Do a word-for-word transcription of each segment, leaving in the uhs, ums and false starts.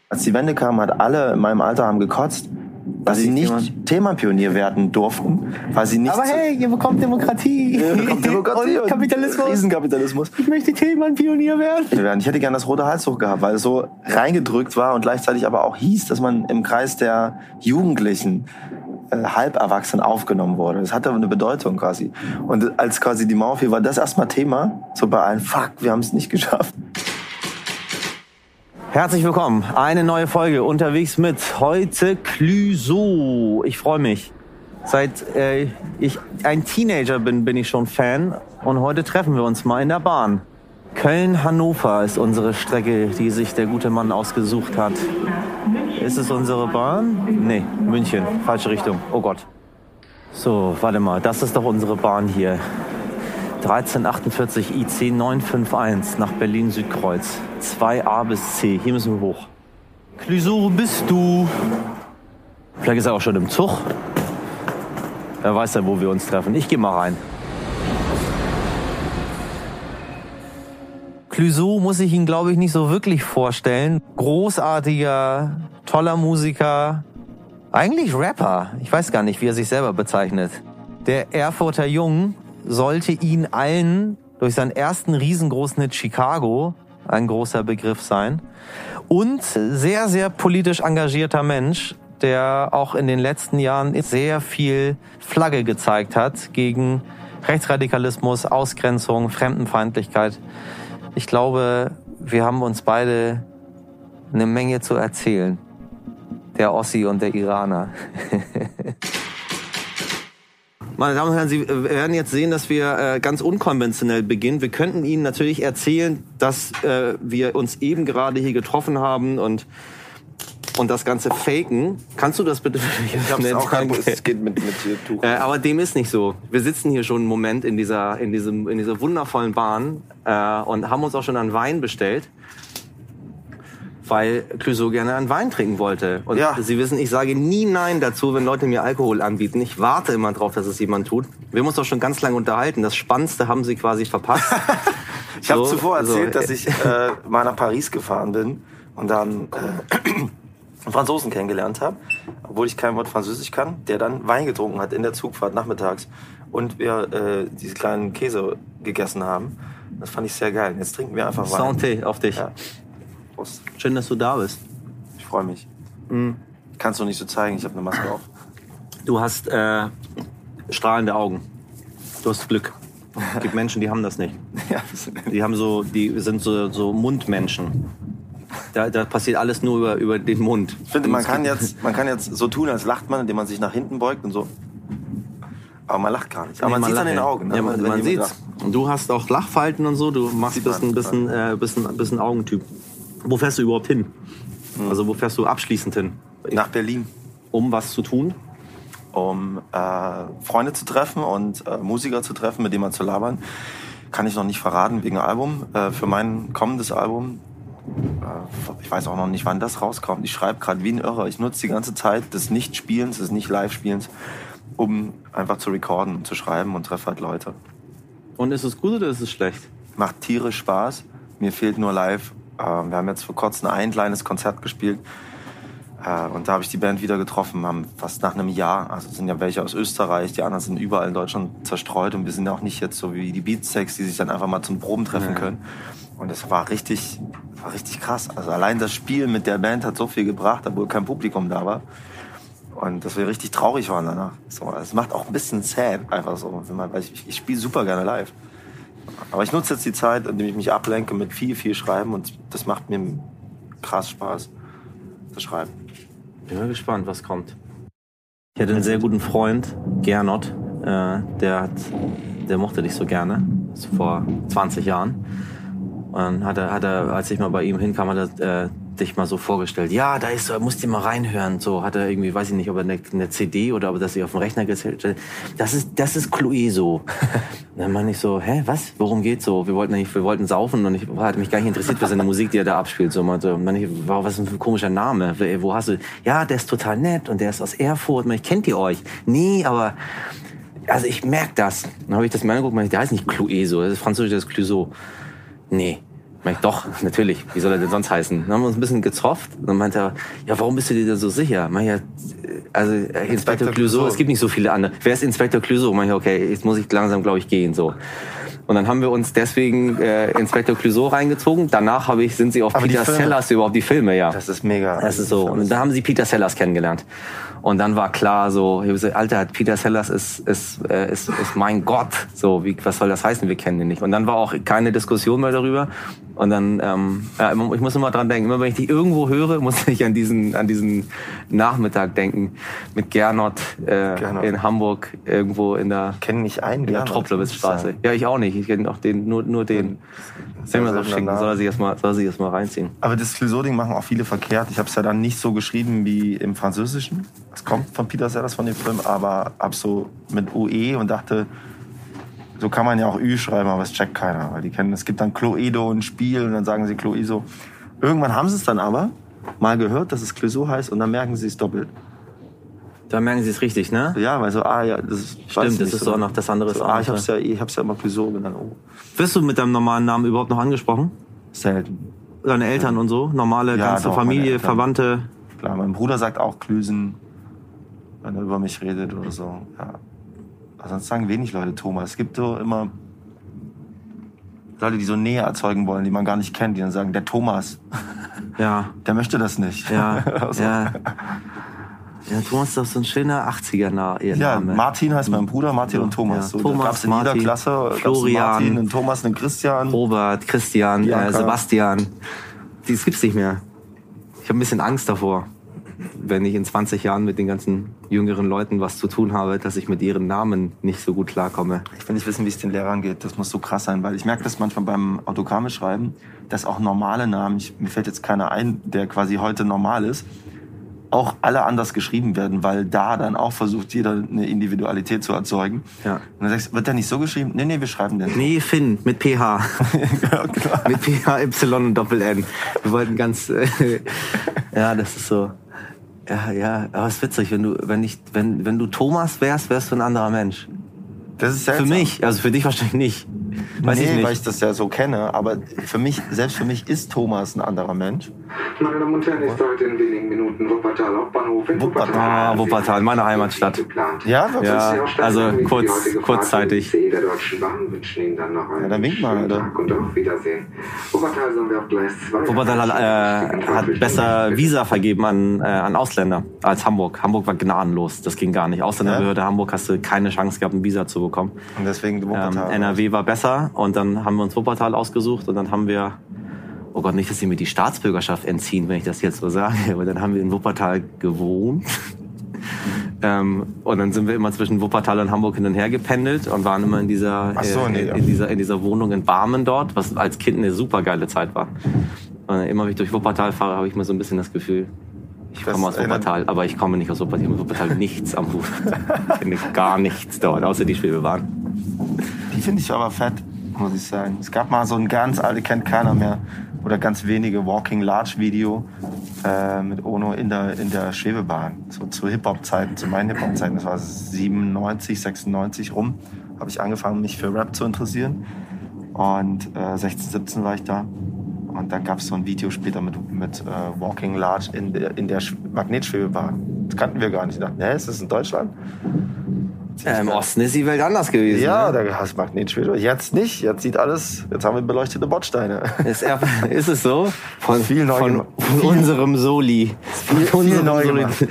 Als die Wende kam, hat alle in meinem Alter haben gekotzt, weil sie nicht Thema-Pionier werden durften, weil sie nicht. Aber hey, ihr bekommt Demokratie. Ihr bekommt Demokratie und, und Kapitalismus. Riesenkapitalismus. Ich möchte Thema-Pionier werden. Ich hätte gerne das rote Halstuch gehabt, weil es so reingedrückt war und gleichzeitig aber auch hieß, dass man im Kreis der Jugendlichen äh, Halberwachsenen aufgenommen wurde. Das hatte eine Bedeutung quasi. Und als quasi die Mauer fiel, war das erstmal Thema. So bei allen, fuck, wir haben es nicht geschafft. Herzlich willkommen. Eine neue Folge unterwegs mit heute Clouseau. Ich freue mich. Seit äh, ich ein Teenager bin, bin ich schon Fan. Und heute treffen wir uns mal in der Bahn. Köln-Hannover ist unsere Strecke, die sich der gute Mann ausgesucht hat. Ist es unsere Bahn? Nee, München. Falsche Richtung. Oh Gott. So, warte mal. Das ist doch unsere Bahn hier. dreizehn achtundvierzig I C neun fünf eins nach Berlin-Südkreuz. zwei A bis C. Hier müssen wir hoch. Clouseau, wo bist du? Vielleicht ist er auch schon im Zug. Wer weiß ja, wo wir uns treffen. Ich gehe mal rein. Clouseau muss ich ihn, glaube ich, nicht so wirklich vorstellen. Großartiger, toller Musiker. Eigentlich Rapper. Ich weiß gar nicht, wie er sich selber bezeichnet. Der Erfurter Jung sollte ihn allen durch seinen ersten riesengroßen Hit Chicago ein großer Begriff sein. Und sehr, sehr politisch engagierter Mensch, der auch in den letzten Jahren sehr viel Flagge gezeigt hat gegen Rechtsradikalismus, Ausgrenzung, Fremdenfeindlichkeit. Ich glaube, wir haben uns beide eine Menge zu erzählen. Der Ossi und der Iraner. Meine Damen und Herren, Sie werden jetzt sehen, dass wir äh, ganz unkonventionell beginnen. Wir könnten Ihnen natürlich erzählen, dass äh, wir uns eben gerade hier getroffen haben und und das Ganze faken. Kannst du das bitte für mich? Ich hab's auch kein Es geht mit mit Tuch. Äh, aber dem ist nicht so. Wir sitzen hier schon einen Moment in dieser in diesem in dieser wundervollen Bahn äh, und haben uns auch schon einen Wein bestellt, weil Clouseau gerne einen Wein trinken wollte. Und ja. Sie wissen, ich sage nie Nein dazu, wenn Leute mir Alkohol anbieten. Ich warte immer drauf, dass es jemand tut. Wir haben uns doch schon ganz lange unterhalten. Das Spannendste haben Sie quasi verpasst. Ich habe so, zuvor erzählt, so. dass ich äh, mal nach Paris gefahren bin und dann äh, einen Franzosen kennengelernt habe, obwohl ich kein Wort Französisch kann, der dann Wein getrunken hat in der Zugfahrt nachmittags und wir äh, diese kleinen Käse gegessen haben. Das fand ich sehr geil. Jetzt trinken wir einfach Wein. Santé auf dich. Ja. Prost. Schön, dass du da bist. Ich freue mich. Mhm. Kannst du nicht so zeigen, ich habe eine Maske auf. Du hast äh, strahlende Augen. Du hast Glück. Es gibt Menschen, die haben das nicht. Ja. Die haben so, die sind so, so Mundmenschen. Da, da passiert alles nur über, über den Mund. Ich finde, man kann jetzt, man kann jetzt so tun, als lacht man, indem man sich nach hinten beugt und so. Aber man lacht gar nicht. Aber nee, man, man sieht an den Augen. Ne? Ja, man, man sieht's. Und du hast auch Lachfalten und so. Du machst ein bisschen, äh, bisschen, bisschen Augentyp. Wo fährst du überhaupt hin? Hm. Also wo fährst du abschließend hin? Nach Berlin. Um was zu tun? Um äh, Freunde zu treffen und äh, Musiker zu treffen, mit denen man zu labern. Kann ich noch nicht verraten wegen Album. Äh, für mein kommendes Album. Äh, ich weiß auch noch nicht, wann das rauskommt. Ich schreibe gerade wie ein Irrer. Ich nutze die ganze Zeit des Nicht-Spielens, des Nicht-Live-Spielens, um einfach zu recorden und zu schreiben und treffe halt Leute. Und ist es gut oder ist es schlecht? Macht tierisch Spaß. Mir fehlt nur live. Wir haben jetzt vor kurzem ein kleines Konzert gespielt und da habe ich die Band wieder getroffen, haben fast nach einem Jahr, also es sind ja welche aus Österreich, die anderen sind überall in Deutschland zerstreut und wir sind auch nicht jetzt so wie die Beatsteaks, die sich dann einfach mal zum Proben treffen können. Und das war richtig, war richtig krass. Also allein das Spiel mit der Band hat so viel gebracht, obwohl kein Publikum da war. Und dass wir richtig traurig waren danach. So, es macht auch ein bisschen sad, einfach so, wenn man, weil ich, ich spiele super gerne live. Aber ich nutze jetzt die Zeit, indem ich mich ablenke mit viel, viel Schreiben und das macht mir krass Spaß, das Schreiben. Bin mal gespannt, was kommt. Ich hatte einen sehr guten Freund, Gernot, äh, der, hat, der mochte dich so gerne, so vor zwanzig Jahren. Und dann hat er, hat er, als ich mal bei ihm hinkam, hat er äh, dich mal so vorgestellt. Ja, da ist, musst du mal reinhören. So hat er irgendwie, weiß ich nicht, ob er eine, eine C D oder ob er das sich auf dem Rechner gestellt hat. Das ist, das ist Clouseau. Dann meine ich so, hä, was? Worum geht's so? Wir wollten nicht, wir wollten saufen und ich hatte mich gar nicht interessiert für seine Musik, die er da abspielt. So meinte, meine ich, wow, was ist denn für ein komischer Name? Wo hast du? Ja, der ist total nett und der ist aus Erfurt. Ich kennt ihr euch? Nee, aber also ich merke das. Dann habe ich das mir angeguckt, meine ich, der heißt nicht Clouseau, das ist französisch, das ist Clouseau. Nee. Ich, doch, natürlich. Wie soll er denn sonst heißen? Dann haben wir uns ein bisschen gezofft. Und dann meinte er, ja, warum bist du dir da so sicher? Mach ich, ja, also Inspektor, Inspektor Clouseau, es gibt nicht so viele andere. Wer ist Inspektor Clouseau? Mach ich, okay, jetzt muss ich langsam, glaube ich, gehen. So. Und dann haben wir uns deswegen äh, Inspektor Clouseau reingezogen. Danach habe ich, sind sie auf Aber Peter Sellers überhaupt die Filme, ja. Das ist mega. Das ist so. Und da haben sie Peter Sellers kennengelernt. Und dann war klar so, ich habe gesagt, Alter, Peter Sellers ist, ist, äh, ist, ist mein Gott. So, wie, was soll das heißen? Wir kennen ihn nicht. Und dann war auch keine Diskussion mehr darüber. Und dann, ähm, ja, ich muss immer dran denken, immer wenn ich die irgendwo höre, muss ich an diesen, an diesen Nachmittag denken mit Gernot, äh, Gernot. in Hamburg, irgendwo in der, kennen nicht einen in der Tropplowitzstraße. Ja, ich auch nicht. Ich kenne auch den, nur, nur den. Soll mir das schicken? Soll er sich erstmal, soll er sich erstmal reinziehen? Aber das Clouseau-Ding machen auch viele verkehrt. Ich habe es ja dann nicht so geschrieben wie im Französischen. Es kommt von Peter Sellers von dem Film, aber ab so mit U E und dachte, so kann man ja auch Ü schreiben, aber es checkt keiner, weil die kennen, es gibt dann Cluedo ein Spiel und dann sagen sie Clueso. Irgendwann haben sie es dann aber mal gehört, dass es Clouseau heißt und dann merken sie es doppelt. Da merken sie es richtig, ne? Ja, weil so, ah ja, das ist, stimmt, das ist so noch das andere. So, ah, ich hab's ja, ich hab's ja immer Clouseau genannt. Oh. Wirst du mit deinem normalen Namen überhaupt noch angesprochen? Selten. Deine Eltern ja. und so? Normale, ja, ganze doch, Familie, Verwandte? Klar, mein Bruder sagt auch Klüsen, wenn er über mich redet oder so. Ja. Aber sonst sagen wenig Leute Thomas. Es gibt so immer Leute, die so Nähe erzeugen wollen, die man gar nicht kennt, die dann sagen, der Thomas. Ja. Der möchte das nicht. Ja, also. ja. Ja, Thomas ist doch so ein schöner achtziger-Name. Ja, Martin heißt mein Bruder, Martin ja, und Thomas. Ja. So, Thomas, da gab's in Martin, jeder Klasse Florian, Martin, einen Thomas, einen Christian. Robert, Christian, äh, Sebastian. Das gibt's nicht mehr. Ich habe ein bisschen Angst davor, wenn ich in zwanzig Jahren mit den ganzen jüngeren Leuten was zu tun habe, dass ich mit ihren Namen nicht so gut klarkomme. Ich will nicht wissen, wie es den Lehrern geht. Das muss so krass sein, weil ich merke das manchmal beim Autogramme schreiben, dass auch normale Namen, ich, mir fällt jetzt keiner ein, der quasi heute normal ist, auch alle anders geschrieben werden, weil da dann auch versucht, jeder eine Individualität zu erzeugen. Ja. Und dann sagst du, wird der nicht so geschrieben? Nee, nee, wir schreiben den. Nee, Finn, mit P H. Ja, klar. Mit P H, Y und Doppel-N. Wir wollten ganz, äh, ja, das ist so, ja, ja, aber es ist witzig, wenn du, wenn ich, wenn, wenn du Thomas wärst, wärst du ein anderer Mensch. Das ist seltsam. Für mich, also für dich wahrscheinlich nicht. Weiß nee, ich nicht. Weil ich das ja so kenne, aber für mich, selbst für mich ist Thomas ein anderer Mensch. Meine Damen und Herren, ist heute in wenigen Minuten Wuppertal Hauptbahnhof in Wuppertal. Wuppertal. Ah, Wuppertal, meine Heimatstadt. Ja, wirklich? Ja, also kurz, kurzzeitig. Der Deutschen Bahn wünschen Ihnen dann noch einen ja, dann winkt mal, schönen Tag und auf Wiedersehen. Wuppertal sollen wir auf Gleis zwei. Wuppertal hat, äh, hat besser Visa vergeben an, äh, an Ausländer als Hamburg. Hamburg war gnadenlos, das ging gar nicht. Ausländerbehörde ja? Hamburg hast du keine Chance gehabt, ein Visa zu bekommen. Und deswegen Wuppertal. Ähm, N R W war besser und dann haben wir uns Wuppertal ausgesucht und dann haben wir, oh Gott, nicht, dass sie mir die Staatsbürgerschaft entziehen, wenn ich das jetzt so sage, aber dann haben wir in Wuppertal gewohnt. ähm, und dann sind wir immer zwischen Wuppertal und Hamburg hin und her gependelt und waren immer in dieser, Ach so, nee, äh, ja. in dieser, in dieser Wohnung in Barmen dort, was als Kind eine super geile Zeit war. Und immer wenn ich durch Wuppertal fahre, habe ich mal so ein bisschen das Gefühl, ich das komme aus Wuppertal, aber ich komme nicht aus Wuppertal. Ich habe in Wuppertal nichts am Hut. Ich kenne gar nichts dort, außer die Schwebebahn. Die finde ich aber fett, muss ich sagen. Es gab mal so ein ganz alte, kennt keiner mehr, oder ganz wenige Walking Large Video äh, mit Ono in der, in der Schwebebahn. So zu Hip-Hop-Zeiten, zu meinen Hip-Hop-Zeiten, das war siebenundneunzig, sechsundneunzig rum, habe ich angefangen, mich für Rap zu interessieren. Und äh, sechzehn, siebzehn war ich da. Und dann gab es so ein Video später mit, mit äh, Walking Large in der, in der Magnetschwebebahn. Das kannten wir gar nicht. Ich dachte, hä, ist das in Deutschland? Ja, im Osten ist die Welt anders gewesen. Ja, ne? da hast du Magnetschwebebahn. Jetzt nicht. Jetzt sieht alles, jetzt haben wir beleuchtete Bordsteine. Ist, er, ist es so? Von, viel neu von, von viel, unserem Soli. Viel, von viel unserem neu Soli. gemacht.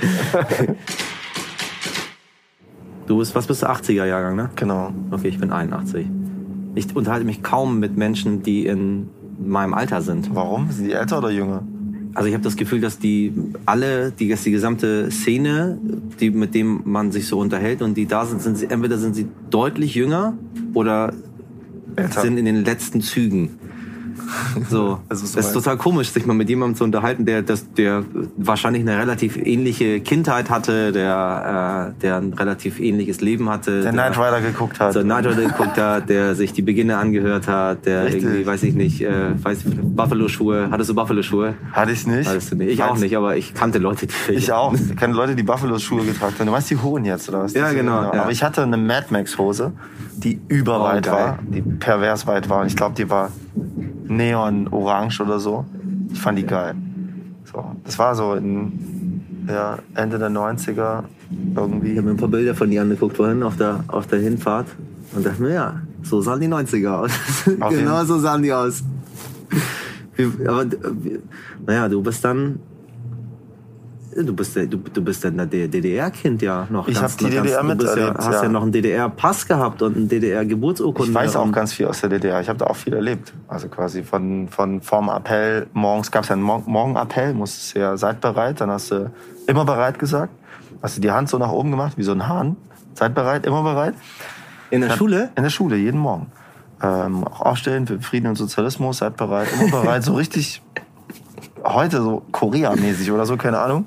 Du bist, was bist du, achtziger-Jahrgang, ne? Genau. Okay, ich bin einundachtzig. Ich unterhalte mich kaum mit Menschen, die in meinem Alter sind. Warum? Sind die älter oder jünger? Also ich habe das Gefühl, dass die alle, die, dass die gesamte Szene, die, mit dem man sich so unterhält und die da sind, sind sie, entweder sind sie deutlich jünger oder älter. Sind in den letzten Zügen. So, also so das ist total komisch, sich mal mit jemandem zu unterhalten, der, das, der wahrscheinlich eine relativ ähnliche Kindheit hatte, der, äh, der ein relativ ähnliches Leben hatte. Der, der Knight Rider geguckt hat. Der Knight Rider geguckt hat, der sich die Beginne angehört hat, der Richtig. irgendwie, weiß ich nicht, äh, weiß, Buffalo-Schuhe. Hattest du Buffalo-Schuhe? Hatte ich nicht. Hattest du nicht. Ich Meinst auch nicht, aber ich kannte Leute, die... Ich auch. Ich kenne Leute, die Buffalo-Schuhe getragen haben. Du meinst die hohen jetzt, oder was? Ja, genau. genau. Ja. Aber ich hatte eine Mad Max-Hose, die überweit oh, war, die pervers weit war. Und ich glaube, die war neon-orange oder so. Ich fand die geil. So, das war so in, ja, Ende der neunziger irgendwie. Ich habe mir ein paar Bilder von dir angeguckt vorhin auf der, auf der Hinfahrt und dachte mir, ja, so sahen die neunziger aus. Genau so sahen die aus. Aber, naja, du bist dann... Du bist, du, du bist dann ein D D R-Kind ja noch. Ich habe die D D R miterlebt. Du hast ja, ja noch einen D D R-Pass gehabt und einen D D R-Geburtsurkunde. Ich weiß auch ganz viel aus der D D R. Ich habe da auch viel erlebt. Also quasi von, von vorm Appell, morgens gab es ja einen Morgenappell, musstest du ja, seid bereit. Dann hast du immer bereit gesagt. Hast du die Hand so nach oben gemacht, wie so ein Hahn. Seid bereit, immer bereit. In der hab, Schule? In der Schule, jeden Morgen. Ähm, auch aufstellen für Frieden und Sozialismus, seid bereit, immer bereit. So richtig... Heute so Korea-mäßig oder so, keine Ahnung.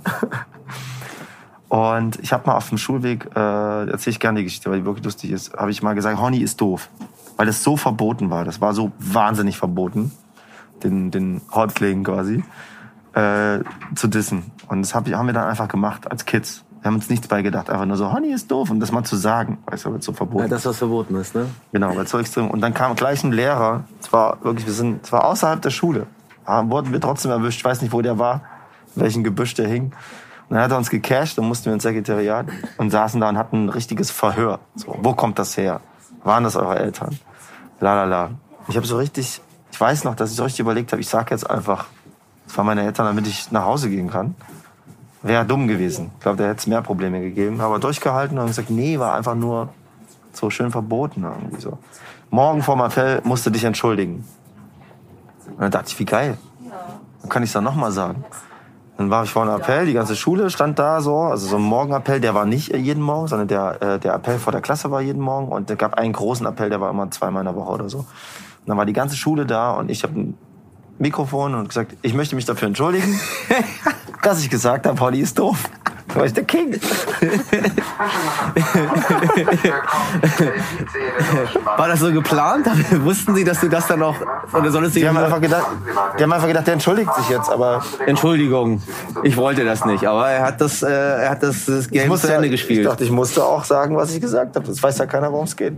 Und ich habe mal auf dem Schulweg, äh, erzähle ich gerne die Geschichte, weil die wirklich lustig ist, habe ich mal gesagt, Honey ist doof. Weil das so verboten war. Das war so wahnsinnig verboten, den, den Häuptlingen quasi, äh, zu dissen. Und das hab ich, haben wir dann einfach gemacht als Kids. Wir haben uns nichts bei gedacht, einfach nur so, Honey ist doof. Und das mal zu sagen, weißt du, weil es so verboten ist. Ja, das, was verboten ist, ne? Genau, weil es so extrem. Und dann kam gleich ein Lehrer, es war wirklich, wir sind, es war außerhalb der Schule. Wurden wir trotzdem erwischt. Ich weiß nicht, wo der war, in welchem Gebüsch der hing. Und dann hat er uns gecasht, dann mussten wir ins Sekretariat und saßen da und hatten ein richtiges Verhör. So, wo kommt das her? Waren das eure Eltern? Lalala. Ich habe so richtig, ich weiß noch, dass ich so richtig überlegt habe, ich sag jetzt einfach, das waren meine Eltern, damit ich nach Hause gehen kann. Wäre dumm gewesen. Ich glaube, da hätte es mehr Probleme gegeben. Aber durchgehalten und gesagt, nee, war einfach nur so schön verboten irgendwie so. Morgen vor dem Appell musst du dich entschuldigen. Und dann dachte ich, wie geil. Dann kann ich es dann nochmal sagen. Dann war ich vor einem Appell, die ganze Schule stand da so. Also so ein Morgenappell, der war nicht jeden Morgen, sondern der, äh, der Appell vor der Klasse war jeden Morgen. Und es gab einen großen Appell, der war immer zweimal in der Woche oder so. Und dann war die ganze Schule da und ich habe ein Mikrofon und gesagt, ich möchte mich dafür entschuldigen, dass ich gesagt habe, Holly ist doof. Da war ich der King. War das so geplant? Wussten Sie, dass du das dann auch... Oder soll es die, haben einfach gedacht, die haben einfach gedacht, der entschuldigt sich jetzt, aber... Entschuldigung, ich wollte das nicht, aber er hat das, äh, er hat das, das Game zu Ende gespielt. Ich dachte, ich musste auch sagen, was ich gesagt habe. Das weiß ja keiner, worum es geht.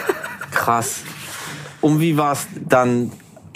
Krass. Und wie war es dann...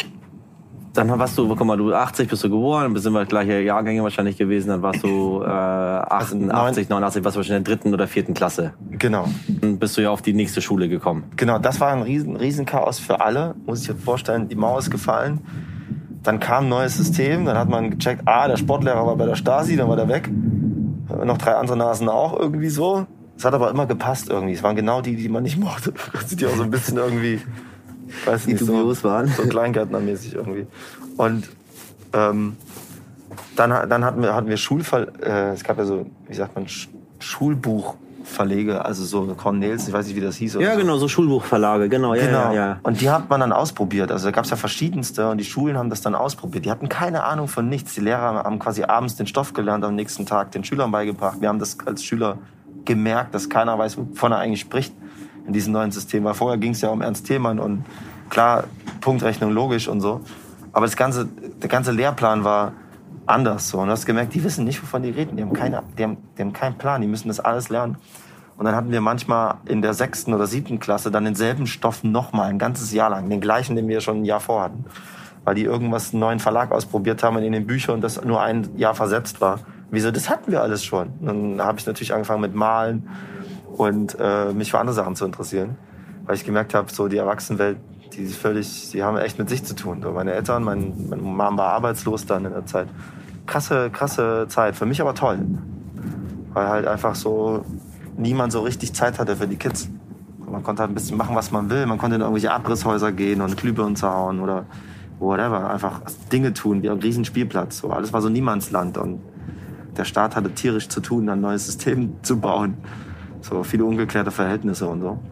Dann warst du, guck mal, du achtzig bist du geboren, dann sind wir gleiche Jahrgänge wahrscheinlich gewesen, dann warst du äh, achtundachtzig, neunundachtzig, warst du wahrscheinlich in der dritten oder vierten Klasse. Genau. Dann bist du ja auf die nächste Schule gekommen. Genau, das war ein riesen, riesen Chaos für alle, muss ich dir vorstellen. Die Mauer ist gefallen, dann kam ein neues System, dann hat man gecheckt, ah, der Sportlehrer war bei der Stasi, dann war der weg. Noch drei andere Nasen auch irgendwie so. Es hat aber immer gepasst irgendwie, es waren genau die, die man nicht mochte. Das sind ja auch so ein bisschen irgendwie... Weiß nicht, so, waren. so Kleingärtnermäßig irgendwie. Und ähm, dann, dann hatten wir, hatten wir Schulver... Äh, es gab ja so, wie sagt man, Sch- Schulbuchverlege, also so Cornels, ich weiß nicht, wie das hieß. Oder ja, so. genau, so Schulbuchverlage, genau. Ja, genau. Ja, ja. Und die hat man dann ausprobiert. Also da gab es ja verschiedenste und die Schulen haben das dann ausprobiert. Die hatten keine Ahnung von nichts. Die Lehrer haben quasi abends den Stoff gelernt, am nächsten Tag den Schülern beigebracht. Wir haben das als Schüler gemerkt, dass keiner weiß, wovon er eigentlich spricht. In diesem neuen System. Weil vorher ging es ja um Ernst Thälmann und klar, Punktrechnung logisch und so. Aber das ganze, der ganze Lehrplan war anders. So. Und du hast gemerkt, die wissen nicht, wovon die reden. Die haben, keine, die, haben, die haben keinen Plan, die müssen das alles lernen. Und dann hatten wir manchmal in der sechsten oder siebten Klasse dann denselben Stoff nochmal, ein ganzes Jahr lang. Den gleichen, den wir schon ein Jahr vorhatten. Weil die irgendwas, einen neuen Verlag ausprobiert haben in den Büchern und das nur ein Jahr versetzt war. Wieso, das hatten wir alles schon. Und dann habe ich natürlich angefangen mit Malen und äh, mich für andere Sachen zu interessieren, weil ich gemerkt habe, so die Erwachsenenwelt, die ist völlig, die haben echt mit sich zu tun. So meine Eltern, mein, meine Mom war arbeitslos dann in der Zeit. Krasse, krasse Zeit, für mich aber toll, weil halt einfach so niemand so richtig Zeit hatte für die Kids. Man konnte halt ein bisschen machen, was man will. Man konnte in irgendwelche Abrisshäuser gehen und Glühbirnen zerhauen oder whatever, einfach Dinge tun, wie ein riesen Spielplatz. So alles war so Niemandsland und der Staat hatte tierisch zu tun, ein neues System zu bauen. So viele ungeklärte Verhältnisse und so.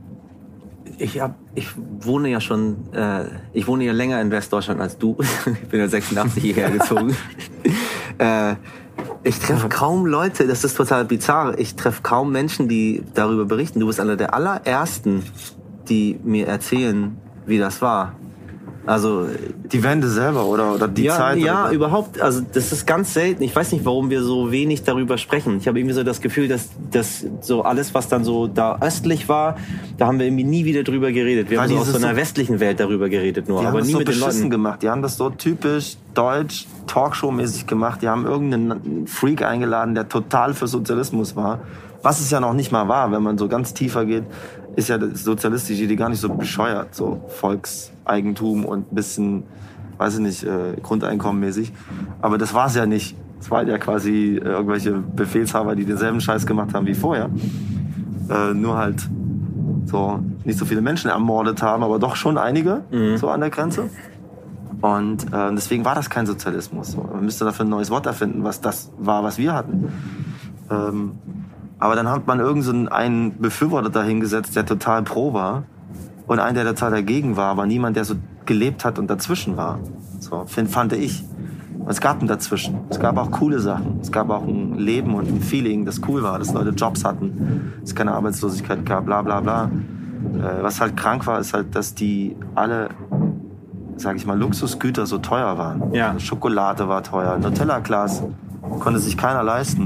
Ich hab, ich wohne ja schon, äh, ich wohne ja länger in Westdeutschland als du. Ich bin ja sechsundachtzig hierher gezogen. äh, ich treffe kaum Leute, das ist total bizarr. Ich treffe kaum Menschen, die darüber berichten. Du bist einer der allerersten, die mir erzählen, wie das war. Also die Wende selber oder, oder die ja, Zeit? Ja, oder? überhaupt. Also das ist ganz selten. Ich weiß nicht, warum wir so wenig darüber sprechen. Ich habe irgendwie so das Gefühl, dass, dass so alles, was dann so da östlich war, da haben wir irgendwie nie wieder drüber geredet. Wir Weil haben so aus so einer so, westlichen Welt darüber geredet nur, die aber haben nie das so mit den beschissen Leuten. gemacht. Die haben das so typisch deutsch, Talkshow-mäßig gemacht. Die haben irgendeinen Freak eingeladen, der total für Sozialismus war. Was es ja noch nicht mal war, wenn man so ganz tiefer geht, ist ja das sozialistische Idee gar nicht so bescheuert. So Volkseigentum und ein bisschen, weiß ich nicht, äh, Grundeinkommenmäßig. Aber das war es ja nicht. Es waren ja quasi äh, irgendwelche Befehlshaber, die denselben Scheiß gemacht haben wie vorher. Äh, nur halt so nicht so viele Menschen ermordet haben, aber doch schon einige, mhm. so an der Grenze. Und äh, deswegen war das kein Sozialismus. So. Man müsste dafür ein neues Wort erfinden, was das war, was wir hatten. Ähm, aber dann hat man irgend so einen Befürworter dahingesetzt, der total pro war. Und einen, der total dagegen war, aber niemand, der so gelebt hat und dazwischen war. So fand ich. Und es gab ein Dazwischen. Es gab auch coole Sachen. Es gab auch ein Leben und ein Feeling, das cool war, dass Leute Jobs hatten, es keine Arbeitslosigkeit gab, bla bla bla. Äh, was halt krank war, ist halt, dass die alle, sag ich mal, Luxusgüter so teuer waren. Ja. Schokolade war teuer, Nutella-Glas konnte sich keiner leisten.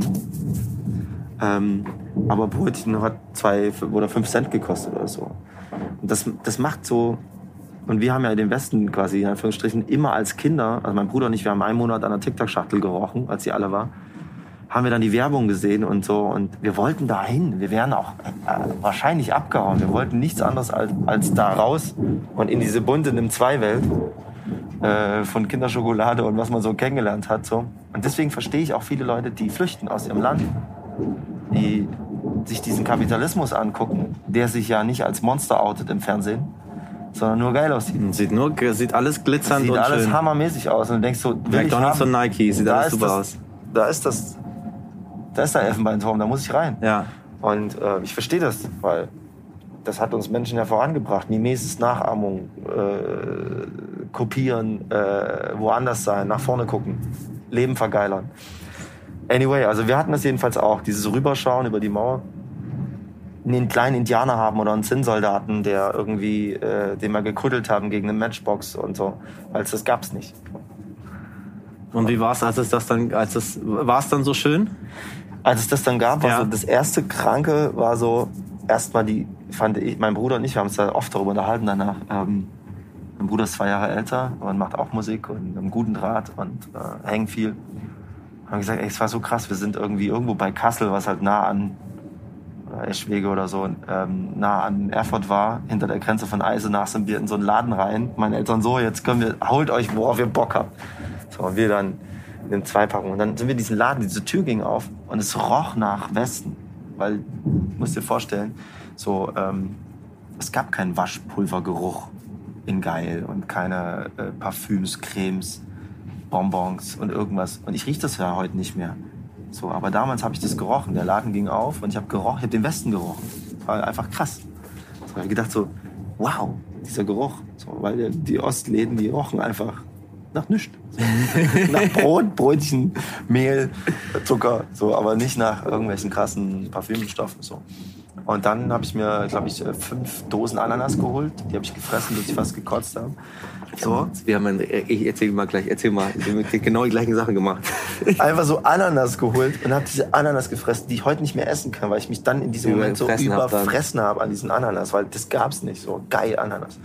Ähm, aber Brötchen hat zwei oder fünf Cent gekostet oder so. Und das, das macht so. Und wir haben ja den Westen quasi, in Anführungsstrichen, immer als Kinder, also mein Bruder und ich, wir haben einen Monat an der TikTok-Schachtel gerochen, als sie alle war, haben wir dann die Werbung gesehen und so. Und wir wollten da hin. Wir wären auch äh, wahrscheinlich abgehauen. Wir wollten nichts anderes als, als da raus und in diese bunte Nimm-zwei-Welt äh, von Kinderschokolade und was man so kennengelernt hat. So. Und deswegen verstehe ich auch viele Leute, die flüchten aus ihrem Land, die sich diesen Kapitalismus angucken, der sich ja nicht als Monster outet im Fernsehen, sondern nur geil aussieht. Sieht, nur, sieht alles glitzernd sieht und alles schön. hammermäßig aus. Und du denkst so, will McDonald's und Nike, sieht da alles super das, aus. Da ist das, da ist der Elfenbeinturm, da muss ich rein. Ja. Und äh, ich verstehe das, weil das hat uns Menschen ja vorangebracht. Mimesis, Nachahmung, äh, kopieren, äh, woanders sein, nach vorne gucken, Leben vergeilern. Anyway, also wir hatten das jedenfalls auch, dieses Rüberschauen über die Mauer. Einen kleinen Indianer haben oder einen Zinnsoldaten, der irgendwie, äh, den wir gekrüttelt haben gegen eine Matchbox und so. Weil das gab's nicht. Und wie war es, als es das dann, als es, war es dann so schön? Als es das dann gab, war Ja. so, das erste Kranke war so, erstmal die, fand ich, mein Bruder und ich, wir haben uns da oft darüber unterhalten danach. Ähm, mein Bruder ist zwei Jahre älter und macht auch Musik und einen guten Draht und äh, hängt viel. Wir haben gesagt, ey, es war so krass, wir sind irgendwie irgendwo bei Kassel, was halt nah an oder Eschwege oder so, ähm, nah an Erfurt war, hinter der Grenze von Eisenach sind wir in so einen Laden rein. Meine Eltern so, jetzt können wir, holt euch, worauf ihr Bock habt. So, und wir dann in den Zweipackungen. Und dann sind wir in diesen Laden, diese Tür ging auf und es roch nach Westen. Weil, musst dir vorstellen, so, ähm, es gab keinen Waschpulvergeruch in Geil und keine äh, Parfüms, Cremes, Bonbons und irgendwas. Und ich rieche das ja heute nicht mehr. So, aber damals habe ich das gerochen. Der Laden ging auf und ich habe gerochen, ich habe den Westen gerochen. Das war einfach krass. So, ich habe gedacht so, wow, dieser Geruch. So, weil die Ostläden, die rochen einfach nach nichts. So. Nach Brot, Brötchen, Mehl, Zucker, so, aber nicht nach irgendwelchen krassen Parfümstoffen. So. Und dann habe ich mir, glaube ich, fünf Dosen Ananas geholt. Die habe ich gefressen, bis ich fast gekotzt habe. So. Wir haben ein, ich erzähl mal gleich, erzähl mal, wir haben genau die gleichen Sachen gemacht. Einfach so Ananas geholt und habe diese Ananas gefressen, die ich heute nicht mehr essen kann, weil ich mich dann in diesem Moment so überfressen habe an diesen Ananas, weil das gab's nicht, so geil Ananas.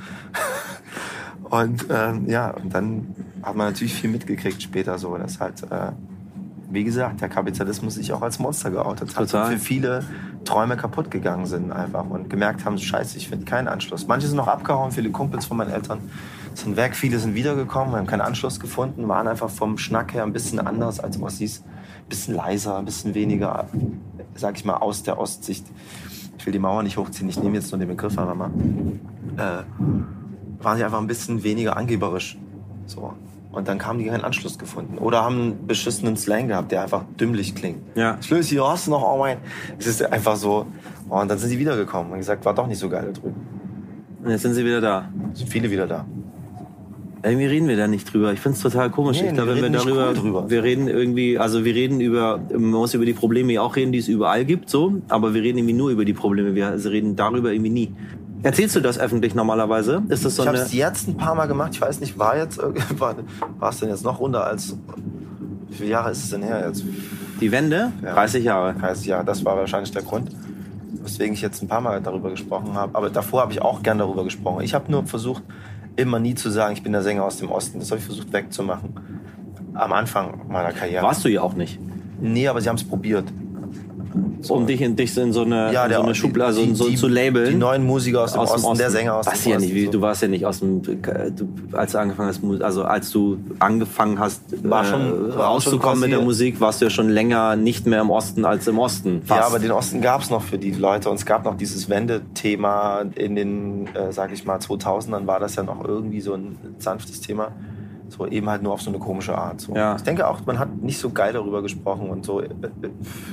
Und ähm, ja, und dann hat man natürlich viel mitgekriegt später so, dass halt, äh, wie gesagt, der Kapitalismus sich auch als Monster geoutet hat. Total. Und für viele Träume kaputt gegangen sind einfach und gemerkt haben, scheiße, ich finde keinen Anschluss. Manche sind noch abgehauen, viele Kumpels von meinen Eltern sind weg, viele sind wiedergekommen, haben keinen Anschluss gefunden, waren einfach vom Schnack her ein bisschen anders als Ossis. Ein bisschen leiser, ein bisschen weniger, sag ich mal, aus der Ostsicht. Ich will die Mauer nicht hochziehen, ich nehme jetzt nur den Begriff einfach mal. Äh, waren sie einfach ein bisschen weniger angeberisch. So. Und dann haben die keinen Anschluss gefunden. Oder haben einen beschissenen Slang gehabt, der einfach dümmlich klingt. Ja. Schlössi, hast du noch, oh mein. Es ist einfach so. Oh, und dann sind sie wiedergekommen und gesagt, war doch nicht so geil da drüben. Und jetzt sind sie wieder da. Sind viele wieder da. Irgendwie reden wir da nicht drüber. Ich find's total komisch. Nee, ich glaube, wir wenn wir reden nicht darüber, cool drüber. wir reden irgendwie, also wir reden über, man muss über die Probleme auch reden, die es überall gibt, so. Aber wir reden irgendwie nur über die Probleme. Wir reden darüber irgendwie nie. Erzählst du das öffentlich normalerweise? Ist das so ich eine... habe es jetzt ein paar Mal gemacht. Ich weiß nicht, war jetzt war, war es denn jetzt noch runter als... Wie viele Jahre ist es denn her jetzt? Die Wende? Ja. dreißig Jahre. dreißig Jahre, das war wahrscheinlich der Grund, weswegen ich jetzt ein paar Mal darüber gesprochen habe. Aber davor habe ich auch gern darüber gesprochen. Ich habe nur versucht, immer nie zu sagen, ich bin der Sänger aus dem Osten. Das habe ich versucht wegzumachen. Am Anfang meiner Karriere. Warst du ja auch nicht. Nee, aber sie haben es probiert. So. Um dich in, dich in so eine, Ja, in der, so eine Schublade, also die, so die, zu labeln. Die neuen Musiker aus dem, aus Osten, dem Osten, der Sänger aus was dem ja Osten. nicht, wie, so. du warst ja nicht aus dem, du, als du angefangen hast, also als du angefangen hast, War schon- äh, war rauszukommen schon mit der quasi- Musik, warst du ja schon länger nicht mehr im Osten als im Osten. Fast. Ja, aber den Osten gab es noch für die Leute und es gab noch dieses Wendethema in den, äh, sag ich mal, zweitausendern war das ja noch irgendwie so ein sanftes Thema. So eben halt nur auf so eine komische Art. So. Ja. Ich denke auch, man hat nicht so geil darüber gesprochen und so. Äh, äh,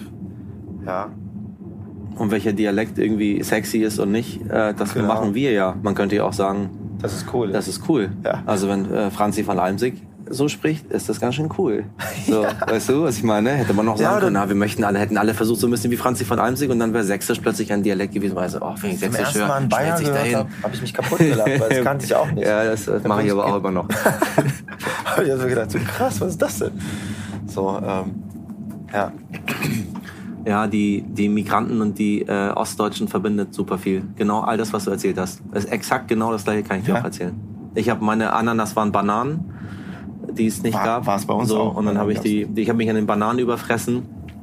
ja. Und welcher Dialekt irgendwie sexy ist und nicht, äh, das Genau. machen wir ja. Man könnte ja auch sagen, Das ist cool. das ist cool. Ja. Also wenn äh, Franzi von Almsig so spricht, ist das ganz schön cool. So, ja. Weißt du, was ich meine? Hätte man noch sagen Ja, können, dann- na, wir möchten alle, hätten alle versucht, so ein bisschen wie Franzi von Almsig und dann wäre Sächsisch plötzlich ein Dialekt gewesen, weil so, oh, wenn ich Zum Sächsisch ersten höre, Mal in Bayern schmelze ich gehört dahin. habe, habe ich mich kaputt gelacht, weil das kannte ich auch nicht. Ja, das, das Da mache ich bin aber ich auch immer noch. habe ich also gedacht, so krass, was ist das denn? So, ähm, ja. Ja, die, die Migranten und die äh, Ostdeutschen verbindet super viel. Genau all das, was du erzählt hast. Das ist exakt genau das gleiche, kann ich dir Ja. auch erzählen. Ich habe meine Ananas waren Bananen, die es nicht War- gab. war's bei uns so, auch. Und dann habe ich Bananen die, die ich habe mich an den Bananen überfressen.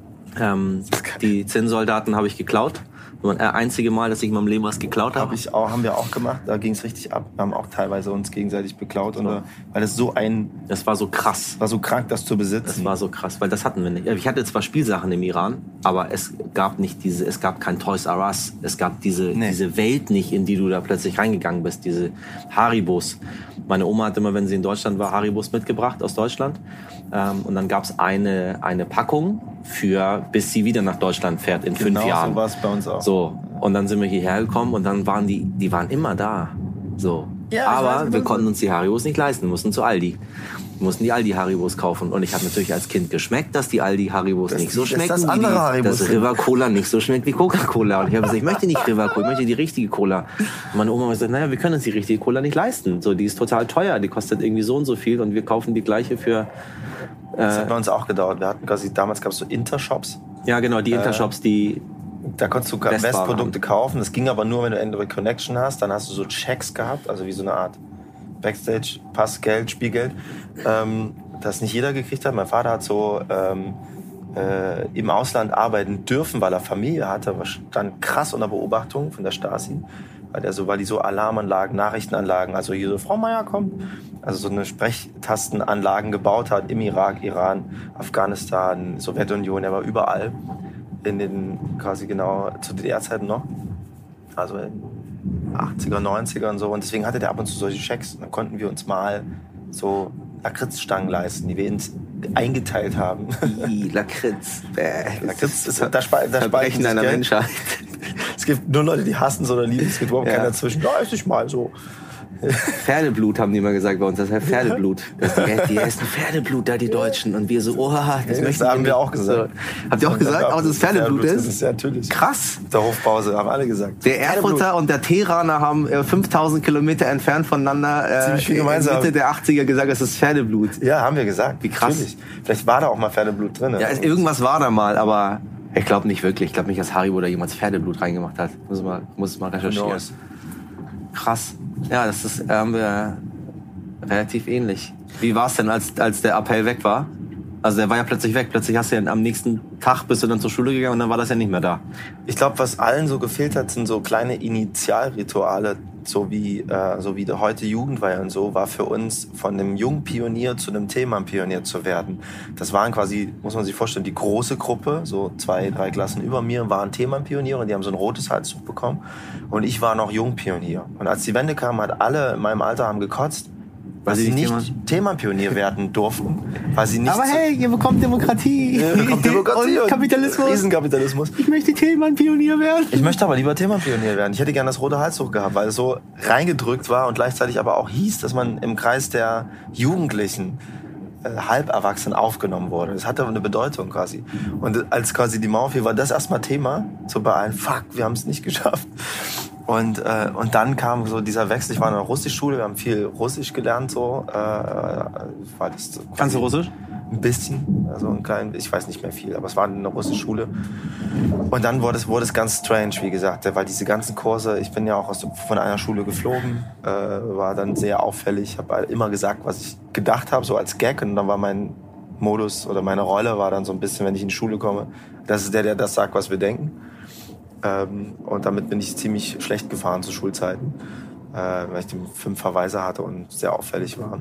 Ähm, die Zinnsoldaten habe ich geklaut. Das war das einzige Mal, dass ich in meinem Leben was geklaut habe. Hab ich auch, haben wir auch gemacht, da ging es richtig ab. Wir haben auch teilweise uns gegenseitig beklaut. Und, äh, weil das so ein, Das war so krass. war so krank, das zu besitzen. Das war so krass, weil das hatten wir nicht. Ich hatte zwar Spielsachen im Iran, aber es gab nicht diese, es gab kein Toys R Us, es gab diese, Nee. diese Welt nicht, in die du da plötzlich reingegangen bist, diese Haribos. Meine Oma hat immer, wenn sie in Deutschland war, Haribos mitgebracht aus Deutschland. Ähm, und dann gab es eine, eine Packung für, bis sie wieder nach Deutschland fährt in fünf Genau Jahren. so war es bei uns auch. So. Und dann sind wir hierher gekommen und dann waren die, die waren immer da. So. Ja, ich Aber weiß, wir was konnten du- uns die Haribos nicht leisten, wir mussten zu Aldi. Wir mussten die Aldi Haribos kaufen. Und ich habe natürlich als Kind geschmeckt, dass die Aldi Haribos Das- nicht so dass schmecken, das wie andere die, Haribos dass sind. River Cola nicht so schmeckt wie Coca-Cola. Und ich habe gesagt, ich möchte nicht River Cola, ich möchte die richtige Cola. Und meine Oma hat gesagt, naja, wir können uns die richtige Cola nicht leisten. So, die ist total teuer, die kostet irgendwie so und so viel und wir kaufen die gleiche für, Das hat bei uns auch gedauert. Wir hatten quasi, damals gab es so Intershops. ja genau, die Intershops, die, Da konntest du Westware Westprodukte kaufen. Das ging aber nur, wenn du Android Connection hast. Dann hast du so Checks gehabt, also wie so eine Art Backstage, Passgeld, Spielgeld, ähm, das nicht jeder gekriegt hat. Mein Vater hat so ähm, äh, im Ausland arbeiten dürfen, weil er Familie hatte, aber stand krass unter Beobachtung von der Stasi. Weil, der so, weil die so Alarmanlagen, Nachrichtenanlagen, also hier so, Frau Meier kommt, also so eine Sprechtastenanlagen gebaut hat im Irak, Iran, Afghanistan, Sowjetunion, er war überall. In den quasi genau zu D D R-Zeiten noch. Also in achtziger, neunziger und so. Und deswegen hatte der ab und zu solche Schecks. Und dann konnten wir uns mal so Lakritzstangen leisten, die wir uns eingeteilt haben. I, Lakritz. Bäh. Lakritz ist, da spalten da spalten Verbrechen sich, einer gell? Menschheit. Es gibt nur Leute, die hassen es oder lieben es. Es gibt überhaupt Ja. keinen dazwischen. Da esse ich mal so. Pferdeblut haben die immer gesagt bei uns, das heißt Pferdeblut. Das, die, die essen Pferdeblut da, die Deutschen. Und wir so, oh, das, Das möchten haben wir nicht. auch gesagt. So. Habt ihr auch gesagt, auch dass es Pferdeblut Das ist? ist ja natürlich. Krass. Der Hofpause haben alle gesagt. Der Erfurter und der Teheraner haben äh, fünftausend Kilometer entfernt voneinander äh, Ziemlich viel in gemeinsam. Mitte der achtziger gesagt, es ist Pferdeblut. Ja, haben wir gesagt. Wie krass. Natürlich. Vielleicht war da auch mal Pferdeblut drin. Ja, es, irgendwas war da mal, aber ich glaube nicht wirklich. Ich glaube nicht, dass Haribo da jemals Pferdeblut reingemacht hat. Muss mal, muss mal recherchieren. knows? Krass. Ja, das ist ähm, äh, relativ ähnlich. Wie war es denn, als, als der Appell weg war? Also der war ja plötzlich weg. Plötzlich hast du ja am nächsten Tag bist du dann zur Schule gegangen und dann war das ja nicht mehr da. Ich glaube, was allen so gefehlt hat, sind so kleine Initialrituale, so wie, äh, so wie heute Jugendweihe und so, war für uns von einem Jungpionier zu einem Themenpionier zu werden. Das waren quasi, muss man sich vorstellen, die große Gruppe, so zwei, drei Klassen über mir, waren Themenpioniere und die haben so ein rotes Halstuch bekommen. Und ich war noch Jungpionier. Und als die Wende kam, hat alle in meinem Alter haben gekotzt, weil Weil sie sie nicht Themen- Themenpionier werden durften. Weil sie nicht Aber so- hey, ihr bekommt Demokratie, Ja, bekommt Demokratie und Kapitalismus. Riesenkapitalismus. Ich möchte Themenpionier werden. Ich möchte aber lieber Themenpionier werden. Ich hätte gerne das rote Halstuch gehabt, weil es so reingedrückt war und gleichzeitig aber auch hieß, dass man im Kreis der Jugendlichen, äh, Halberwachsenen aufgenommen wurde. Das hatte eine Bedeutung quasi. Und als quasi die Mauer fiel, war das erstmal Thema. So bei allen, fuck, wir haben es nicht geschafft. Und, äh, und dann kam so dieser Wechsel. Ich war in einer Russischschule, wir haben viel Russisch gelernt. So, äh, war das so Kannst du Russisch? Ein bisschen, also ein klein, ich weiß nicht mehr viel, aber es war eine russische Schule. Und dann wurde es, wurde es ganz strange, wie gesagt, weil diese ganzen Kurse, ich bin ja auch aus, von einer Schule geflogen, äh, war dann sehr auffällig. Ich habe immer gesagt, was ich gedacht habe, so als Gag. Und dann war mein Modus oder meine Rolle war dann so ein bisschen, wenn ich in die Schule komme, das ist der, der das sagt, was wir denken. Ähm, und damit bin ich ziemlich schlecht gefahren zu Schulzeiten, äh, weil ich den fünf Verweise hatte und sehr auffällig war.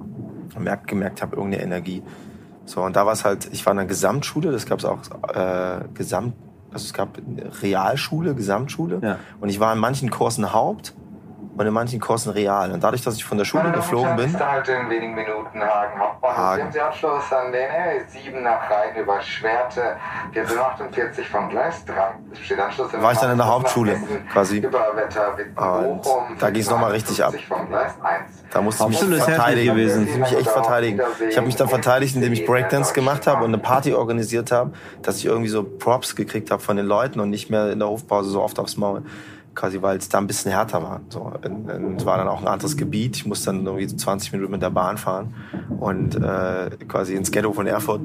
Und merkt, gemerkt habe, irgendeine Energie. So, und da war es halt, ich war in einer Gesamtschule, das gab es auch, äh, Gesamt, also es gab Realschule, Gesamtschule. Ja. Und ich war in manchen Kursen Haupt und in manchen Kursen Real. Und dadurch, dass ich von der Schule geflogen bin... Halt in wenigen Minuten Hagen Hauptbahnhof. Hagen. Nehmen Sie Anschluss an den R sieben nach Rhein über Schwerte, vierzehnhundertachtundvierzig vom Gleis drei. Es steht Anschluss in war ich dann in der Hauptschule, quasi. Über Wetter, und da ging es nochmal richtig ab. Vom Gleis eins. Da musste ich mich verteidigen. Gewesen. Ich mich echt verteidigen. Ich habe mich dann verteidigt, indem ich Breakdance gemacht habe und eine Party organisiert habe, dass ich irgendwie so Props gekriegt habe von den Leuten und nicht mehr in der Hofpause so oft aufs Maul. Quasi, weil es da ein bisschen härter war. So, es war dann auch ein anderes Gebiet. Ich musste dann irgendwie zwanzig Minuten mit der Bahn fahren und äh, quasi ins Ghetto von Erfurt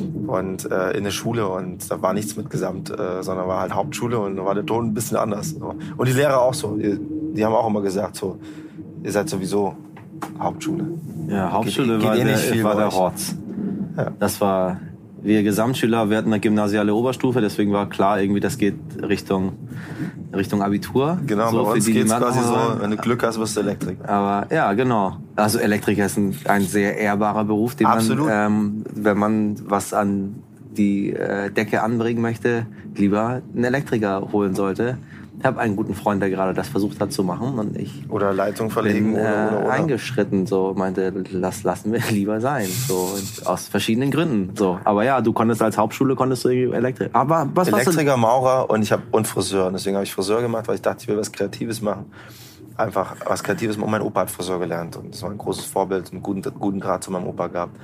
und äh, in eine Schule. Und da war nichts mit Gesamt, äh, sondern war halt Hauptschule und da war der Ton ein bisschen anders. So. Und die Lehrer auch so. Die, die haben auch immer gesagt, so, ihr seid sowieso Hauptschule. Ja, Hauptschule geht, war, geht der, viel war der Rotz. Ja. Das war... Wir Gesamtschüler, wir hatten eine gymnasiale Oberstufe, deswegen war klar, irgendwie das geht Richtung, Richtung Abitur. Genau, so bei uns die, geht's die quasi so, wenn du Glück hast, wirst du Elektriker. Aber ja, genau. Also Elektriker ist ein, ein sehr ehrbarer Beruf, den Absolut. man, ähm, wenn man was an die äh, Decke anbringen möchte, lieber einen Elektriker holen sollte. Ich habe einen guten Freund, der gerade das versucht hat zu machen und ich oder Leitung verlegen bin, äh, oder, oder, oder. eingeschritten, so meinte, das lassen wir lieber sein, so aus verschiedenen Gründen, so. Aber ja, du konntest als Hauptschule konntest du Elektrik. Aber was Elektriker, was Maurer und ich habe und Friseur. Deswegen habe ich Friseur gemacht, weil ich dachte, ich will was Kreatives machen. Einfach was Kreatives. Und mein Opa hat Friseur gelernt und das war ein großes Vorbild, einen guten guten Draht zu meinem Opa gehabt,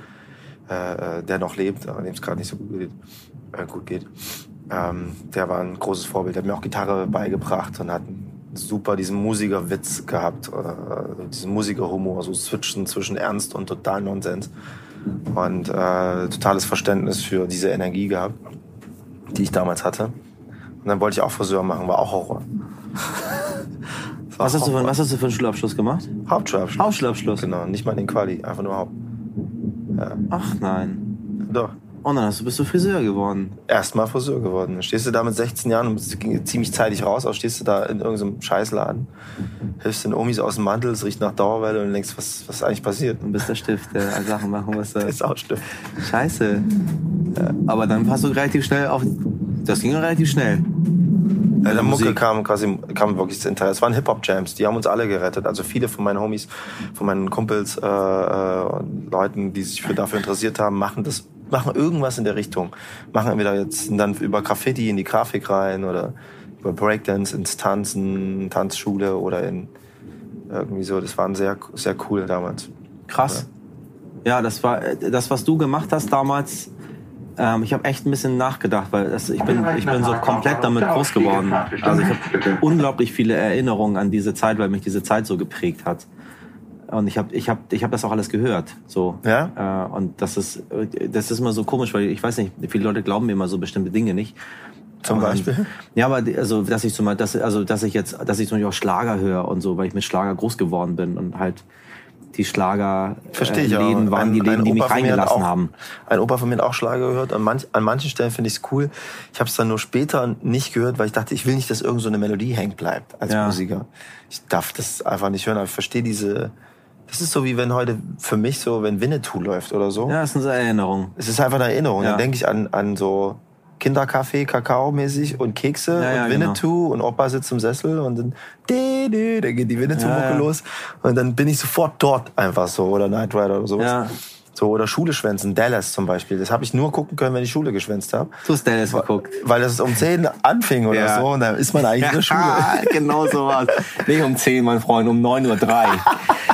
äh, der noch lebt, aber dem es gerade nicht so gut geht. Äh, gut geht. Ähm, der war ein großes Vorbild. Der hat mir auch Gitarre beigebracht und hat super diesen Musikerwitz gehabt, äh, diesen Musikerhumor, so switchen zwischen Ernst und total Nonsens. Und äh, totales Verständnis für diese Energie gehabt, die ich damals hatte. Und dann wollte ich auch Friseur machen, war auch Horror. war was, hast Horror. du für, was hast du für einen Schulabschluss gemacht? Hauptschulabschluss. Hauptschulabschluss? Genau, nicht mal den Quali, einfach nur Haupt. Ja. Ach nein. Doch. Und dann hast du, bist du Friseur geworden. Erstmal Friseur geworden. Dann stehst du da mit sechzehn Jahren und es ging ziemlich zeitig raus, aber stehst du da in irgendeinem Scheißladen, hilfst den Omis aus dem Mantel, es riecht nach Dauerwelle und denkst, was, was ist eigentlich passiert? Und bist der Stift, der Sachen machen, was da... Der ist auch Stift. Scheiße. Ja, aber dann hast du relativ schnell auf... Das ging relativ schnell. Ja, der Mucke kam quasi, kam wirklich ins Interesse. Es waren Hip-Hop-Jams, die haben uns alle gerettet. Also viele von meinen Homies, von meinen Kumpels, äh, äh, Leuten, die sich für dafür interessiert haben, machen das, machen irgendwas in der Richtung. Machen entweder jetzt dann über Graffiti in die Grafik rein oder über Breakdance ins Tanzen, Tanzschule oder in irgendwie so. Das war sehr, sehr cool damals. Krass. Ja, das war das, was du gemacht hast damals. Ähm, ich habe echt ein bisschen nachgedacht, weil das, ich bin ich bin so komplett damit groß geworden. Also ich habe unglaublich viele Erinnerungen an diese Zeit, weil mich diese Zeit so geprägt hat. Und ich habe ich habe ich habe das auch alles gehört, so. Ja? Äh, und das ist das ist immer so komisch, weil ich weiß nicht, viele Leute glauben mir immer so bestimmte Dinge nicht. Zum und, Beispiel? Ja, aber also dass ich zum Beispiel, dass, also dass ich jetzt, dass ich zum Beispiel auch Schlager höre und so, weil ich mit Schlager groß geworden bin und halt die Schlager Verstehe ich, äh, Läden waren ein, die Läden, die mich reingelassen auch, haben. Ein Opa von mir hat auch Schlager gehört. An, manch, an manchen Stellen finde ich es cool. Ich habe es dann nur später nicht gehört, weil ich dachte, ich will nicht, dass irgend so eine Melodie hängen bleibt als ja. Musiker. Ich darf das einfach nicht hören, aber ich verstehe diese... Das ist so wie wenn heute für mich so, wenn Winnetou läuft oder so. Ja, das ist eine Erinnerung. Es ist einfach eine Erinnerung. Ja. Dann denke ich an, an so Kinderkaffee, Kakao-mäßig und Kekse ja, ja, und Winnetou genau. und Opa sitzt im Sessel und dann, dü, dü, dann geht die Winnetou-Mucke ja, ja. los und dann bin ich sofort dort einfach so oder Knight Rider oder sowas. Ja. So, oder Schule schwänzen, Dallas zum Beispiel. Das habe ich nur gucken können, wenn ich Schule geschwänzt habe. Du hast Dallas geguckt. Weil das um zehn anfing oder ja. so und dann ist man eigentlich in der Schule. Genau so was. Nicht um zehn, mein Freund, um neun Uhr drei.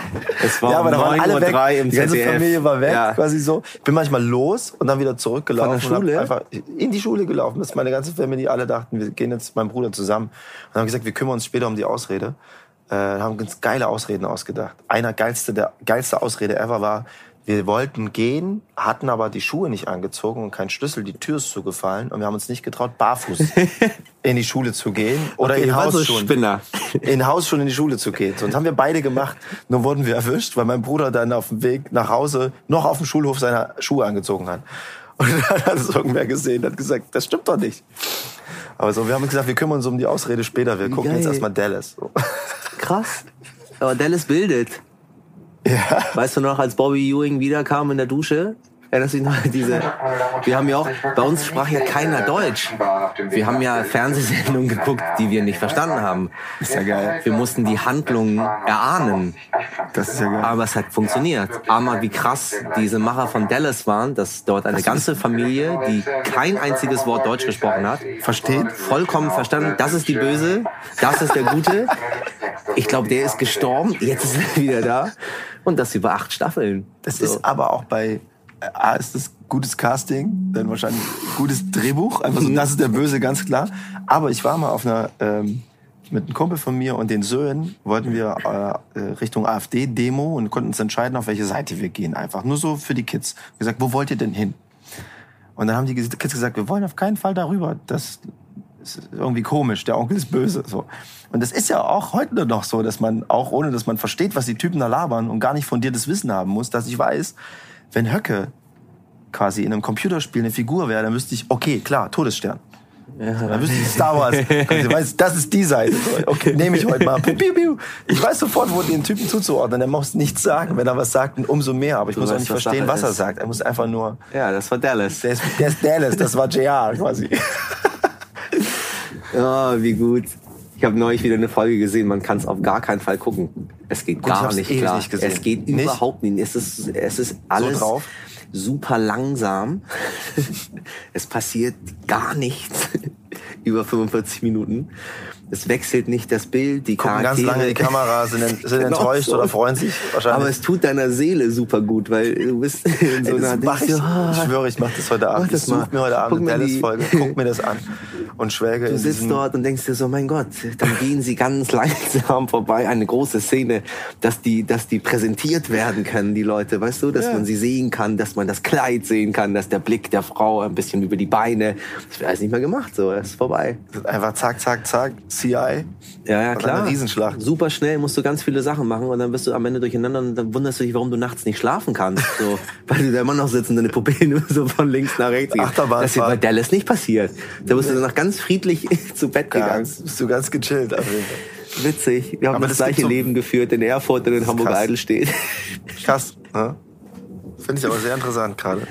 Es war ja, aber da waren alle weg. drei im Die ganze Z D F. Familie war weg, Ja. quasi so. Ich bin manchmal los und dann wieder zurückgelaufen. Von der Schule? Und hab einfach in die Schule gelaufen, bis meine ganze Familie alle dachten, wir gehen jetzt mit meinem Bruder zusammen. Und haben gesagt, wir kümmern uns später um die Ausrede. Äh, haben ganz geile Ausreden ausgedacht. Einer geilste, der geilste Ausrede ever war, wir wollten gehen, hatten aber die Schuhe nicht angezogen und keinen Schlüssel, die Tür ist zugefallen und wir haben uns nicht getraut, barfuß in die Schule zu gehen oder Okay, in ihr wart so Hausschuhen. Spinner. In Hausschuhen in die Schule zu gehen. Und das haben wir beide gemacht. Nun wurden wir erwischt, weil mein Bruder dann auf dem Weg nach Hause noch auf dem Schulhof seine Schuhe angezogen hat. Und dann hat es irgendwer gesehen und hat gesagt, das stimmt doch nicht. Aber so, wir haben gesagt, wir kümmern uns um die Ausrede später. Wir gucken geil. jetzt erstmal Dallas. So. Krass. Aber Dallas bildet. Ja. Weißt du noch, als Bobby Ewing wiederkam in der Dusche? Erinnerst du dich noch an diese... Wir haben ja auch... Bei uns sprach ja keiner Deutsch. Wir haben ja Fernsehsendungen geguckt, die wir nicht verstanden haben. Ist ja geil. Wir mussten die Handlungen erahnen. Das ist ja geil. Aber es hat funktioniert. Aber wie krass diese Macher von Dallas waren, dass dort eine ganze Familie, die kein einziges Wort Deutsch gesprochen hat, Versteht? vollkommen verstanden, das ist die Böse, das ist der Gute. Ich glaube, der ist gestorben, jetzt ist er wieder da. Und das über acht Staffeln. Das So. ist aber auch bei... A, ist das gutes Casting, dann wahrscheinlich gutes Drehbuch. Einfach so, das ist der Böse, ganz klar. Aber ich war mal auf einer... Ähm, mit einem Kumpel von mir und den Söhnen wollten wir äh, Richtung AfD-Demo und konnten uns entscheiden, auf welche Seite wir gehen. Einfach nur so für die Kids. Wir gesagt, wo wollt ihr denn hin? Und dann haben die Kids gesagt, wir wollen auf keinen Fall darüber. Das ist irgendwie komisch, der Onkel ist böse. So. Und das ist ja auch heute noch so, dass man, auch ohne dass man versteht, was die Typen da labern und gar nicht fundiertes Wissen haben muss, dass ich weiß, wenn Höcke quasi in einem Computerspiel eine Figur wäre, dann wüsste ich, okay, klar, Todesstern. Ja. Dann wüsste ich Star Wars. Ich weiß, das ist die Seite. Okay, nehme ich heute mal. Piu, piu. Ich weiß sofort, wo den Typen zuzuordnen. Er muss nichts sagen. Wenn er was sagt, umso mehr. Aber ich Du muss auch weißt, nicht was verstehen, Sache was er ist. sagt. Er muss einfach nur... Ja, das war Dallas. Der ist, der ist Dallas, das war J R quasi. Oh, wie gut. Ich habe neulich wieder eine Folge gesehen, man kann es auf gar keinen Fall gucken. Es geht Gut, ich gar hab's nicht ewig klar. nicht gesehen. Es geht Nicht? überhaupt nicht. Es ist, es ist alles drauf? super langsam. Es passiert gar nichts. Über fünfundvierzig Minuten. Es wechselt nicht das Bild, die Gucken Charaktere. ganz lange die Kamera, sind, ent- sind Genau enttäuscht so. oder freuen sich wahrscheinlich. Aber es tut deiner Seele super gut, weil du bist in so Ey, einer... das mach ich, denkst du, ah, ich schwöre, ich mach das heute mach Abend. das Ich suche mal. mir heute Abend Guck mir eine die- Dallas-Folge, guck mir das an und schwelge Du in sitzt diesem... dort und denkst dir so, mein Gott, dann gehen sie ganz langsam vorbei. Eine große Szene, dass die, dass die präsentiert werden können, die Leute, weißt du, dass Ja. man sie sehen kann, dass man das Kleid sehen kann, dass der Blick der Frau ein bisschen über die Beine. Das wird alles nicht mehr gemacht, so, es ist vorbei. Einfach zack, zack, zack, C I. Ja, ja, Und klar. eine Riesenschlacht. Super schnell musst du ganz viele Sachen machen und dann bist du am Ende durcheinander und dann wunderst du dich, warum du nachts nicht schlafen kannst. So, weil du da immer noch sitzt und deine Pupillen nur so von links nach rechts gehen. Achterbahnfahrt. Das ist bei Dallas nicht passiert. Da bist du danach ganz friedlich zu Bett Ja, gegangen. jetzt bist du ganz gechillt. auf jeden Fall. Witzig. Wir haben Aber das, das gleiche gibt so- Leben geführt in Erfurt und in Hamburger krass. Eidelstedt. Krass, ne? Finde ich aber sehr interessant gerade.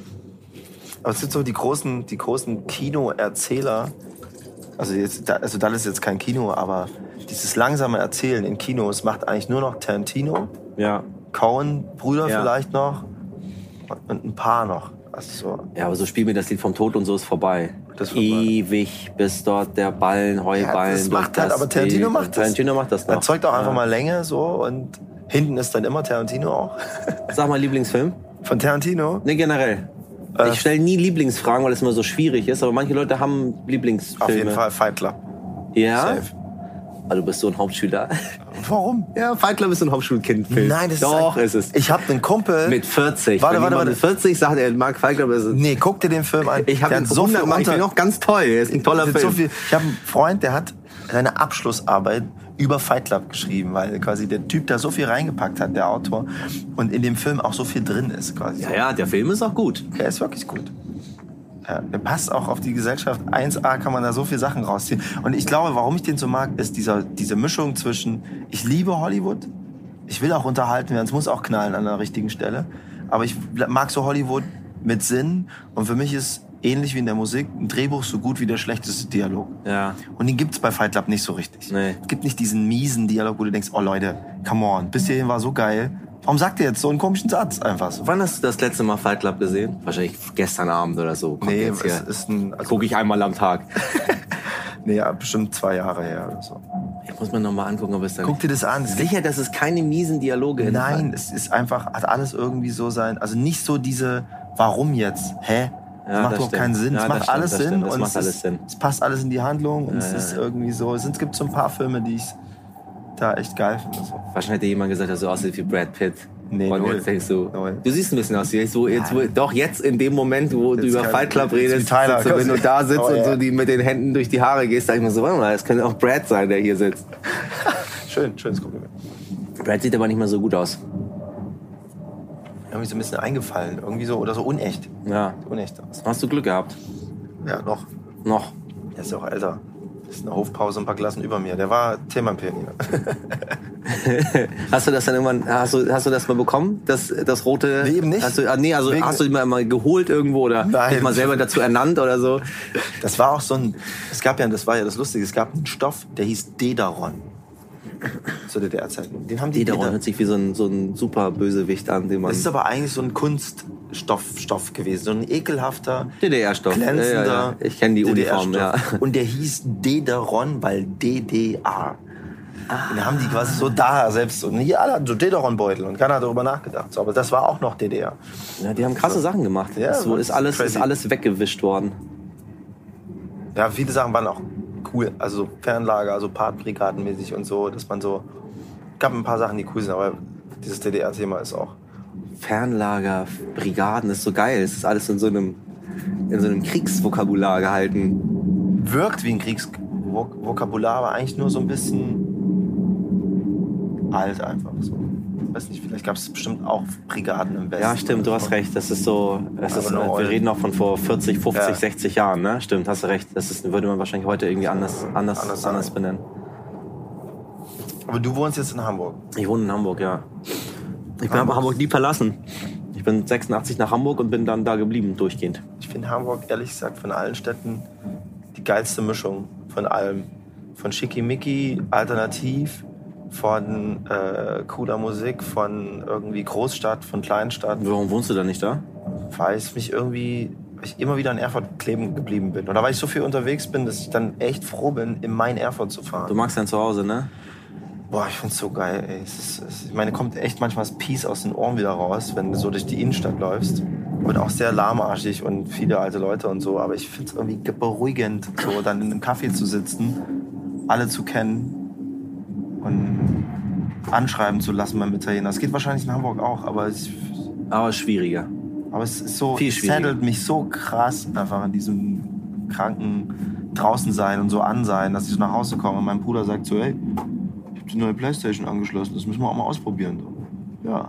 Aber es sind so die großen, die großen Kinoerzähler. Also jetzt, da- also das ist jetzt kein Kino, aber dieses langsame Erzählen in Kinos macht eigentlich nur noch Tarantino, Ja. Coen-Brüder Ja. vielleicht noch und ein paar noch. Also so. Ja, aber so Spiel mir das Lied vom Tod und so ist vorbei. Das ist vorbei. Ewig, bis dort der Ballen, Heuballen. Ja, das macht durch halt, aber Tarantino Bild. macht das. Tarantino macht das noch. Erzeugt auch einfach Ja. mal Länge so und hinten ist dann immer Tarantino auch. Sag mal Lieblingsfilm. Von Tarantino? Ne, generell. Äh. Ich stelle nie Lieblingsfragen, weil es immer so schwierig ist, aber manche Leute haben Lieblingsfilme. Auf jeden Fall Fight Club. Ja? Safe. Also du bist so ein Hauptschüler. Warum? Ja, Fight Club ist so ein Hauptschulkindfilm. Nein, das Doch, ist ist es. Ich habe einen Kumpel. Mit vierzig. Warte, Wenn warte, jemand warte. mit vierzig sagt, er mag Fight Club, ist es. Nee, guck dir den Film an. Ich habe Der ihn hat so viel hundertmal, ich unter. finde ihn auch ganz toll. Er ist ein toller Das ist Film. so viel. Ich habe einen Freund, der hat seine Abschlussarbeit über Fight Club geschrieben, weil quasi der Typ da so viel reingepackt hat, der Autor, und in dem Film auch so viel drin ist quasi. Ja, ja, der Film ist auch gut. Der ist wirklich gut. Ja, der passt auch auf die Gesellschaft. eins A kann man da so viele Sachen rausziehen. Und ich glaube, warum ich den so mag, ist dieser, diese Mischung zwischen, ich liebe Hollywood, ich will auch unterhalten werden, es muss auch knallen an der richtigen Stelle, aber ich mag so Hollywood mit Sinn, und für mich ist ähnlich wie in der Musik ein Drehbuch so gut wie der schlechteste Dialog. Ja. Und den gibt's bei Fight Club nicht so richtig. Nee. Es gibt nicht diesen miesen Dialog, wo du denkst, oh Leute, come on, bis hierhin war so geil. Warum sagt ihr jetzt so einen komischen Satz einfach so? Wann hast du das letzte Mal Fight Club gesehen? Wahrscheinlich gestern Abend oder so. Kommt Nee, jetzt es hier. ist ein, also, Gucke ich einmal am Tag. nee, ja, bestimmt zwei Jahre her oder so. Ich muss mir noch mal angucken, ob es da... Guck dir das an. Sicher, dass es keine miesen Dialoge Nein, es ist einfach, hat alles irgendwie so sein, also nicht so diese, warum jetzt, hä? Das Ja, macht das doch stimmt. keinen Sinn. Ja, es das macht stimmt, alles das Sinn stimmt. Das und macht es, alles ist, Sinn. es passt alles in die Handlung und Ja, es ja, ist ja. irgendwie so. Es, sind, es gibt so ein paar Filme, die ich da echt geil finde. So. Wahrscheinlich hätte jemand gesagt, dass du aussiehst wie Brad Pitt. Nee, und null. jetzt denkst du, Null. du siehst ein bisschen aus wie ich so, jetzt, wo, doch jetzt in dem Moment, wo du Jetzt über kann- Fight Club jetzt wie redest, Tyler, sitzt du, wenn du da sitzt Oh, und ja. so die mit den Händen durch die Haare gehst, sag ich mir so, warte mal, das könnte auch Brad sein, der hier sitzt. Schön, schönes Kompliment. Brad sieht aber nicht mehr so gut aus. Irgendwie so ein bisschen eingefallen, irgendwie so, oder so unecht. Ja. Unecht aus. Hast du Glück gehabt? Ja, noch. Noch. Er ist ja auch älter. Das ist eine Hofpause, ein paar Klassen über mir. Der war Themenpionier. Hast du das dann irgendwann, hast du, hast du das mal bekommen, das, das rote? Nee, eben nicht. Hast du, ah, nee, also Wegen- hast du dich mal, mal geholt irgendwo oder Nein. dich mal selber dazu ernannt oder so? Das war auch so ein, es gab ja, das war ja das Lustige, es gab einen Stoff, der hieß Dedaron. Zu D D R-Zeiten. Den haben die Dederon Deder- hört sich wie so ein, so ein super Bösewicht an, den man... Das ist aber eigentlich so ein Kunststoff Stoff gewesen, so ein ekelhafter, D D R-Stoff. glänzender Ja, ja, ja. Ich kenne die D D Uniform, ja. R-Stoff. Und der hieß Dederon, weil D D R. Und da haben die quasi so da selbst, und hier alle hatten so Dederon-Beutel und keiner hat darüber nachgedacht. So, aber das war auch noch D D R. Ja, die haben krasse Sachen gemacht. Ja, das so das ist alles, ist ist alles weggewischt worden. Ja, viele Sachen waren auch cool, also so Fernlager, also Partbrigadenmäßig und so, dass man so, gab ein paar Sachen, die cool sind, aber dieses D D R-Thema ist auch. Fernlager, Brigaden, das ist so geil. Es ist alles in so einem, in so einem Kriegsvokabular gehalten. Wirkt wie ein Kriegsvokabular, aber eigentlich nur so ein bisschen alt einfach so. Weiß nicht, vielleicht gab es bestimmt auch Brigaden im Westen. Ja, stimmt, du hast recht. Das ist so, das Aber ist, nur wir Eulen. reden auch von vor vierzig, fünfzig, Ja. sechzig Jahren, ne? Stimmt, hast du recht. Das ist, würde man wahrscheinlich heute irgendwie anders, anders, Anders anders, sagen. benennen. Aber du wohnst jetzt in Hamburg. Ich wohne in Hamburg, ja. Ich habe Hamburg. Hamburg nie verlassen. Ich bin sechsundachtzig nach Hamburg und bin dann da geblieben, durchgehend. Ich finde Hamburg, ehrlich gesagt, von allen Städten die geilste Mischung von allem. Von Schickimicki, alternativ, von äh, cooler Musik, von irgendwie Großstadt, von Kleinstadt. Warum wohnst du da nicht da? Weil ich mich irgendwie, weil ich immer wieder in Erfurt kleben geblieben bin. Oder weil ich so viel unterwegs bin, dass ich dann echt froh bin, in mein Erfurt zu fahren. Du magst dein Zuhause, ne? Boah, ich find's so geil, ey. Es ist, es, ich meine, kommt echt manchmal das Peace aus den Ohren wieder raus, wenn du so durch die Innenstadt läufst. Und auch sehr lahmarschig und viele alte Leute und so. Aber ich find's irgendwie beruhigend, so dann in einem Café zu sitzen, alle zu kennen und anschreiben zu lassen beim Italiener. Das geht wahrscheinlich in Hamburg auch, aber es, Aber schwieriger. aber es ist so, Viel es schwieriger. saddelt mich so krass einfach in diesem kranken draußen sein und so an sein, dass ich so nach Hause komme und mein Bruder sagt so, hey, ich hab die neue Playstation angeschlossen, das müssen wir auch mal ausprobieren. So. Ja.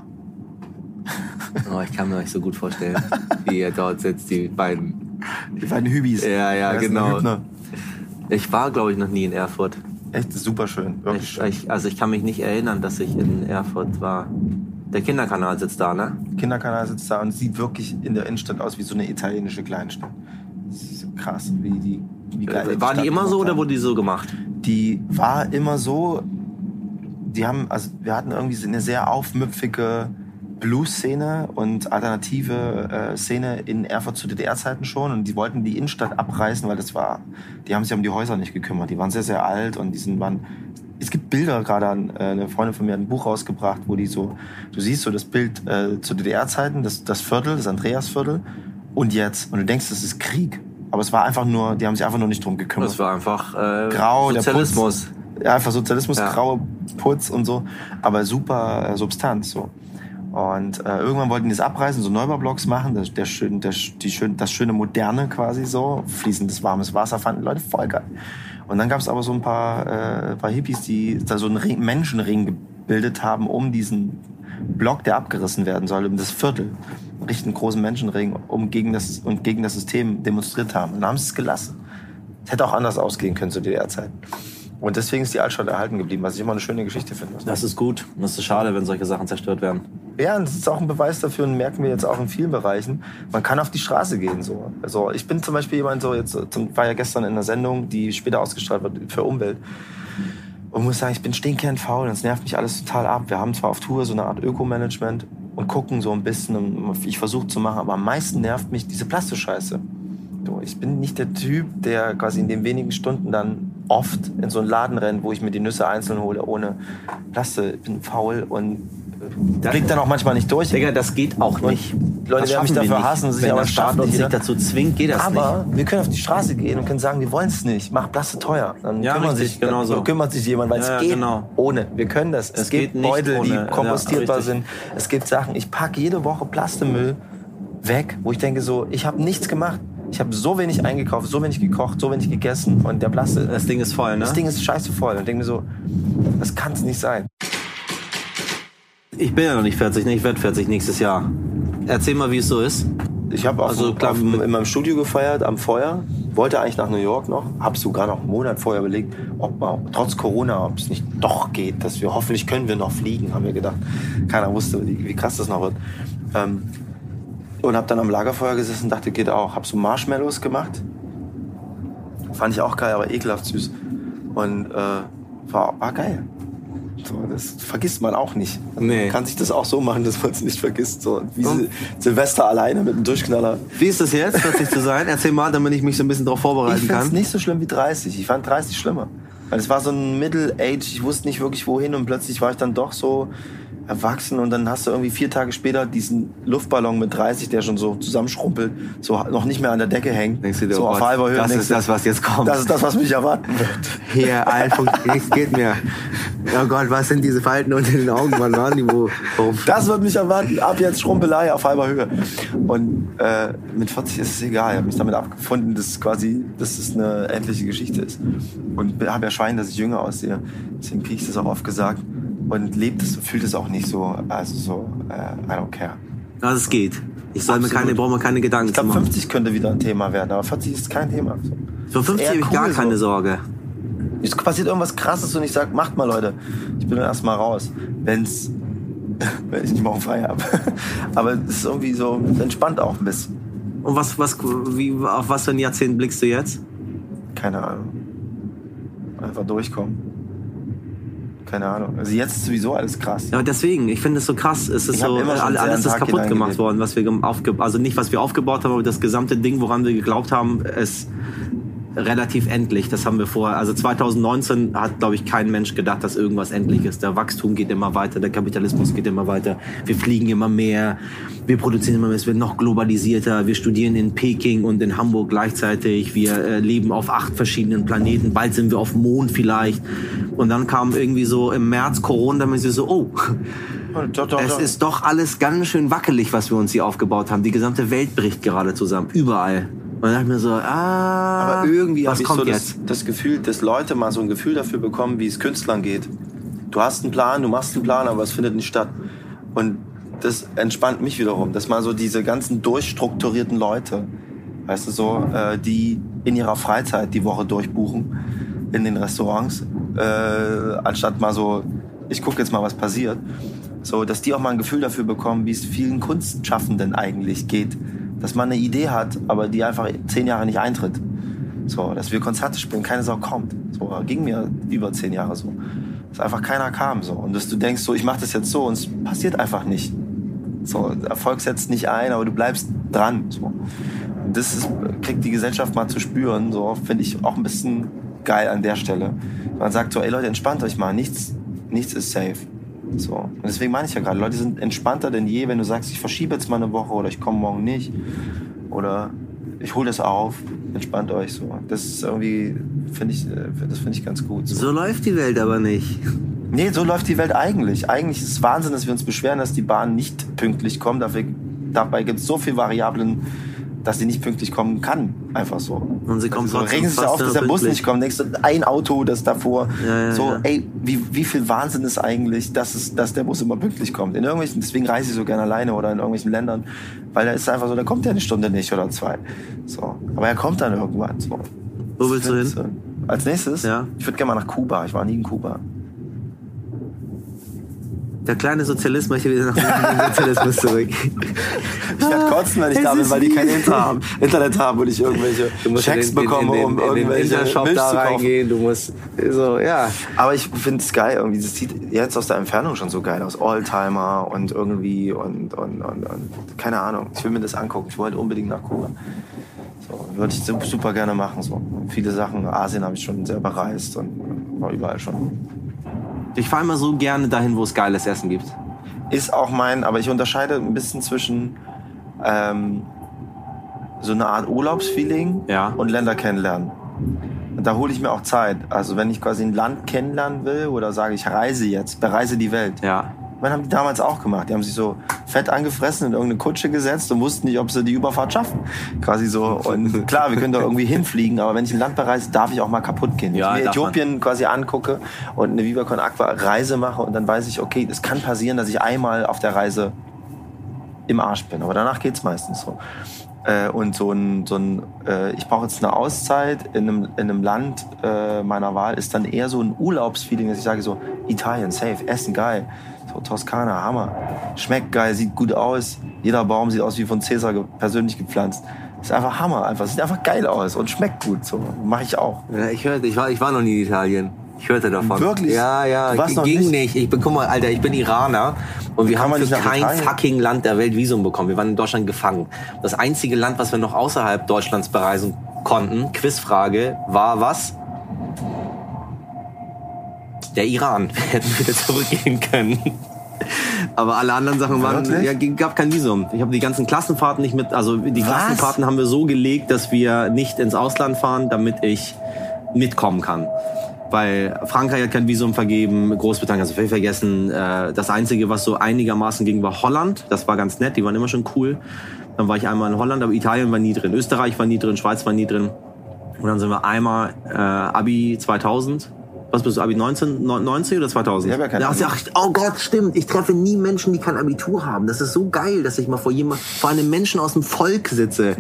Oh, ich kann mir euch so gut vorstellen, wie ihr dort sitzt, die beiden. Die beiden Hübis. Ja, ja, Der ist ein genau. Hübner. Ich war, glaube ich, noch nie in Erfurt. Echt super schön, wirklich Ich, schön. ich, also ich kann mich nicht erinnern, dass ich in Erfurt war. Der Kinderkanal sitzt da, ne? Kinderkanal sitzt da und sieht wirklich in der Innenstadt aus wie so eine italienische Kleinstadt. Das ist so krass, wie die, wie geil War Stadt die immer so gemacht oder haben. wurde die so gemacht? Die war immer so, die haben, also wir hatten irgendwie eine sehr aufmüpfige Blues-Szene und alternative äh, Szene in Erfurt zu D D R-Zeiten schon und die wollten die Innenstadt abreißen, weil das war, die haben sich um die Häuser nicht gekümmert, die waren sehr, sehr alt und die sind, waren, es gibt Bilder gerade, an, äh, eine Freundin von mir hat ein Buch rausgebracht, wo die so, du siehst so das Bild äh, zu D D R-Zeiten, das, das Viertel, das Andreasviertel und jetzt, und du denkst, das ist Krieg, aber es war einfach nur, die haben sich einfach nur nicht drum gekümmert. Das war einfach äh, Grau, der Sozialismus. Ja, einfach Sozialismus, Ja. graue Putz und so, aber super äh, Substanz so. Und äh, irgendwann wollten die es abreißen, so Neubaublocks machen, das, der schön, der, die schön, das schöne Moderne quasi so, fließendes warmes Wasser fanden die Leute voll geil. Und dann gab es aber so ein paar, äh, paar Hippies, die da so einen Ring, Menschenring gebildet haben um diesen Block, der abgerissen werden soll, um das Viertel, einen richtig großen Menschenring, um gegen das und gegen das System demonstriert haben. Und dann haben sie es gelassen. Es hätte auch anders ausgehen können zu D D R-Zeiten. Und deswegen ist die Altstadt erhalten geblieben, was ich immer eine schöne Geschichte finde. Das ist gut. Das ist schade, wenn solche Sachen zerstört werden. Ja, und das ist auch ein Beweis dafür und merken wir jetzt auch in vielen Bereichen. Man kann auf die Straße gehen, so. Also, ich bin zum Beispiel jemand so, jetzt, zum, war ja gestern in einer Sendung, die später ausgestrahlt wird für Umwelt. Und muss sagen, ich bin stinkend faul, das nervt mich alles total ab. Wir haben zwar auf Tour so eine Art Ökomanagement und gucken so ein bisschen und ich versuche zu machen, aber am meisten nervt mich diese Plastikscheiße. So, ich bin nicht der Typ, der quasi in den wenigen Stunden dann oft in so einen Laden rennen, wo ich mir die Nüsse einzeln hole, ohne Plaste. Ich bin faul und blick dann auch manchmal nicht durch. Digga, das geht auch nicht. Und Leute werden mich dafür hassen, sich wenn aber der Staat uns nicht dazu zwingt, geht das aber nicht. wir können auf die Straße gehen und können sagen, wir wollen es nicht. Mach Plaste teuer. Dann Ja, kümmert, richtig, sich, genau dann so. kümmert sich jemand, weil Ja, es geht genau. ohne. Wir können das. Es, Es gibt geht nicht Beutel, ohne. die kompostierbar Ja, sind. Es gibt Sachen. Ich packe jede Woche Plastemüll weg, wo ich denke so, ich habe nichts gemacht. Ich habe so wenig eingekauft, so wenig gekocht, so wenig gegessen und der Plaste, Das Ding ist voll, ne? das Ding ist scheiße voll. Und denke mir so, das kann es nicht sein. Ich bin ja noch nicht vierzig, ne? Ich werde vierzig nächstes Jahr. Erzähl mal, wie es so ist. Ich habe Also, klar, auf, in meinem Studio gefeiert, am Feuer. Wollte eigentlich nach New York noch. Habe sogar noch einen Monat vorher überlegt, ob man, trotz Corona, ob es nicht doch geht, dass wir, hoffentlich können wir noch fliegen, haben wir gedacht. Keiner wusste, wie, wie krass das noch wird. Ähm, und habe dann am Lagerfeuer gesessen und dachte, geht auch. Habe so Marshmallows gemacht. Fand ich auch geil, aber ekelhaft süß. Und äh, war, war geil. So, das vergisst man auch nicht. Nee. Man kann sich das auch so machen, dass man es nicht vergisst. So, wie Sil- Silvester alleine mit einem Durchknaller. Wie ist das jetzt, vierzig zu sein? Erzähl mal, damit ich mich so ein bisschen darauf vorbereiten Ich fand es kann. nicht so schlimm wie dreißig. Ich fand dreißig schlimmer. Weil es war so ein Middle-Age, ich wusste nicht wirklich wohin und plötzlich war ich dann doch so erwachsen und dann hast du irgendwie vier Tage später diesen Luftballon mit dreißig, der schon so zusammenschrumpelt, so noch nicht mehr an der Decke hängt. Denkst du dir, so oh auf Gott, halber Höhe. das denkst ist du, das, was jetzt kommt. Das ist das, was mich erwarten wird. Hier, einfach, nichts geht mehr. Oh Gott, was sind diese Falten unter den Augen? Wann waren die? Wo? wo? Das wird mich erwarten. Ab jetzt Schrumpelei auf halber Höhe. Und äh, mit vierzig ist es egal. Ich habe mich damit abgefunden, dass quasi, dass es eine endliche Geschichte ist. Und habe ja Schein, dass ich jünger aussehe. Deswegen kriege ich das auch oft gesagt. Und lebt es, fühlt es auch nicht so, also so, äh, I don't care. Also es geht. Ich soll mir keine, brauche mir keine Gedanken Ich glaube, zu machen. fünfzig könnte wieder ein Thema werden, aber vierzig ist kein Thema. Für fünfzig habe ich gar keine so. Sorge. Es passiert irgendwas Krasses und ich sage, macht mal, Leute. Ich bin dann erstmal raus. Wenn's, wenn ich nicht morgen frei habe. Aber es ist irgendwie so entspannt auch ein bisschen. Und was, was, wie, auf was für ein Jahrzehnt blickst du jetzt? Keine Ahnung. Einfach durchkommen. Keine Ahnung. Also jetzt ist sowieso alles krass. Ja, aber deswegen, ich finde es so krass. Es ist Ich hab so, immer schon alles sehr ist einen Tag kaputt gemacht hineingelebt. worden, was wir gem- aufge, also nicht was wir aufgebaut haben, aber das gesamte Ding, woran wir geglaubt haben, ist relativ endlich. Das haben wir vorher. Also zwanzig neunzehn hat, glaube ich, kein Mensch gedacht, dass irgendwas endlich ist. Der Wachstum geht immer weiter, der Kapitalismus geht immer weiter. Wir fliegen immer mehr, wir produzieren immer mehr, es wird noch globalisierter. Wir studieren in Peking und in Hamburg gleichzeitig. Wir äh, leben auf acht verschiedenen Planeten. Bald sind wir auf dem Mond vielleicht. Und dann kam irgendwie so im März Corona, damit sie so, oh, Doch, doch, es doch. ist doch alles ganz schön wackelig, was wir uns hier aufgebaut haben. Die gesamte Welt bricht gerade zusammen, überall. Und dann dachte ich mir so, ah, Aber irgendwie was habe ich kommt so jetzt? das, das Gefühl, dass Leute mal so ein Gefühl dafür bekommen, wie es Künstlern geht. Du hast einen Plan, du machst einen Plan, aber es findet nicht statt. Und das entspannt mich wiederum, dass mal so diese ganzen durchstrukturierten Leute, weißt du so, äh, die in ihrer Freizeit die Woche durchbuchen in den Restaurants, äh, anstatt mal so, ich gucke jetzt mal, was passiert, so, dass die auch mal ein Gefühl dafür bekommen, wie es vielen Kunstschaffenden eigentlich geht. Dass man eine Idee hat, aber die einfach zehn Jahre nicht eintritt. So, dass wir Konzerte spielen, keine Sau kommt. So, ging mir über zehn Jahre so. Dass einfach keiner kam. So. Und dass du denkst, so, ich mache das jetzt so und es passiert einfach nicht. So, Erfolg setzt nicht ein, aber du bleibst dran. So. Und das ist, kriegt die Gesellschaft mal zu spüren. So, finde ich auch ein bisschen geil an der Stelle. Man sagt so, ey Leute, entspannt euch mal, nichts, nichts ist safe. So. Und deswegen meine ich ja gerade, Leute sind entspannter denn je, wenn du sagst, ich verschiebe jetzt mal eine Woche oder ich komme morgen nicht oder ich hole das auf, entspannt euch so. Das ist irgendwie, finde ich, das finde ich ganz gut. So. So läuft die Welt aber nicht. Nee, so läuft die Welt eigentlich. Eigentlich ist es Wahnsinn, dass wir uns beschweren, dass die Bahn nicht pünktlich kommt. Dafür, dabei gibt es so viele Variablen, dass sie nicht pünktlich kommen kann. Einfach so. Und sie kommt also so, trotzdem regen sich fast auf, dass der Bus pünktlich. nicht kommt. Denkst du, ein Auto, das davor. Ja, ja, so, ja. ey, wie, wie viel Wahnsinn ist eigentlich, dass, es, dass der Bus immer pünktlich kommt. In irgendwelchen, deswegen reise ich so gerne alleine oder in irgendwelchen Ländern. Weil da ist einfach so, da kommt er eine Stunde nicht oder zwei. So. Aber er kommt dann irgendwann. So. Wo willst du hin? So. Als nächstes? Ja. Ich würde gerne mal nach Kuba. Ich war nie in Kuba. Der kleine Sozialist möchte wieder nach dem Sozialismus zurück. Ich werde kotzen, wenn ich Es da bin, ist weil die wie- kein Internet haben, Internet haben und ich irgendwelche Checks bekomme, um irgendwelche Intershop Milch da zu kaufen. reingehen. Du musst so, ja. Aber ich finde es geil irgendwie. Das sieht jetzt aus der Entfernung schon so geil aus. Oldtimer und irgendwie und, und, und, und keine Ahnung. Ich will mir das angucken. Ich wollte unbedingt nach Kuba. So, würde ich super gerne machen. So. Viele Sachen, Asien habe ich schon sehr bereist und war überall schon. Ich fahre immer so gerne dahin, wo es geiles Essen gibt. Ist auch mein, aber ich unterscheide ein bisschen zwischen ähm, so eine Art Urlaubsfeeling ja. und Länder kennenlernen. Und da hole ich mir auch Zeit. Also wenn ich quasi ein Land kennenlernen will oder sage, ich reise jetzt, bereise die Welt. Ja. Das haben die damals auch gemacht. Die haben sich so fett angefressen, in irgendeine Kutsche gesetzt und wussten nicht, ob sie die Überfahrt schaffen. Quasi so. Und klar, wir können da irgendwie hinfliegen, aber wenn ich ein Land bereise, darf ich auch mal kaputt gehen. Wenn ja, ich mir Äthiopien man. quasi angucke und eine Viva Con Aqua Reise mache und dann weiß ich, okay, es kann passieren, dass ich einmal auf der Reise im Arsch bin. Aber danach geht's meistens so. Und so ein, so ein äh, ich brauche jetzt eine Auszeit in einem, in einem Land äh, meiner Wahl, ist dann eher so ein Urlaubsfeeling, dass ich sage so, Italien, safe, Essen, geil. So Toskana, Hammer. Schmeckt geil, sieht gut aus. Jeder Baum sieht aus wie von Cäsar ge- persönlich gepflanzt. Ist einfach Hammer, einfach. Sieht einfach geil aus und schmeckt gut. So mache ich auch. Ja, ich hörte, ich war, ich war noch nie in Italien. Ich hörte davon. Wirklich? Ja, ja. Du warst noch ging nicht? nicht. Ich bin, guck mal, Alter, ich bin Iraner und wir Kann haben man für nicht nach kein Italien? fucking Land der Welt Visum bekommen. Wir waren in Deutschland gefangen. Das einzige Land, was wir noch außerhalb Deutschlands bereisen konnten, Quizfrage, war was? Der Iran. Wir hätten wieder zurückgehen können. Aber alle anderen Sachen waren, ja, gab kein Visum. Ich habe die ganzen Klassenfahrten nicht mit, also die Was? Klassenfahrten haben wir so gelegt, dass wir nicht ins Ausland fahren, damit ich mitkommen kann. Weil Frankreich hat kein Visum vergeben, Großbritannien hat es völlig vergessen. Das Einzige, was so einigermaßen ging, war Holland. Das war ganz nett, die waren immer schon cool. Dann war ich einmal in Holland, aber Italien war nie drin. Österreich war nie drin, Schweiz war nie drin. Und dann sind wir einmal äh, Abi zweitausend. Was bist du, Abi neunzehn, neunzig oder zweitausend? Ich hab ja kein ja, Abi. ach, oh Gott, stimmt. Ich treffe nie Menschen, die kein Abitur haben. Das ist so geil, dass ich mal vor jemand, vor einem Menschen aus dem Volk sitze.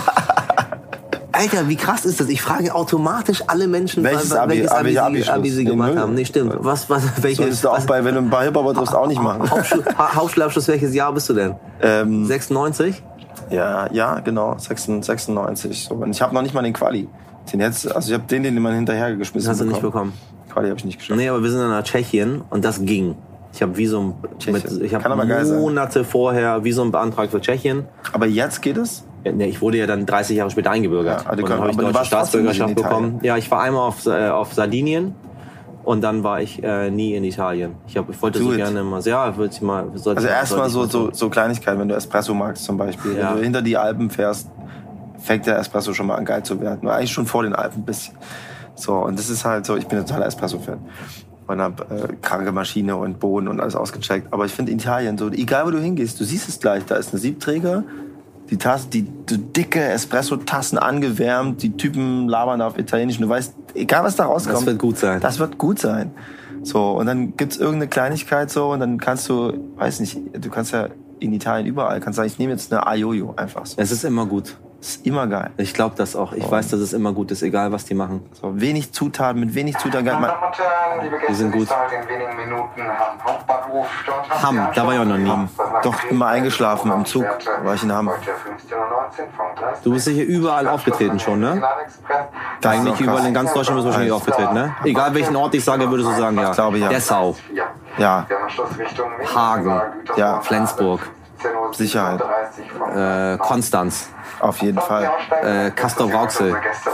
Alter, wie krass ist das? Ich frage automatisch alle Menschen, welches was, Abi, welches Abi, Abi, Abi, Abi sie gemacht haben. Nee, stimmt. Was, was, welches? Solltest du auch bei, wenn du ein paar Hip-Hopper triffst, auch nicht machen. Hauptschul, ha- Hauptschulabschluss, welches Jahr bist du denn? Ähm, sechsundneunzig? Ja, ja, genau, sechsundneunzig. So. Und ich habe noch nicht mal den Quali. Den jetzt, also ich habe den, den man hinterher geschmissen Hast du nicht bekommen. bekommen? Quali habe ich nicht geschafft. Nee, aber wir sind dann nach Tschechien und das ging. Ich habe Visum, mit, ich Kann aber geil habe sein. Monate vorher Visum beantragt für Tschechien. Aber jetzt geht es? Ja, nee, ich wurde ja dann dreißig Jahre später eingebürgert. Ja, also und dann können- habe ich aber du deutsche warst trotzdem nicht Staatsbürgerschaft in Italien. bekommen. Ja, ich war einmal auf, äh, auf Sardinien und dann war ich äh, nie in Italien. Ich, hab, ich wollte Do so it. gerne mal, ja, würde ich mal. Sollte, Also sollte erstmal ich so, mal so, so Kleinigkeiten, wenn du Espresso magst zum Beispiel. Ja. Wenn du hinter die Alpen fährst, fängt der Espresso schon mal an geil zu werden. Eigentlich schon vor den Alpen ein bisschen. So, und das ist halt so, ich bin ein totaler Espresso-Fan. Und hab äh, kranke Maschine und Bohnen und alles ausgecheckt. Aber ich finde Italien so, egal wo du hingehst, du siehst es gleich, da ist eine Siebträger, die Tassen, die, die dicke Espresso-Tassen angewärmt, die Typen labern auf Italienisch und du weißt, egal was da rauskommt. Das wird gut sein. Das wird gut sein. So, und dann gibt's irgendeine Kleinigkeit so und dann kannst du, weiß nicht, du kannst ja in Italien überall, kannst sagen, ich nehme jetzt eine Ayoyo einfach so. Es ist immer gut. Das ist immer geil. Ich glaube das auch. Ich Oh. weiß, dass es immer gut ist, egal was die machen. So, wenig Zutaten, mit wenig Zutaten. Meine Man, Damen und Herren, liebe Gäste, Die sind gut. Sie starten in wenigen Minuten am Hauptbahnhof. Dort haben Hamm, Sie da war ich auch noch nie. Anschluss. Doch, immer eingeschlafen im Zug, war ich in Hamm. Heute fünfzehn Uhr neunzehn vom Gleis Du bist sicher überall aufgetreten schon, ne? Das ist Eigentlich auch überall krass. in ganz Deutschland bist du wahrscheinlich aufgetreten, ne? Egal welchen Ort ich sage, würdest du sagen, ja. Ich glaube, ja. Dessau, Ja. Ja. Wir haben Anschluss Richtung Hagen, ja, Flensburg, Sicherheit. äh, Konstanz. Auf jeden Fall. Äh, Castrop-Rauxel.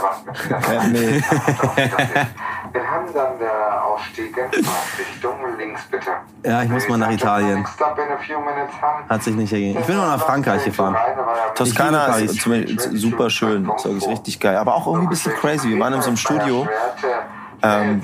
Äh, nee. Wir haben dann der Ausstieg in Richtung links, bitte. Ja, ich muss mal nach Italien. Hat sich nicht ergeben. Ich bin noch nach Frankreich gefahren. Toskana Ich liebe ist zum Beispiel super schön, ist wirklich richtig geil. Aber auch irgendwie ein bisschen crazy. Wir waren in so einem Studio. Ähm,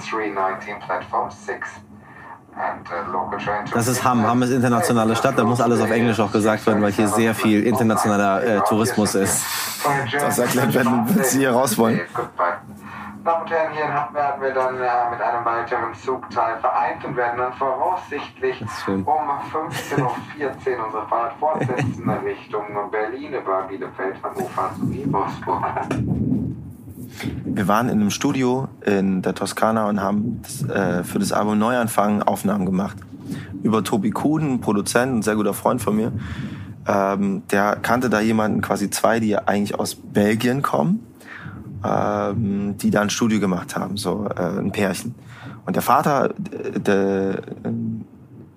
Das ist Hamm. Hamm ist internationale Stadt, da muss alles auf Englisch auch gesagt werden, weil hier sehr viel internationaler äh, Tourismus ist. Das erklärt, wenn, wenn Sie hier raus wollen. Damen und Herren, hier in Hamm werden wir dann äh, mit einem weiteren Zugteil vereint und werden dann voraussichtlich Das ist schön. um fünfzehn Uhr vierzehn unsere Fahrt fortsetzen Richtung Berlin über Bielefeld, Hannover sowie Wolfsburg. Wir waren in einem Studio in der Toskana und haben das, äh, für das Album Neuanfang Aufnahmen gemacht. Über Tobi Kuhn, ein Produzent, ein sehr guter Freund von mir. Ähm, der kannte da jemanden, quasi zwei, die eigentlich aus Belgien kommen, ähm, die da ein Studio gemacht haben, so äh, ein Pärchen. Und der Vater, der,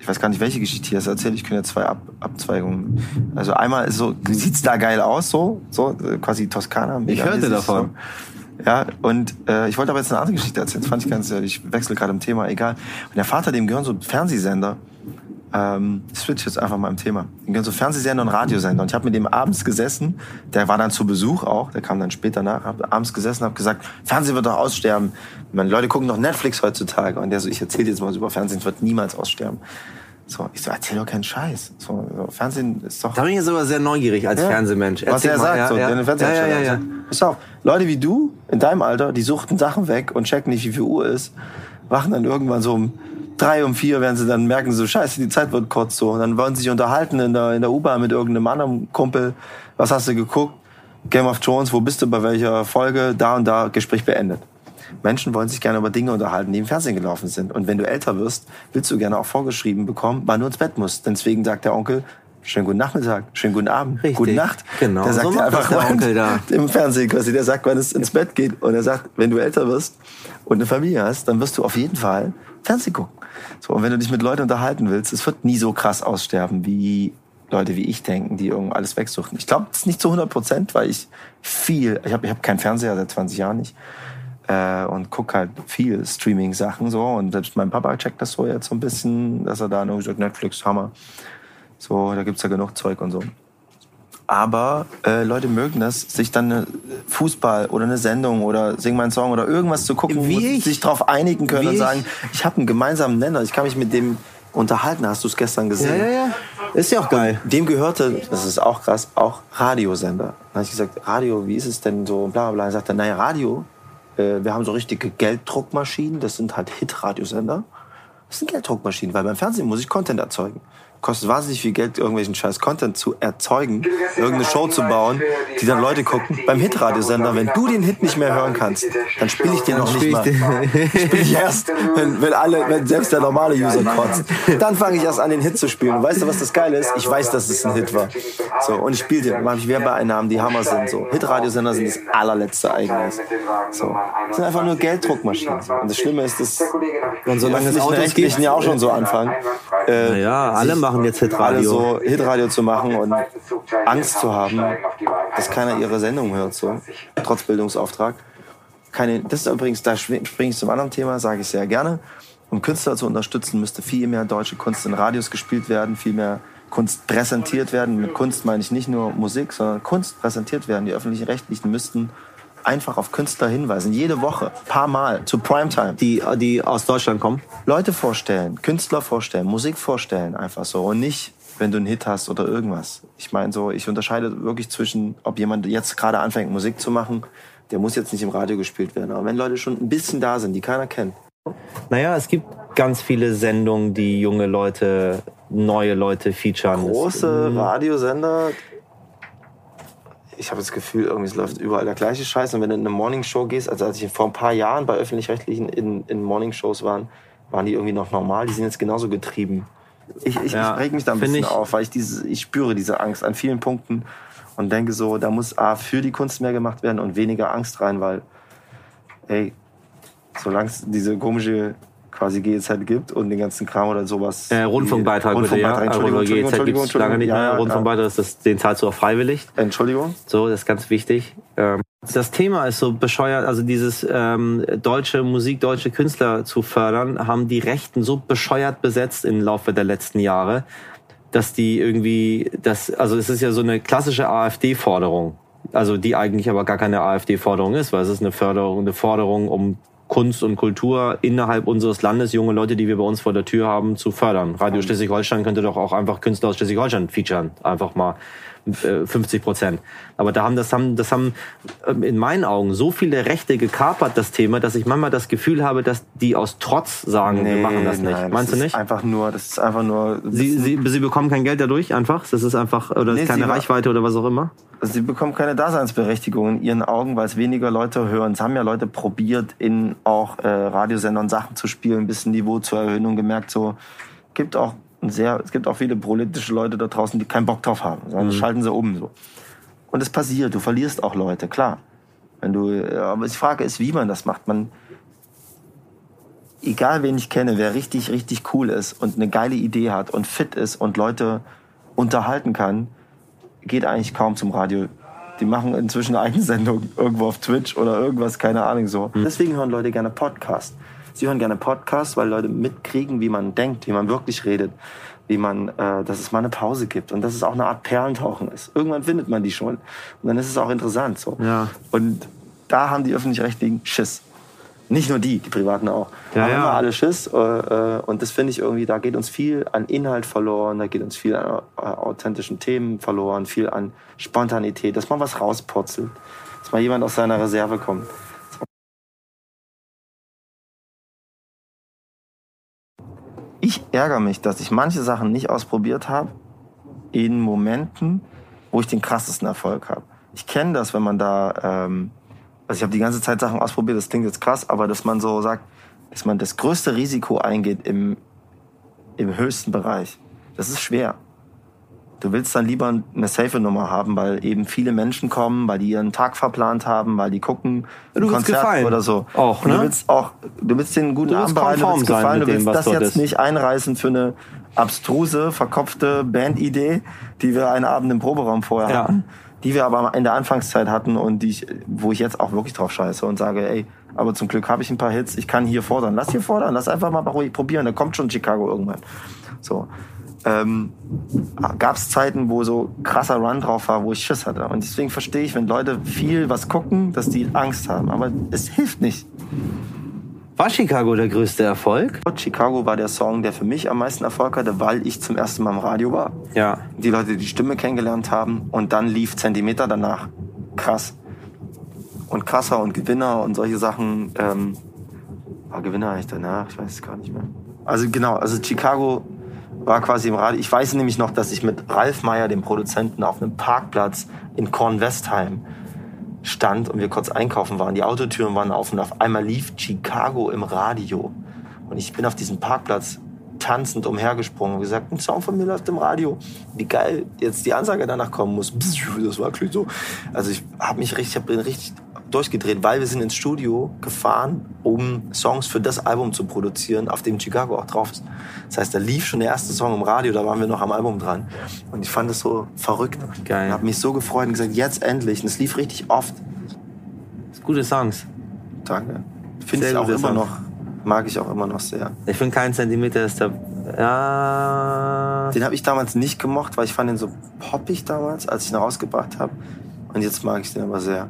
ich weiß gar nicht, welche Geschichte ich jetzt erzähle, ich könnte ja zwei Ab- Abzweigungen. Also einmal ist so, sieht's da geil aus, so, so quasi Toskana. Ich hörte davon. So. Ja, und äh, ich wollte aber jetzt eine andere Geschichte erzählen, das fand ich ganz, ich wechsle gerade im Thema, egal. Und der Vater, dem gehören so Fernsehsender, ähm, switch jetzt einfach mal im Thema. Dem gehören so Fernsehsender und Radiosender. Und ich habe mit dem abends gesessen, der war dann zu Besuch auch, der kam dann später nach, habe abends gesessen und habe gesagt, Fernsehen wird doch aussterben. Meine Leute gucken doch Netflix heutzutage. Und der so, ich erzähle jetzt mal so über Fernsehen, wird niemals aussterben. So, ich so, erzähl doch keinen Scheiß. So, so, Fernsehen ist doch... Da bin ich jetzt aber sehr neugierig als ja. Fernsehmensch. Was er mal, sagt, ja, so, ja. in den ja, ja, ja, ja. Pass auf, Leute wie du, in deinem Alter, die suchten Sachen weg und checken nicht, wie viel Uhr ist, wachen dann irgendwann so um drei, um vier, werden sie dann merken, so, scheiße, die Zeit wird kurz so. Und dann wollen sie sich unterhalten in der, in der U-Bahn mit irgendeinem anderen Kumpel. Was hast du geguckt? Game of Thrones, wo bist du, bei welcher Folge? Da und da, Gespräch beendet. Menschen wollen sich gerne über Dinge unterhalten, die im Fernsehen gelaufen sind. Und wenn du älter wirst, willst du gerne auch vorgeschrieben bekommen, wann du ins Bett musst. Deswegen sagt der Onkel, schönen guten Nachmittag, schönen guten Abend, Richtig. gute Nacht. Genau, der sagt so dir macht einfach, das der Onkel da. Im Fernsehen quasi, der sagt, wann es ins Bett geht. Und er sagt, wenn du älter wirst und eine Familie hast, dann wirst du auf jeden Fall Fernsehen gucken. So, und wenn du dich mit Leuten unterhalten willst, es wird nie so krass aussterben, wie Leute wie ich denken, die irgend alles wegsuchten. Ich glaube, das ist nicht zu hundert Prozent, weil ich viel, ich habe ich hab keinen Fernseher seit zwanzig Jahren nicht. Äh, und guck halt viel Streaming-Sachen so. Und selbst mein Papa checkt das so jetzt so ein bisschen, dass er da nur sagt, Netflix, Hammer. So, da gibt's ja genug Zeug und so. Aber äh, Leute mögen das, sich dann eine Fußball oder eine Sendung oder Sing meinen Song oder irgendwas zu gucken, Wie wo sie ich. sich drauf einigen können Wie und ich. sagen, ich habe einen gemeinsamen Nenner, ich kann mich mit dem unterhalten. Hast du es gestern gesehen? Ja, ja, ja. Ist ja auch geil. Dem gehörte, das ist auch krass, auch Radiosender. Dann habe ich gesagt, Radio, wie ist es denn so? Bla bla. Dann sagt er, naja, Radio, äh, wir haben so richtige Gelddruckmaschinen, das sind halt Hit-Radiosender. Das sind Gelddruckmaschinen, weil beim Fernsehen muss ich Content erzeugen. Kostet wahnsinnig viel Geld, irgendwelchen scheiß Content zu erzeugen, irgendeine Show zu bauen, die dann Leute gucken. Beim Hit-Radiosender, wenn du den Hit nicht mehr hören kannst, dann spiele ich den noch nicht mal. Spiele ich erst, wenn, wenn alle, wenn selbst der normale User kotzt. Dann fange ich erst an, den Hit zu spielen. Und weißt du, was das Geile ist? Ich weiß, dass es ein Hit war. So, und ich spiele den. Dann habe ich Werbeeinnahmen, die Hammer sind. So, Hit-Radiosender sind das allerletzte eigentlich. So, das sind einfach nur Gelddruckmaschinen. Und das Schlimme ist, dass Und solange es Autos Rechtlichen ja auch schon so anfangen. Äh, Naja, alle machen jetzt alle Hitradio. so Hitradio zu machen und Angst zu haben, dass keiner ihre Sendung hört, so trotz Bildungsauftrag. Keine, das ist übrigens, da springe ich zum anderen Thema, sage ich sehr gerne. Um Künstler zu unterstützen, müsste viel mehr deutsche Kunst in Radios gespielt werden, viel mehr Kunst präsentiert werden. Mit Kunst meine ich nicht nur Musik, sondern Kunst präsentiert werden. Die öffentlich-rechtlichen müssten einfach auf Künstler hinweisen, jede Woche, paar Mal, zu Primetime. Die, die aus Deutschland kommen. Leute vorstellen, Künstler vorstellen, Musik vorstellen, einfach so. Und nicht, wenn du einen Hit hast oder irgendwas. Ich meine so, ich unterscheide wirklich zwischen, ob jemand jetzt gerade anfängt, Musik zu machen, der muss jetzt nicht im Radio gespielt werden. Aber wenn Leute schon ein bisschen da sind, die keiner kennt. Naja, es gibt ganz viele Sendungen, die junge Leute, neue Leute featuren. Große Radiosender, ich habe das Gefühl, irgendwie es läuft überall der gleiche Scheiß. Und wenn du in eine Morningshow gehst, also als ich vor ein paar Jahren bei Öffentlich-Rechtlichen in, in Morningshows waren, waren die irgendwie noch normal. Die sind jetzt genauso getrieben. Ich, ich, Ja, ich reg mich da ein find bisschen ich- auf, weil ich diese, ich spüre diese Angst an vielen Punkten und denke so, da muss A, für die Kunst mehr gemacht werden und weniger Angst rein, weil, ey, solange es diese komische quasi G E Z gibt und den ganzen Kram oder sowas. Äh, Rundfunkbeitrag, bitte, ja. Rundfunkbeitrag, Entschuldigung, G E Entschuldigung, Z Entschuldigung, gibt's lange nicht mehr. Ja, ja, Rundfunkbeitrag, ist das, den zahlst du auch freiwillig. Entschuldigung. So, das ist ganz wichtig. Ähm, das Thema ist so bescheuert, also dieses ähm, deutsche Musik, deutsche Künstler zu fördern, haben die Rechten so bescheuert besetzt im Laufe der letzten Jahre, dass die irgendwie, das, also es ist ja so eine klassische AfD-Forderung, also die eigentlich aber gar keine AfD-Forderung ist, weil es ist eine Förderung, eine Forderung, um Kunst und Kultur innerhalb unseres Landes, junge Leute, die wir bei uns vor der Tür haben, zu fördern. Radio Schleswig-Holstein könnte doch auch einfach Künstler aus Schleswig-Holstein featuren, einfach mal äh, fünfzig Prozent. Aber da haben das haben das haben ähm, in meinen Augen so viele Rechte gekapert, das Thema, dass ich manchmal das Gefühl habe, dass die aus Trotz sagen, wir machen das nicht. Nein, Meinst das du ist nicht? Einfach nur, das ist einfach nur. Sie, sie, sie bekommen kein Geld dadurch einfach? Das ist einfach, oder Nee, ist keine sie war- Reichweite oder was auch immer? Also sie bekommen keine Daseinsberechtigung in ihren Augen, weil es weniger Leute hören. Es haben ja Leute probiert, in auch äh, Radiosendern Sachen zu spielen, ein bisschen Niveau zu erhöhen und gemerkt, so gibt auch ein sehr, es gibt auch viele politische Leute da draußen, die keinen Bock drauf haben. Sondern schalten sie um so. Und es passiert, du verlierst auch Leute, klar. Wenn du, aber die Frage ist, wie man das macht. Man egal wen ich kenne, wer richtig, richtig cool ist und eine geile Idee hat und fit ist und Leute unterhalten kann, geht eigentlich kaum zum Radio. Die machen inzwischen eine Eigensendung irgendwo auf Twitch oder irgendwas, keine Ahnung so. Mhm. Deswegen hören Leute gerne Podcasts. Sie hören gerne Podcasts, weil Leute mitkriegen, wie man denkt, wie man wirklich redet, wie man, äh, dass es mal eine Pause gibt und dass es auch eine Art Perlentauchen ist. Irgendwann findet man die schon und dann ist es auch interessant so. Ja. Und da haben die Öffentlich-Rechtlichen Schiss. Nicht nur die, die Privaten auch. Ja, haben ja. immer alle Schiss äh, äh, und das finde ich irgendwie, da geht uns viel an Inhalt verloren, da geht uns viel an äh, authentischen Themen verloren, viel an Spontanität, dass man was rauspurzelt, dass mal jemand aus seiner Reserve kommt. Ich ärgere mich, dass ich manche Sachen nicht ausprobiert habe in Momenten, wo ich den krassesten Erfolg habe. Ich kenne das, wenn man da, ähm, also ich habe die ganze Zeit Sachen ausprobiert, das klingt jetzt krass, aber dass man so sagt, dass man das größte Risiko eingeht im, im höchsten Bereich, das ist schwer. Du willst dann lieber eine safe Nummer haben, weil eben viele Menschen kommen, weil die ihren Tag verplant haben, weil die gucken, ein du Konzert gefallen. Oder so. Auch, und ne? du willst auch, du willst den guten Du willst Abend bereiten, du willst konform sein gefallen, mit du willst dem, was das dort jetzt ist. nicht einreißen für eine abstruse, verkopfte Bandidee, die wir einen Abend im Proberaum vorher Ja. hatten, die wir aber in der Anfangszeit hatten und die ich, wo ich jetzt auch wirklich drauf scheiße und sage, ey, aber zum Glück habe ich ein paar Hits, ich kann hier fordern. Lass hier fordern, lass einfach mal ruhig probieren, da kommt schon Chicago irgendwann. So. Ähm, gab es Zeiten, wo so krasser Run drauf war, wo ich Schiss hatte. Und deswegen verstehe ich, wenn Leute viel was gucken, dass die Angst haben. Aber es hilft nicht. War Chicago der größte Erfolg? Chicago war der Song, der für mich am meisten Erfolg hatte, weil ich zum ersten Mal im Radio war. Ja. Die Leute die Stimme kennengelernt haben und dann lief Zentimeter danach. Krass. Und krasser und Gewinner und solche Sachen. Ähm, war Gewinner eigentlich danach? Ich weiß es gar nicht mehr. Also genau, also Chicago war quasi im Radio. Ich weiß nämlich noch, dass ich mit Ralf Meyer, dem Produzenten, auf einem Parkplatz in Kornwestheim stand und wir kurz einkaufen waren. Die Autotüren waren auf und auf einmal lief Chicago im Radio. Und ich bin auf diesem Parkplatz tanzend umhergesprungen und gesagt, ein Song von mir läuft im Radio. Wie geil jetzt die Ansage danach kommen muss. Das war wirklich so. Also ich habe mich richtig, ich bin richtig durchgedreht, weil wir sind ins Studio gefahren, um Songs für das Album zu produzieren, auf dem Chicago auch drauf ist. Das heißt, da lief schon der erste Song im Radio, da waren wir noch am Album dran. Und ich fand das so verrückt. Geil. Ich habe mich so gefreut und gesagt, jetzt endlich. Und es lief richtig oft. Gute Songs. Danke. Finde Sehr ich auch gute immer Songs. noch, mag ich auch immer noch sehr. Ich finde, kein Zentimeter ist der... Ja... Den habe ich damals nicht gemocht, weil ich fand den so poppig damals, als ich ihn rausgebracht habe. Und jetzt mag ich den aber sehr.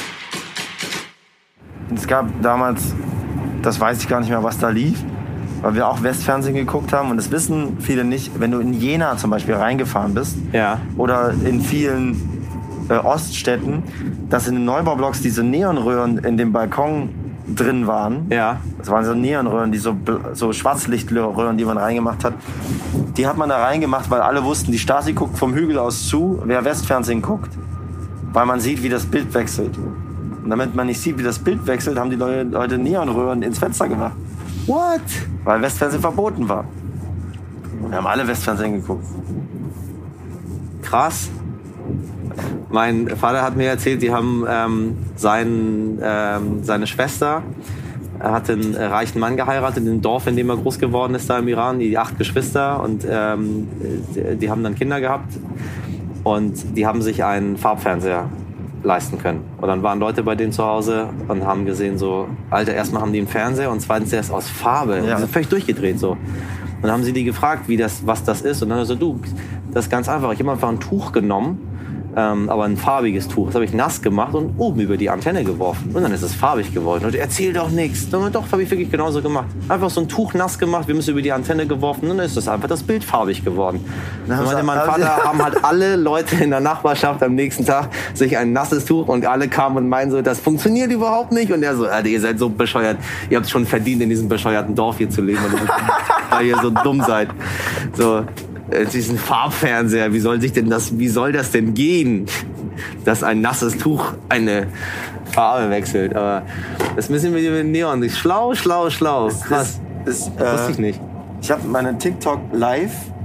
Es gab damals, das weiß ich gar nicht mehr, was da lief, weil wir auch Westfernsehen geguckt haben. Und das wissen viele nicht, wenn du in Jena zum Beispiel reingefahren bist Ja. oder in vielen äh, Oststädten, dass in den Neubaublocks diese Neonröhren in dem Balkon drin waren. Ja. Das waren so Neonröhren, die so, bl- so Schwarzlichtröhren, die man reingemacht hat. Die hat man da reingemacht, weil alle wussten, die Stasi guckt vom Hügel aus zu, wer Westfernsehen guckt. Weil man sieht, wie das Bild wechselt. Und damit man nicht sieht, wie das Bild wechselt, haben die Leute Neonröhren ins Fenster gemacht. What? Weil Westfernsehen verboten war. Wir haben alle Westfernsehen geguckt. Krass. Mein Vater hat mir erzählt, die haben ähm, sein, ähm, seine Schwester, er hat einen reichen Mann geheiratet in dem Dorf, in dem er groß geworden ist, da im Iran, die acht Geschwister, und ähm, die, die haben dann Kinder gehabt und die haben sich einen Farbfernseher leisten können. Und dann waren Leute bei denen zu Hause und haben gesehen so, Alter, erstmal haben die einen Fernseher und zweitens der ist aus Farbe. Ja. Die sind völlig durchgedreht so. Und dann haben sie die gefragt, wie das, was das ist. Und dann hat er so, du, das ist ganz einfach. Ich habe einfach ein Tuch genommen, ähm, aber ein farbiges Tuch. Das habe ich nass gemacht und oben über die Antenne geworfen. Und dann ist es farbig geworden. Und erzähl doch nichts. Doch, doch, habe ich wirklich genauso gemacht. Einfach so ein Tuch nass gemacht, wir müssen über die Antenne geworfen. Und dann ist das einfach das Bild farbig geworden. Na, Und haben mein sie- Vater haben halt alle Leute in der Nachbarschaft am nächsten Tag sich ein nasses Tuch und alle kamen und meinen so, das funktioniert überhaupt nicht. Und er so, Alter, ihr seid so bescheuert. Ihr habt schon verdient, in diesem bescheuerten Dorf hier zu leben, weil ihr so dumm seid. So, es ist ein Farbfernseher. Wie soll sich denn das, wie soll das denn gehen, dass ein nasses Tuch eine Farbe wechselt? Aber das müssen wir mit Neon nicht. Schlau, schlau, schlau. Krass. Das, Wusste äh, ich nicht. Ich habe meine TikTok live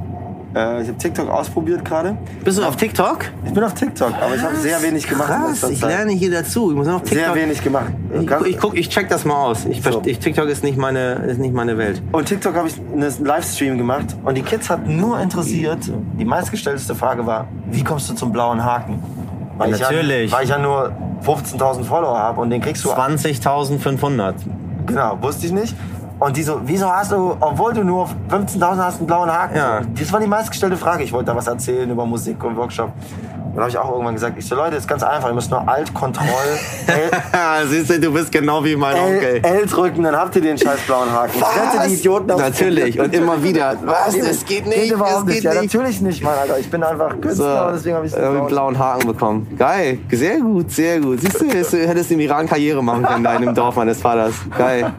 Äh, ich habe TikTok ausprobiert gerade. Bist du auf TikTok? Ich bin auf TikTok, aber ich habe sehr wenig gemacht. in Krass, letzter ich Zeit. lerne hier dazu. Ich muss noch TikTok. Sehr wenig gemacht. Ich, Kann- ich, guck, ich check das mal aus. Ich, So. ich, TikTok ist nicht, meine, ist nicht meine Welt. Und TikTok habe ich einen Livestream gemacht und die Kids hat nur interessiert, die meistgestellteste Frage war, wie kommst du zum blauen Haken? Weil Natürlich. Ich ja, weil ich ja nur fünfzehntausend Follower habe und den kriegst du... zwanzigtausendfünfhundert. Genau, wusste ich nicht. Und die so, wieso hast du, obwohl du nur fünfzehntausend hast, einen blauen Haken? Ja. So, das war die meistgestellte Frage. Ich wollte da was erzählen über Musik und Workshop. Dann habe ich auch irgendwann gesagt, ich so, Leute, das ist ganz einfach, ihr müsst nur Alt, Kontroll, L, Siehst du, du bist genau wie mein L, Onkel. L drücken, dann habt ihr den scheiß blauen Haken. Ich rette die Idioten aus Natürlich. Und immer wieder. Was? Es geht nicht. Geht überhaupt Es nicht. geht Ja, nicht. natürlich nicht, Mann, Alter. Ich bin einfach So, Künstler und deswegen habe ich äh, einen blauen Haken bekommen. Geil. Sehr gut, sehr gut. Siehst du, hättest du hättest im Iran Karriere machen können, da in dem Dorf meines Vaters. Geil.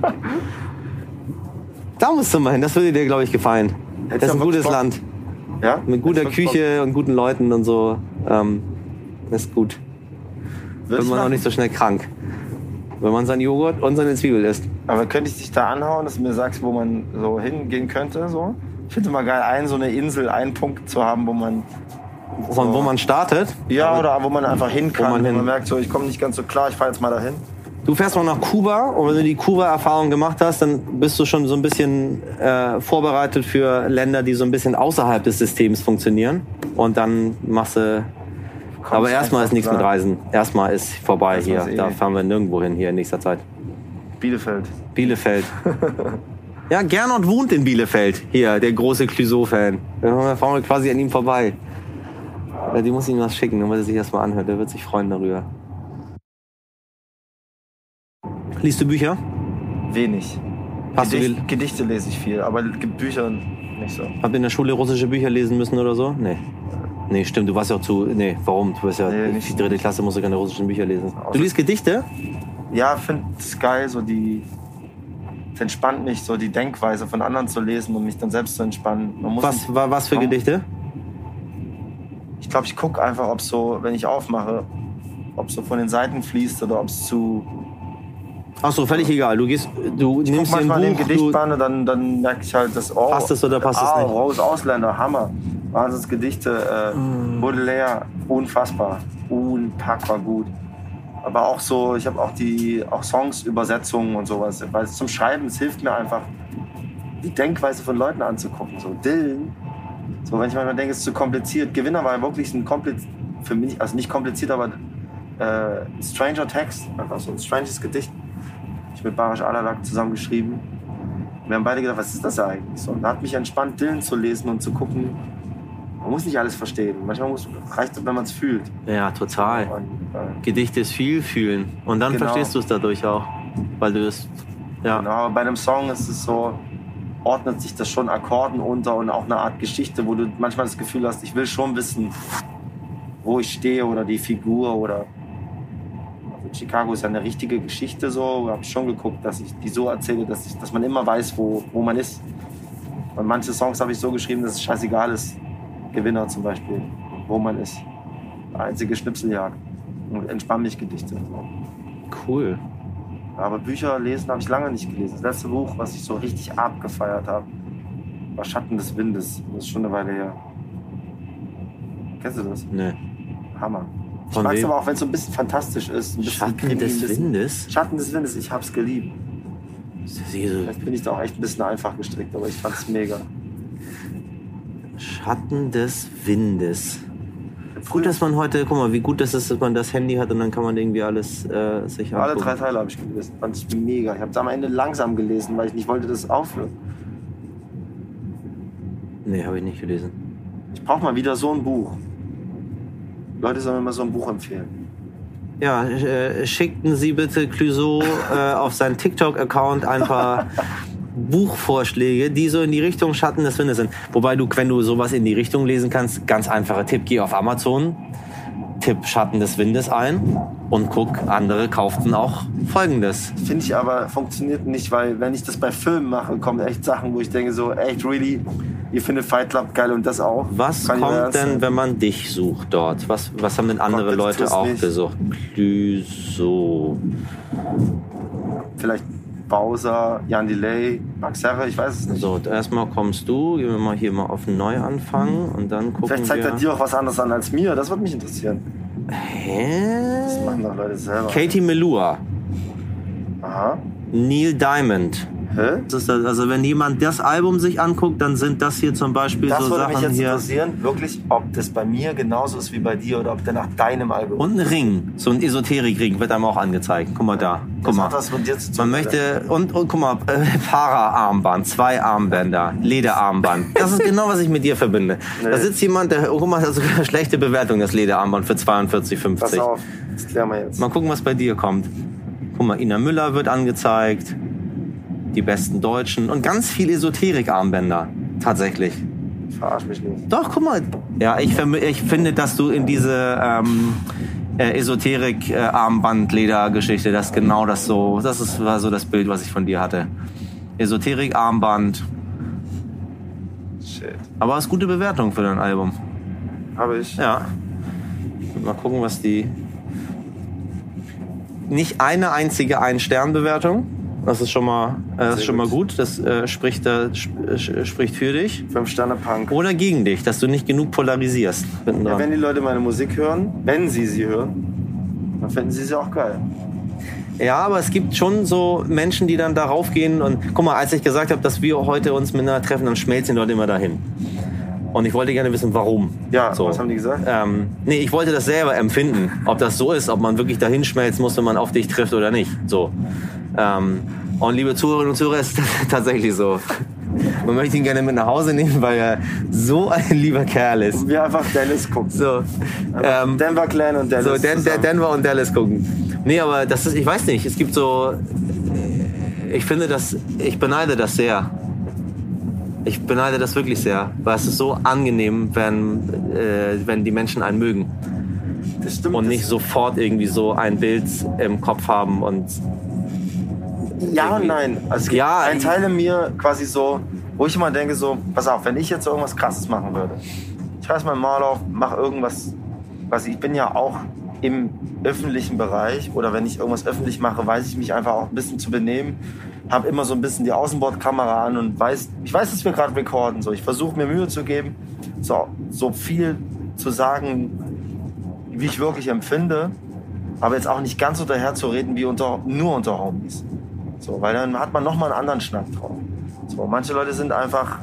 Da musst du mal hin. Das würde dir, glaube ich, gefallen. Das ist ein ja gutes Bock. Land. Ja? Mit guter Hätte ich Bock. Küche und guten Leuten und so. Ähm, das ist gut. Würde Wird ich man auch machen. nicht so schnell krank. Wenn man seinen Joghurt und seine Zwiebel isst. Aber könnte ich dich da anhauen, dass du mir sagst, wo man so hingehen könnte? So? Ich finde immer geil, ein, so eine Insel, einen Punkt zu haben, wo man... Von wo man startet. Ja, oder wo man einfach hin kann. Wo man Wo man, hin- merkt, so, ich komme nicht ganz so klar, ich fahre jetzt mal dahin. Du fährst mal nach Kuba und wenn du die Kuba-Erfahrung gemacht hast, dann bist du schon so ein bisschen äh, vorbereitet für Länder, die so ein bisschen außerhalb des Systems funktionieren. Und dann machst du... Aber erstmal ist nichts mit Reisen. Erstmal ist vorbei Erstmal hier. ist eh Da nicht. fahren wir nirgendwo hin hier in nächster Zeit. Bielefeld. Bielefeld. Ja, Gernot wohnt in Bielefeld. Hier, der große Clouseau-Fan. Da fahren wir quasi an ihm vorbei. Ja, die muss ich ihm was schicken, damit er sich das mal anhört. Der wird sich freuen darüber. Liest du Bücher? Wenig. Hast du Gedicht, gel- Gedichte lese ich viel, aber es gibt Bücher nicht so. Habt ihr in der Schule russische Bücher lesen müssen oder so? Nee. Nee, stimmt, du warst ja auch zu... Nee, warum? Du bist ja... Nee, die nicht. dritte Klasse musst du keine russischen Bücher lesen. Du Außer- liest Gedichte? Ja, finde es geil, so die... Es entspannt mich, so die Denkweise von anderen zu lesen und mich dann selbst zu entspannen. Man muss Was, nicht- wa- was für man- Gedichte? Ich glaube, ich gucke einfach, ob so, wenn ich aufmache, ob so von den Seiten fließt oder ob es zu... Ach so, völlig egal. Du gehst... Du Ich guck nimmst dir ein manchmal in Buch... den Du, Gedichtband und dann, dann merke ich halt, dass... Oh, Passt es oder passt es ah, nicht? Rose Ausländer, Hammer. Wahnsinnsgedichte. Äh, Mm. Baudelaire, unfassbar. Unpackbar gut. Aber auch so, ich habe auch die auch Songs, Übersetzungen und sowas. Weil es zum Schreiben, es hilft mir einfach, die Denkweise von Leuten anzugucken. So Dylan. So, wenn ich manchmal denke, es ist zu kompliziert. Gewinner war wirklich ein kompliziert, für mich, also nicht kompliziert, aber äh, Stranger Text. Einfach so ein stranges Gedicht. Ich mit Barisch Alalak zusammen geschrieben. Wir haben beide gedacht, was ist das eigentlich? So, und da hat mich entspannt, Dylan zu lesen und zu gucken. Man muss nicht alles verstehen. Manchmal muss, reicht es, wenn man es fühlt. ja, total. Und, äh, Gedichte ist viel fühlen. Und dann Genau. verstehst du es dadurch auch. Weil du es... Ja. genau, aber bei einem Song ist es so, ordnet sich das schon Akkorden unter und auch eine Art Geschichte, wo du manchmal das Gefühl hast, ich will schon wissen, wo ich stehe oder die Figur oder... Also Chicago ist ja eine richtige Geschichte so. Ich habe schon geguckt, dass ich die so erzähle, dass, ich, dass man immer weiß, wo, wo man ist. Und manche Songs habe ich so geschrieben, dass es scheißegal ist. Gewinner zum Beispiel, wo man ist. Einzige Schnipseljagd. Und entspann mich Gedichte. Cool. Aber Bücher lesen habe ich lange nicht gelesen. Das letzte Buch, was ich so richtig abgefeiert habe, war Schatten des Windes. Das ist schon eine Weile her. Kennst du das? Nee. Hammer. Ich Von mag es wem? aber auch, wenn es so ein bisschen fantastisch ist. Ein bisschen Schatten Krimi, ein des bisschen- Windes? Schatten des Windes, ich hab's geliebt. Diese Vielleicht bin ich da auch echt ein bisschen einfach gestrickt, aber ich fand's mega. Schatten des Windes. Gut, dass man heute, guck mal, wie gut das ist, dass man das Handy hat und dann kann man irgendwie alles äh, sich Alle angucken. drei Teile habe ich gelesen. Fand ich mega. Ich habe es am Ende langsam gelesen, weil ich nicht wollte, dass es aufhört. Nee, habe ich nicht gelesen. Ich brauche mal wieder so ein Buch. Leute sollen mir mal so ein Buch empfehlen. Ja, äh, schickten Sie bitte Clouseau äh, auf seinen TikTok-Account ein paar Buchvorschläge, die so in die Richtung Schatten des Windes sind. Wobei du, wenn du sowas in die Richtung lesen kannst, ganz einfacher Tipp, geh auf Amazon, tipp Schatten des Windes ein und guck, andere kauften auch Folgendes. Finde ich aber, funktioniert nicht, weil wenn ich das bei Filmen mache, kommen echt Sachen, wo ich denke so, echt, really, ihr findet Fight Club geil und das auch. Was Kann ich mir kommt ernst denn, nehmen. wenn man dich sucht dort? Was, was haben denn andere Gott, jetzt Leute tu's auch nicht. gesucht? Clouseau. Vielleicht Bowser, Jan Delay, Max Herre, ich weiß es nicht. So, erstmal kommst du, gehen wir mal hier mal auf Neuanfang und dann gucken wir... Vielleicht zeigt wir... er dir auch was anderes an als mir, das würde mich interessieren. Hä? Das machen doch Leute selber. Katie Melua. Aha. Neil Diamond. Hä? Das ist das, also wenn jemand das Album sich anguckt, dann sind das hier zum Beispiel Das so würde Sachen mich jetzt hier. interessieren, wirklich, ob das bei mir genauso ist wie bei dir oder ob der nach deinem Album... Und ein Ring, so ein Esoterik-Ring wird einem auch angezeigt. Guck mal da, guck das mal. hat was mit dir zu tun. Man möchte, und, und guck mal, äh, Para-Armband, zwei Armbänder, Lederarmband. Das ist genau, was ich mit dir verbinde. Nee. Da sitzt jemand, der, oh, guck mal, sogar schlechte Bewertung, das Lederarmband für zweiundvierzig fünfzig. Pass auf, das klären wir jetzt. Mal gucken, was bei dir kommt. Guck mal, Ina Müller wird angezeigt. Die besten Deutschen und ganz viel Esoterik-Armbänder. Tatsächlich. Verarsch mich nicht. Doch, guck mal. Ja, ich, ich finde, dass du in diese ähm, äh, Esoterik-Armband-Leder-Geschichte, das genau das so, das ist, war so das Bild, was ich von dir hatte. Esoterik-Armband. Shit. Aber es ist gute Bewertung für dein Album. Habe ich. Ja. Mal gucken, was die... Nicht eine einzige Ein-Stern-Bewertung. Das ist schon mal, äh, das ist schon mal gut. Das äh, spricht, äh, sp- spricht für dich. Fünf Sterne Punk. Oder gegen dich, dass du nicht genug polarisierst. Ja, wenn die Leute meine Musik hören, wenn sie sie hören, dann finden sie sie auch geil. Ja, aber es gibt schon so Menschen, die dann darauf gehen. Und guck mal, als ich gesagt habe, dass wir heute uns miteinander treffen, dann schmelzen die Leute immer dahin. Und ich wollte gerne wissen, warum. Ja, so. Was haben die gesagt? Ähm, nee, ich wollte das selber empfinden, ob das so ist, ob man wirklich dahin schmelzen muss, wenn man auf dich trifft oder nicht. So. Ähm, und liebe Zuhörerinnen und Zuhörer, ist das tatsächlich so. Man möchte ihn gerne mit nach Hause nehmen, weil er so ein lieber Kerl ist. Und wir einfach Dallas gucken. So, ähm, Denver Clan und Dallas. so Den, Den, Denver und Dallas gucken. Nee, aber das ist, ich weiß nicht, es gibt so, ich finde das, ich beneide das sehr. Ich beneide das wirklich sehr, weil es ist so angenehm, wenn, äh, wenn die Menschen einen mögen. Das stimmt. Und nicht sofort irgendwie so ein Bild im Kopf haben und... Ja und nein. Also es gibt Ja, ein Teil in mir quasi so, wo ich immer denke so, pass auf, wenn ich jetzt so irgendwas Krasses machen würde. Ich reiß mein Maul auf, mach irgendwas, quasi, ich bin ja auch im öffentlichen Bereich oder wenn ich irgendwas öffentlich mache, weiß ich mich einfach auch ein bisschen zu benehmen. Habe immer so ein bisschen die Außenbordkamera an und weiß, ich weiß, dass wir gerade recorden. So. Ich versuche mir Mühe zu geben, so, so viel zu sagen, wie ich wirklich empfinde, aber jetzt auch nicht ganz so daher zu reden wie unter, nur unter Homies. So, weil dann hat man nochmal einen anderen Schnack drauf. So, manche Leute sind einfach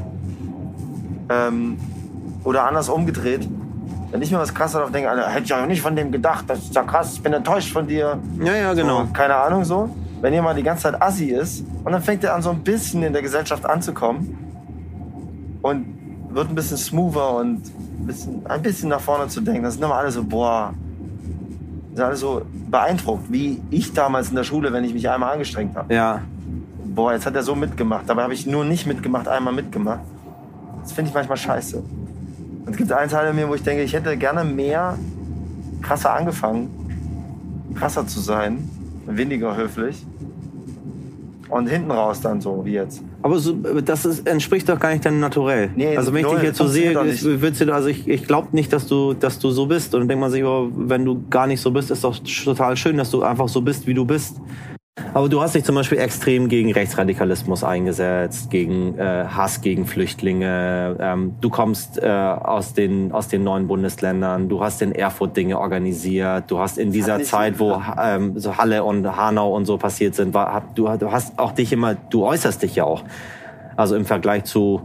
ähm, oder anders umgedreht. Wenn ich mir was krasses darauf denke, Alter, hätte ich ja nicht von dem gedacht, das ist ja krass, ich bin enttäuscht von dir. Ja, ja, genau. So, keine Ahnung so. Wenn jemand die ganze Zeit assi ist und dann fängt er an, so ein bisschen in der Gesellschaft anzukommen und wird ein bisschen smoother und ein bisschen, ein bisschen nach vorne zu denken. Das sind immer alle so, boah, sind alle so beeindruckt, wie ich damals in der Schule, wenn ich mich einmal angestrengt habe. Ja. Boah, jetzt hat er so mitgemacht. Dabei habe ich nur nicht mitgemacht, einmal mitgemacht. Das finde ich manchmal scheiße. Und es gibt einen Teil in mir, wo ich denke, ich hätte gerne mehr krasser angefangen, krasser zu sein, weniger höflich. Und hinten raus dann so, wie jetzt. Aber so, das ist, entspricht doch gar nicht deinem Naturell. Nee, also wenn ich null, dich jetzt so sehe, funktioniert doch nicht. willst du, also ich, ich glaube nicht, dass du, dass du so bist. Und dann denkt man sich, oh, wenn du gar nicht so bist, ist doch total schön, dass du einfach so bist, wie du bist. Aber du hast dich zum Beispiel extrem gegen Rechtsradikalismus eingesetzt, gegen äh, Hass gegen Flüchtlinge. Ähm, du kommst äh, aus den aus den neuen Bundesländern. Du hast in Erfurt Dinge organisiert. Du hast in dieser Zeit, wo ähm, so Halle und Hanau und so passiert sind, war, hab, du, du hast auch dich immer, du äußerst dich ja auch. Also im Vergleich zu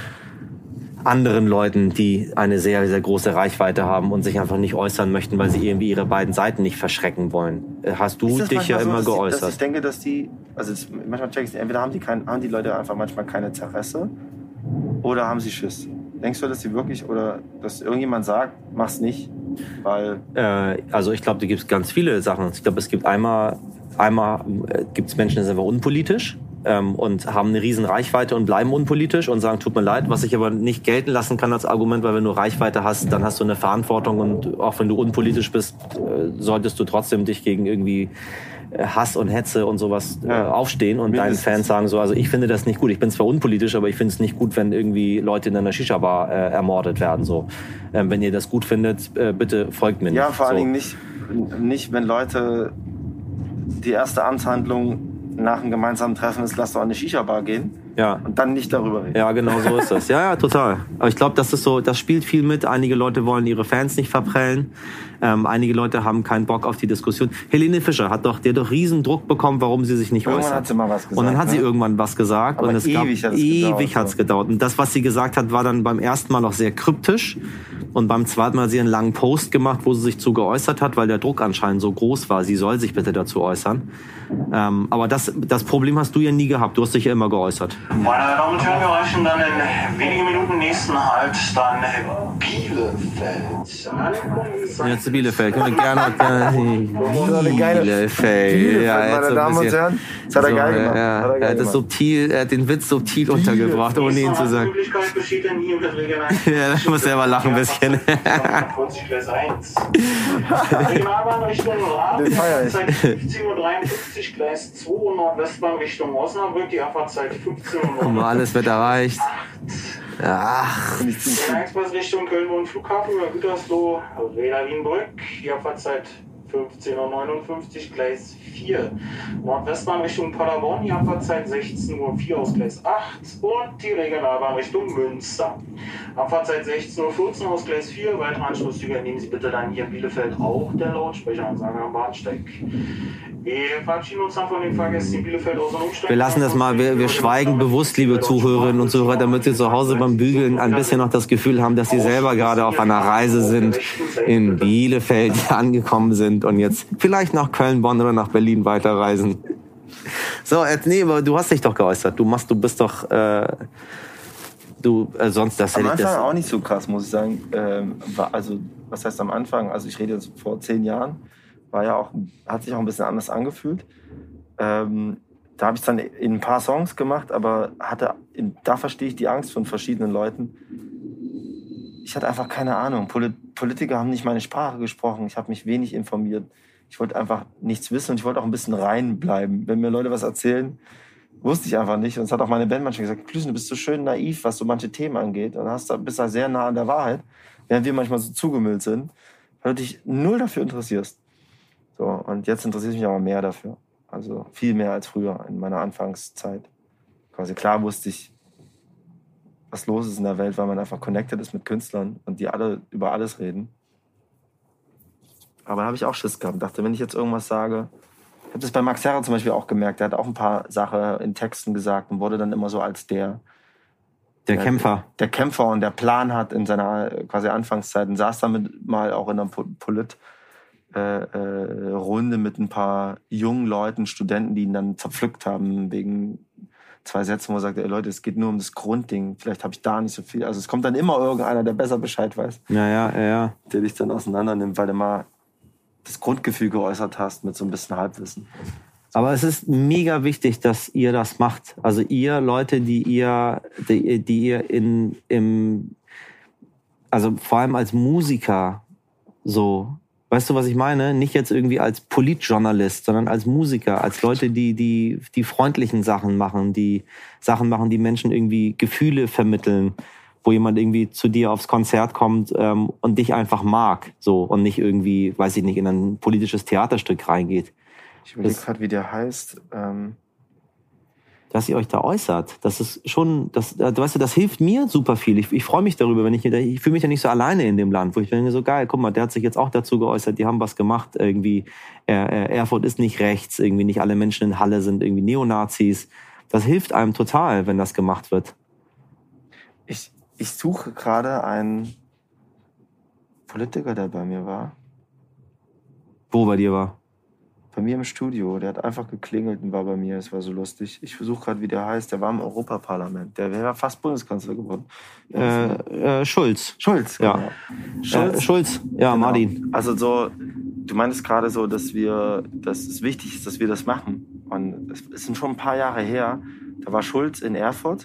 anderen Leuten, die eine sehr, sehr große Reichweite haben und sich einfach nicht äußern möchten, weil sie irgendwie ihre beiden Seiten nicht verschrecken wollen. Hast du dich ja so, immer dass geäußert? Die, dass ich denke, dass die, also das, manchmal check ich, entweder haben die, kein, haben die Leute einfach manchmal keine Interesse oder haben sie Schiss. Denkst du, dass die wirklich, oder dass irgendjemand sagt, mach's nicht, weil... Äh, also ich glaube, da gibt es ganz viele Sachen. Ich glaube, es gibt einmal, einmal äh, gibt es Menschen, die sind einfach unpolitisch. Ähm, und haben eine riesen Reichweite und bleiben unpolitisch und sagen, tut mir leid, was ich aber nicht gelten lassen kann als Argument, weil wenn du Reichweite hast, dann hast du eine Verantwortung und auch wenn du unpolitisch bist, äh, solltest du trotzdem dich gegen irgendwie äh, Hass und Hetze und sowas äh, ja. aufstehen und deinen Fans sagen so, also ich finde das nicht gut, ich bin zwar unpolitisch, aber ich finde es nicht gut, wenn irgendwie Leute in einer Shisha-Bar äh, ermordet werden. So, ähm, wenn ihr das gut findet, äh, bitte folgt mir nicht. Ja, vor allen so. Dingen nicht, nicht, wenn Leute die erste Amtshandlung nach einem gemeinsamen Treffen ist, lass doch an eine Shisha-Bar gehen. Ja. Und dann nicht darüber reden. Ja, genau so ist das. Ja, ja, total. Aber ich glaube, das ist so, das spielt viel mit. Einige Leute wollen ihre Fans nicht verprellen. Ähm, einige Leute haben keinen Bock auf die Diskussion. Helene Fischer hat doch, die hat doch riesen Druck bekommen, warum sie sich nicht irgendwann äußert. Hat sie mal was gesagt, und dann hat ne? sie irgendwann was gesagt. Aber und es ewig gab, hat's ewig gedauert, hat's so. gedauert. Und das, was sie gesagt hat, war dann beim ersten Mal noch sehr kryptisch. Und beim zweiten Mal hat sie einen langen Post gemacht, wo sie sich zu geäußert hat, weil der Druck anscheinend so groß war. Sie soll sich bitte dazu äußern. Ähm, aber das, das Problem hast du ja nie gehabt. Du hast dich ja immer geäußert. Meine Damen und Herren, wir erreichen dann in wenigen Minuten nächsten Halt dann Bielefeld. Jetzt Bielefeld. Können wir gerne, gerne Bielefeld. Bielefeld, Ja, jetzt meine so ein Damen und bisschen- Herren. Das hat er so, geil gemacht. Ja, Hat er geil er hat das gemacht. subtil, er hat den Witz subtil untergebracht, ohne ihn zu sagen. Die Möglichkeit besteht dann hier mit Regel Ja, ich muss selber lachen ein bisschen. vierzig Gleis eins. Regionalbahn Richtung Rath, Den feier ich. Zeit fünfzehn Uhr dreiundfünfzig, Gleis zwei und Nordwestbahn Richtung Osnabrück, die Abfahrtzeit fünfzehn Uhr. Guck mal, alles wird erreicht. Ach, Finde ich ziemlich gut. Express Richtung Köln-Bonn Flughafen über Gütersloh, Reda Wienbrück, die Abfahrtzeit fünfzehn Uhr neunundfünfzig, Gleis vier. Nordwestbahn Richtung Paderborn, die Abfahrtzeit sechzehn Uhr vier aus Gleis acht. Und die Regionalbahn Richtung Münster. Abfahrtzeit sechzehn Uhr vierzehn aus Gleis vier. Weitere Anschlusszüge nehmen Sie bitte dann hier in Bielefeld auch der Lautsprecheransage am Bahnsteig. Wir verabschieden uns dann von den Fahrgästen in Bielefeld aus und umsteigen. wir lassen das mal, wir, wir schweigen bewusst, liebe Zuhörerinnen und Zuhörer, damit Sie zu Hause beim Bügeln ein bisschen noch das Gefühl haben, dass Sie selber gerade auf einer Reise sind, in Bielefeld angekommen sind und jetzt vielleicht nach Köln, Bonn oder nach Berlin weiterreisen. So, jetzt, nee, aber du hast dich doch geäußert. Du machst, du bist doch, äh, du, äh, sonst, das Am hätte ich Anfang das. auch nicht so krass, muss ich sagen. Ähm, war, also, was heißt am Anfang? Also, ich rede jetzt vor zehn Jahren. War ja auch, hat sich auch ein bisschen anders angefühlt. Ähm, da habe ich dann in ein paar Songs gemacht, aber hatte, in, da verstehe ich die Angst von verschiedenen Leuten. Ich hatte einfach keine Ahnung. Polit- Politiker haben nicht meine Sprache gesprochen. Ich habe mich wenig informiert. Ich wollte einfach nichts wissen und ich wollte auch ein bisschen reinbleiben. Wenn mir Leute was erzählen, wusste ich einfach nicht. Und es hat auch meine Band manchmal gesagt, Klüsen, du bist so schön naiv, was so manche Themen angeht. Und hast da, bist da sehr nah an der Wahrheit, während wir manchmal so zugemüllt sind, weil du dich null dafür interessierst. So, und jetzt interessiere ich mich aber mehr dafür. Also viel mehr als früher in meiner Anfangszeit. Quasi klar wusste ich, was los ist in der Welt, weil man einfach connected ist mit Künstlern und die alle über alles reden. Aber da habe ich auch Schiss gehabt. Dachte, wenn ich jetzt irgendwas sage, ich habe das bei Max Herre zum Beispiel auch gemerkt, der hat auch ein paar Sachen in Texten gesagt und wurde dann immer so als der Der Kämpfer. der Kämpfer und der Plan hat in seiner quasi Anfangszeit und saß damit mal auch in einer Polit Äh, äh, Runde mit ein paar jungen Leuten, Studenten, die ihn dann zerpflückt haben wegen zwei Sätzen, wo er sagt, ey Leute, es geht nur um das Grundding, vielleicht habe ich da nicht so viel. Also es kommt dann immer irgendeiner, der besser Bescheid weiß, Ja, ja, ja, ja. der dich dann auseinander nimmt, weil du mal das Grundgefühl geäußert hast mit so ein bisschen Halbwissen. Aber es ist mega wichtig, dass ihr das macht. Also ihr Leute, die ihr, die, die ihr in, im, also vor allem als Musiker so, weißt du, was ich meine? Nicht jetzt irgendwie als Politjournalist, sondern als Musiker, als Leute, die, die, die freundlichen Sachen machen, die Sachen machen, die Menschen irgendwie Gefühle vermitteln, wo jemand irgendwie zu dir aufs Konzert kommt ähm, und dich einfach mag, so, und nicht irgendwie, weiß ich nicht, in ein politisches Theaterstück reingeht. Ich überlege Das- gerade, wie der heißt. Ähm Dass ihr euch da äußert. Das ist schon, das, äh, weißt du, das hilft mir super viel. Ich, ich freue mich darüber, wenn ich, ich fühle mich ja nicht so alleine in dem Land, wo ich denke, so geil, guck mal, der hat sich jetzt auch dazu geäußert, die haben was gemacht, irgendwie, äh, äh, Erfurt ist nicht rechts, irgendwie nicht alle Menschen in Halle sind irgendwie Neonazis. Das hilft einem total, wenn das gemacht wird. ich, ich suche gerade einen Politiker, der bei mir war. Wo bei dir war. Bei mir im Studio, der hat einfach geklingelt und war bei mir, es war so lustig. Ich versuche gerade, wie der heißt, der war im Europaparlament, der wäre fast Bundeskanzler geworden. Äh, äh, Schulz. Schulz, Ja. genau. Schulz, äh, Schulz. ja, Genau. Martin. Also so, du meinst gerade so, dass wir, dass es wichtig ist, dass wir das machen. Und es, es sind schon ein paar Jahre her, da war Schulz in Erfurt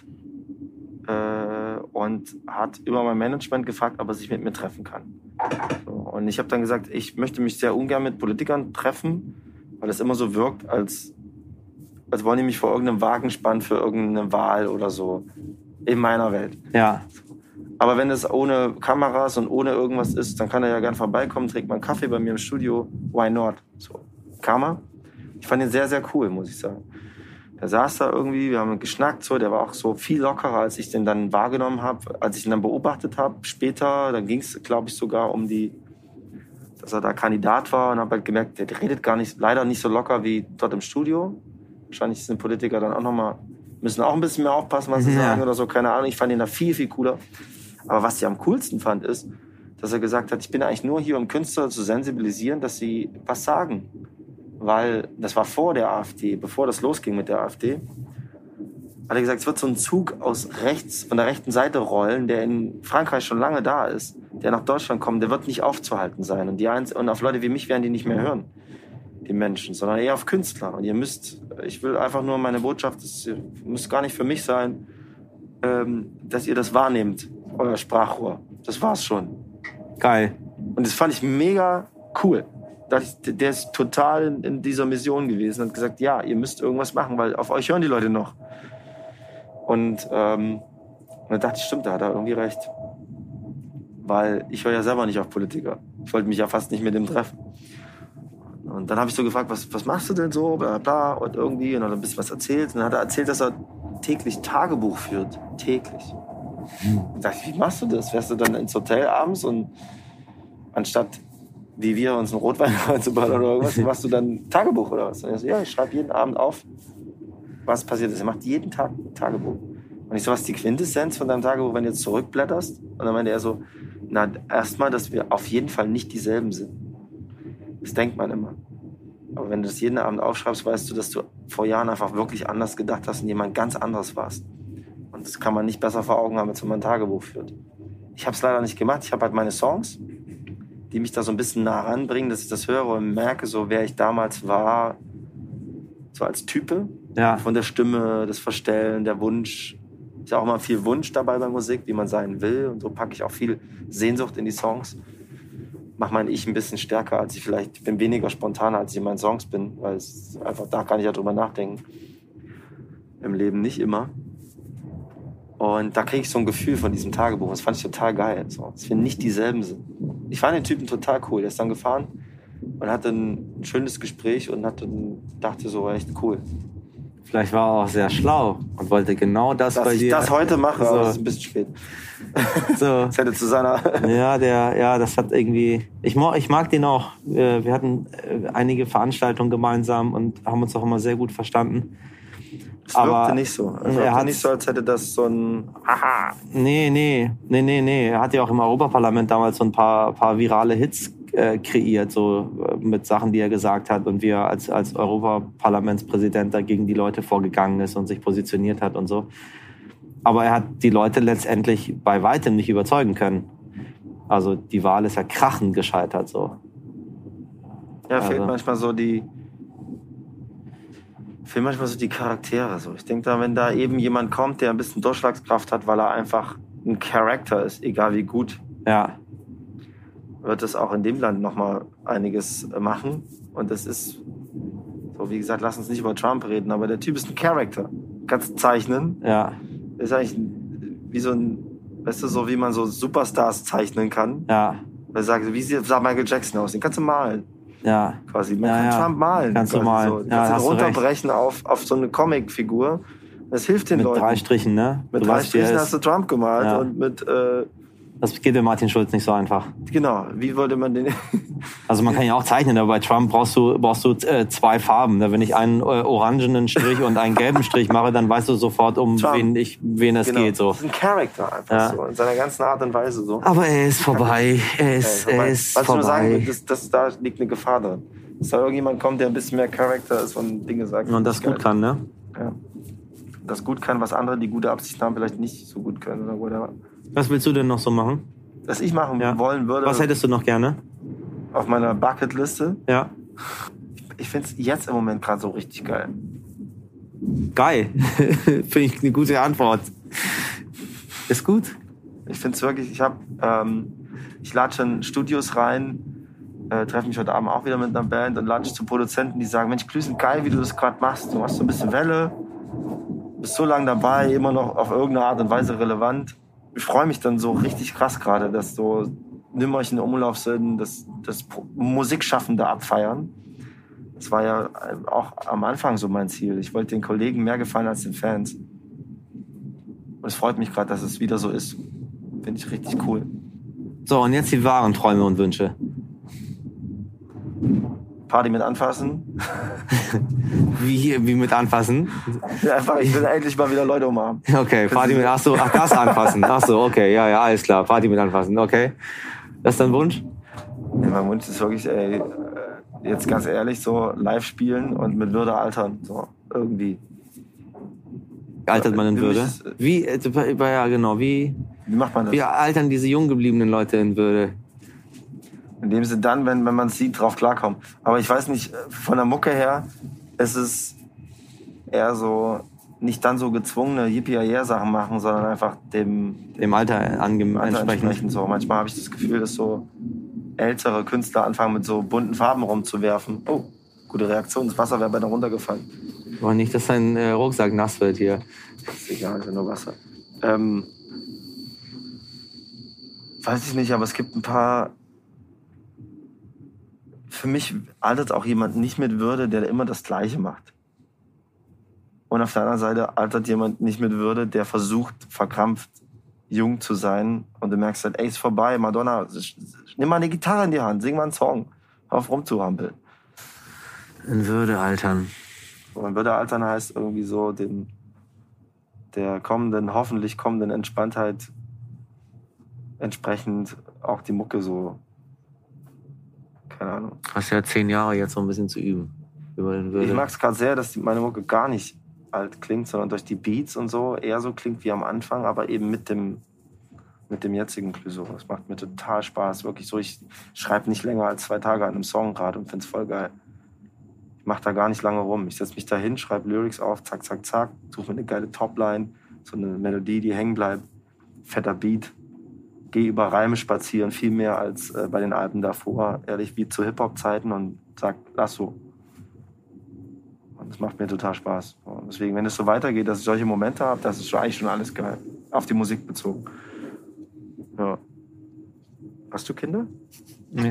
äh, und hat über mein Management gefragt, ob er sich mit mir treffen kann. So, und ich habe dann gesagt, ich möchte mich sehr ungern mit Politikern treffen, weil es immer so wirkt, als, als wollen die mich vor irgendeinem Wagen spannen für irgendeine Wahl oder so. In meiner Welt. Ja. Aber wenn es ohne Kameras und ohne irgendwas ist, dann kann er ja gern vorbeikommen, trinkt mal einen Kaffee bei mir im Studio. Why not? So, kam er. Ich fand ihn sehr, sehr cool, muss ich sagen. Der saß da irgendwie, wir haben geschnackt, so, der war auch so viel lockerer, als ich den dann wahrgenommen habe, als ich ihn dann beobachtet habe. Später, dann ging es, glaube ich, sogar um die, dass er da Kandidat war und habe halt gemerkt, der redet gar nicht, leider nicht so locker wie dort im Studio. Wahrscheinlich sind Politiker dann auch nochmal, müssen auch ein bisschen mehr aufpassen, was sie Ja. sagen oder so, keine Ahnung. Ich fand ihn da viel, viel cooler. Aber was ich am coolsten fand, ist, dass er gesagt hat, ich bin eigentlich nur hier, um Künstler zu sensibilisieren, dass sie was sagen. Weil das war vor der AfD, bevor das losging mit der AfD. Hat er gesagt, es wird so ein Zug aus rechts, von der rechten Seite rollen, der in Frankreich schon lange da ist, der nach Deutschland kommt, der wird nicht aufzuhalten sein. Und, die Einz- und auf Leute wie mich werden die nicht mehr hören, die Menschen, sondern eher auf Künstler. Und ihr müsst, ich will einfach nur meine Botschaft, das muss gar nicht für mich sein, ähm, dass ihr das wahrnehmt, euer Sprachrohr. Das war's schon. Geil. Und das fand ich mega cool. Da ich, der ist total in, in dieser Mission gewesen und hat gesagt, ja, ihr müsst irgendwas machen, weil auf euch hören die Leute noch. Und, ähm, und dann dachte ich, stimmt, da hat er irgendwie recht. Weil ich höre ja selber nicht auf Politiker. Ich wollte mich ja fast nicht mit dem treffen. Und dann habe ich so gefragt, was, was machst du denn so, bla bla, und irgendwie, und dann hat er ein bisschen was erzählt. Und dann hat er erzählt, dass er täglich Tagebuch führt. Täglich. Und dachte ich, wie machst du das? Fährst du dann ins Hotel abends und anstatt wie wir uns einen Rotwein reinzuballern oder irgendwas, machst du dann Tagebuch oder was? Und er so, ja, ich schreibe jeden Abend auf, was passiert ist. Er macht jeden Tag Tagebuch. Und ich so, was ist die Quintessenz von deinem Tagebuch, wenn du jetzt zurückblätterst? Und dann meinte er so, na, erstmal, dass wir auf jeden Fall nicht dieselben sind. Das denkt man immer. Aber wenn du das jeden Abend aufschreibst, weißt du, dass du vor Jahren einfach wirklich anders gedacht hast und jemand ganz anderes warst. Und das kann man nicht besser vor Augen haben, als wenn man ein Tagebuch führt. Ich habe es leider nicht gemacht. Ich habe halt meine Songs, die mich da so ein bisschen nah ranbringen, dass ich das höre und merke, so wer ich damals war, so als Type. Ja. Von der Stimme, das Verstellen, der Wunsch. Ist ja auch immer viel Wunsch dabei bei Musik, wie man sein will. Und so packe ich auch viel Sehnsucht in die Songs. Mach mein Ich ein bisschen stärker, als ich vielleicht, ich bin weniger spontaner, als ich in meinen Songs bin. Weil es einfach, da kann ich ja drüber nachdenken. Im Leben nicht immer. Und da kriege ich so ein Gefühl von diesem Tagebuch. Das fand ich total geil. So, dass wir nicht dieselben sind. Ich fand den Typen total cool. Der ist dann gefahren und hatte ein schönes Gespräch und hatte, dachte so, echt cool. Vielleicht war er auch sehr schlau und wollte genau das Dass bei ich dir. das heute mache, so. aber es ist ein bisschen spät. So. Das hätte zu seiner... Ja, der, ja, das hat irgendwie. Ich, mo- ich mag den auch. Wir wir hatten äh, einige Veranstaltungen gemeinsam und haben uns auch immer sehr gut verstanden. Es aber wirkte nicht so. Es er wirkte hat- nicht so, als hätte das so ein... Haha. Nee, nee, nee, nee, nee. Er hat ja auch im Europaparlament damals so ein paar, paar virale Hits äh, kreiert, so äh, mit Sachen, die er gesagt hat und wie er als, als Europaparlamentspräsident da gegen die Leute vorgegangen ist und sich positioniert hat und so. Aber er hat die Leute letztendlich bei weitem nicht überzeugen können. Also die Wahl ist ja krachend gescheitert, so. Ja, fehlt Also- manchmal so die... Fehlen manchmal so die Charaktere. So. Ich denke da, wenn da eben jemand kommt, der ein bisschen Durchschlagskraft hat, weil er einfach ein Charakter ist, egal wie gut, Ja, wird es auch in dem Land nochmal einiges machen. Und das ist, so wie gesagt, lass uns nicht über Trump reden, aber der Typ ist ein Charakter. Kannst du zeichnen. ja, Ist eigentlich wie so ein, weißt du, so wie man so Superstars zeichnen kann. ja, Er sagt, wie sieht sah Michael Jackson aus? Den kannst du malen. ja. Quasi. Man Ja, kann ja. Trump malen. Kannst du quasi malen. So. Ja, Kannst hast du du runterbrechen auf, auf so eine Comicfigur. Das hilft den Mit Leuten. drei Strichen, ne? Mit Du drei weißt, wie er Strichen ist. hast du Trump gemalt Ja. und mit, äh, Das geht bei Martin Schulz nicht so einfach. genau, wie wollte man den... Also man kann ja auch zeichnen, aber bei Trump brauchst du, brauchst du äh, zwei Farben. Wenn ich einen äh, orangenen Strich und einen gelben Strich mache, dann weißt du sofort, um Trump. wen, ich, wen es genau. geht. So. Das ist ein Charakter einfach Ja. so, in seiner ganzen Art und Weise so. Aber er ist vorbei. Er ist, Ey, er wobei- ist was ich nur sagen will, vorbei. das, das, da liegt eine Gefahr drin. Dass da irgendjemand kommt, der ein bisschen mehr Charakter ist und Dinge sagt. Und das geil. gut kann, ne? Ja. Das gut kann, was andere, die gute Absichten haben, vielleicht nicht so gut können oder whatever. Was willst du denn noch so machen? Was ich machen Ja. wollen würde Was hättest du noch gerne? auf meiner Bucketliste, Ja. ich finde es jetzt im Moment gerade so richtig geil. Geil. Finde ich eine gute Antwort. Ist gut. Ich finde es wirklich, ich habe, ähm, ich latsche in Studios rein, äh, treffe mich heute Abend auch wieder mit einer Band und latsche zu Produzenten, die sagen, Mensch, Klüsen, geil, wie du das gerade machst. Du machst so ein bisschen Welle, bist so lange dabei, immer noch auf irgendeine Art und Weise relevant. Ich freue mich dann so richtig krass gerade, dass so Nimmerchen im Umlauf sind, dass, dass Musikschaffende abfeiern. Das war ja auch am Anfang so mein Ziel. Ich wollte den Kollegen mehr gefallen als den Fans. Und es freut mich gerade, dass es wieder so ist. Finde ich richtig cool. So, und jetzt die wahren Träume und Wünsche. Party mit anfassen. Wie, wie mit anfassen? Ja, einfach, ich will endlich mal wieder Leute umarmen. Okay, Party mit, ach so, ach, das anfassen. Ach so, okay, ja, ja, alles klar. Party mit anfassen, okay. Das ist dein Wunsch? Ja, mein Wunsch ist wirklich, ey, jetzt ganz ehrlich, so live spielen und mit Würde altern. So, irgendwie. Altert man in Für Würde? mich ist- Wie, äh, ja, genau, wie, Wie macht man das? wie altern diese jung gebliebenen Leute in Würde? Indem sie dann, wenn, wenn man es sieht, drauf klarkommen. Aber ich weiß nicht, von der Mucke her ist es eher so, nicht dann so gezwungene Yippie-Sachen machen, sondern einfach dem, Dem Alter ange- Alter entsprechend. entsprechend. So. Manchmal habe ich das Gefühl, dass so ältere Künstler anfangen, mit so bunten Farben rumzuwerfen. Oh, gute Reaktion, das Wasser wäre beinahe runtergefallen. Aber nicht, dass dein äh, Rucksack nass wird hier. Ist egal, ist ja nur Wasser. Ähm, weiß ich nicht, aber es gibt ein paar... Für mich altert auch jemand nicht mit Würde, der immer das Gleiche macht. Und auf der anderen Seite altert jemand nicht mit Würde, der versucht, verkrampft, jung zu sein. Und du merkst halt, ey, ist vorbei, Madonna, nimm mal eine Gitarre in die Hand, sing mal einen Song. Hör auf rumzuhampeln. In Würde altern. Und Würde altern heißt irgendwie so, den, der kommenden, hoffentlich kommenden Entspanntheit entsprechend auch die Mucke so, keine Ahnung. Hast ja zehn Jahre jetzt so ein bisschen zu üben. Über den Würde. Ich mag es gerade sehr, dass die, meine Mucke gar nicht alt klingt, sondern durch die Beats und so eher so klingt wie am Anfang, aber eben mit dem, mit dem jetzigen Clouseau. Das macht mir total Spaß. Wirklich so, ich schreibe nicht länger als zwei Tage an einem Song gerade und finde es voll geil. Ich mache da gar nicht lange rum. Ich setze mich da hin, schreibe Lyrics auf, zack, zack, zack, suche mir eine geile Topline, so eine Melodie, die hängen bleibt, fetter Beat. Gehe über Reime spazieren, viel mehr als äh, bei den Alben davor, ehrlich wie zu Hip-Hop-Zeiten und sag, lass so. Und das macht mir total Spaß. Und deswegen, wenn es so weitergeht, dass ich solche Momente habe, das ist schon eigentlich schon alles geil. Auf die Musik bezogen. Ja. Hast du Kinder? Nee.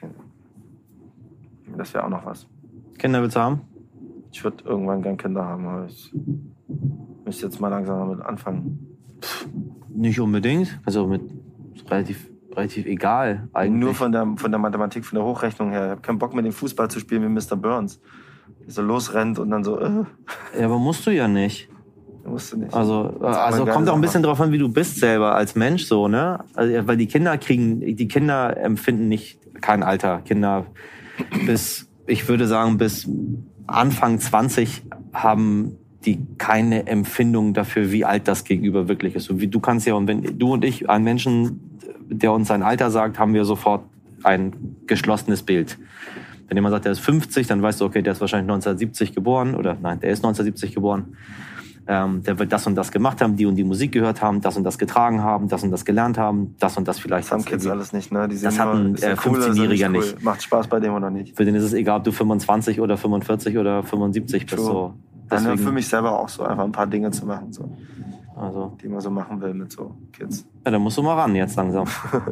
Das wäre auch noch was. Kinder willst du haben? Ich würde irgendwann gern Kinder haben, aber ich müsste jetzt mal langsam damit anfangen. Nicht unbedingt. Also mit relativ, relativ egal eigentlich. Nur von der, von der Mathematik, von der Hochrechnung her. Ich habe keinen Bock mehr, den Fußball zu spielen wie Mister Burns. Der so losrennt und dann so, äh, Ja, aber musst du ja nicht. musst du nicht. Also, Das ist also aber kommt geil, auch ein bisschen aber- drauf an, wie du bist selber als Mensch so, ne? Also, weil die Kinder kriegen, die Kinder empfinden nicht kein Alter. Kinder bis, ich würde sagen, bis Anfang zwanzig haben die keine Empfindung dafür, wie alt das Gegenüber wirklich ist. So wie du kannst ja, und wenn du und ich einen Menschen, der uns sein Alter sagt, haben wir sofort ein geschlossenes Bild. Wenn jemand sagt, der ist fünfzig, dann weißt du, okay, der ist wahrscheinlich neunzehnhundertsiebzig geboren, oder nein, der ist neunzehnhundertsiebzig geboren. Ähm, der wird das und das gemacht haben, die und die Musik gehört haben, das und das getragen haben, das und das gelernt haben, das und das vielleicht. Das haben hat's Kids irgendwie- alles nicht, ne? Die Das sehen hat nur, ein, ist der äh, cool oder ist er fünfzehnjähriger cool? nicht. Macht Spaß bei dem oder nicht? Für den ist es egal, ob du fünfundzwanzig oder fünfundvierzig oder fünfundsiebzig bist. True. So. Dann ja, Deswegen, für mich selber auch so, einfach ein paar Dinge zu machen, so, also, die man so machen will mit so Kids. ja, da musst du mal ran jetzt langsam.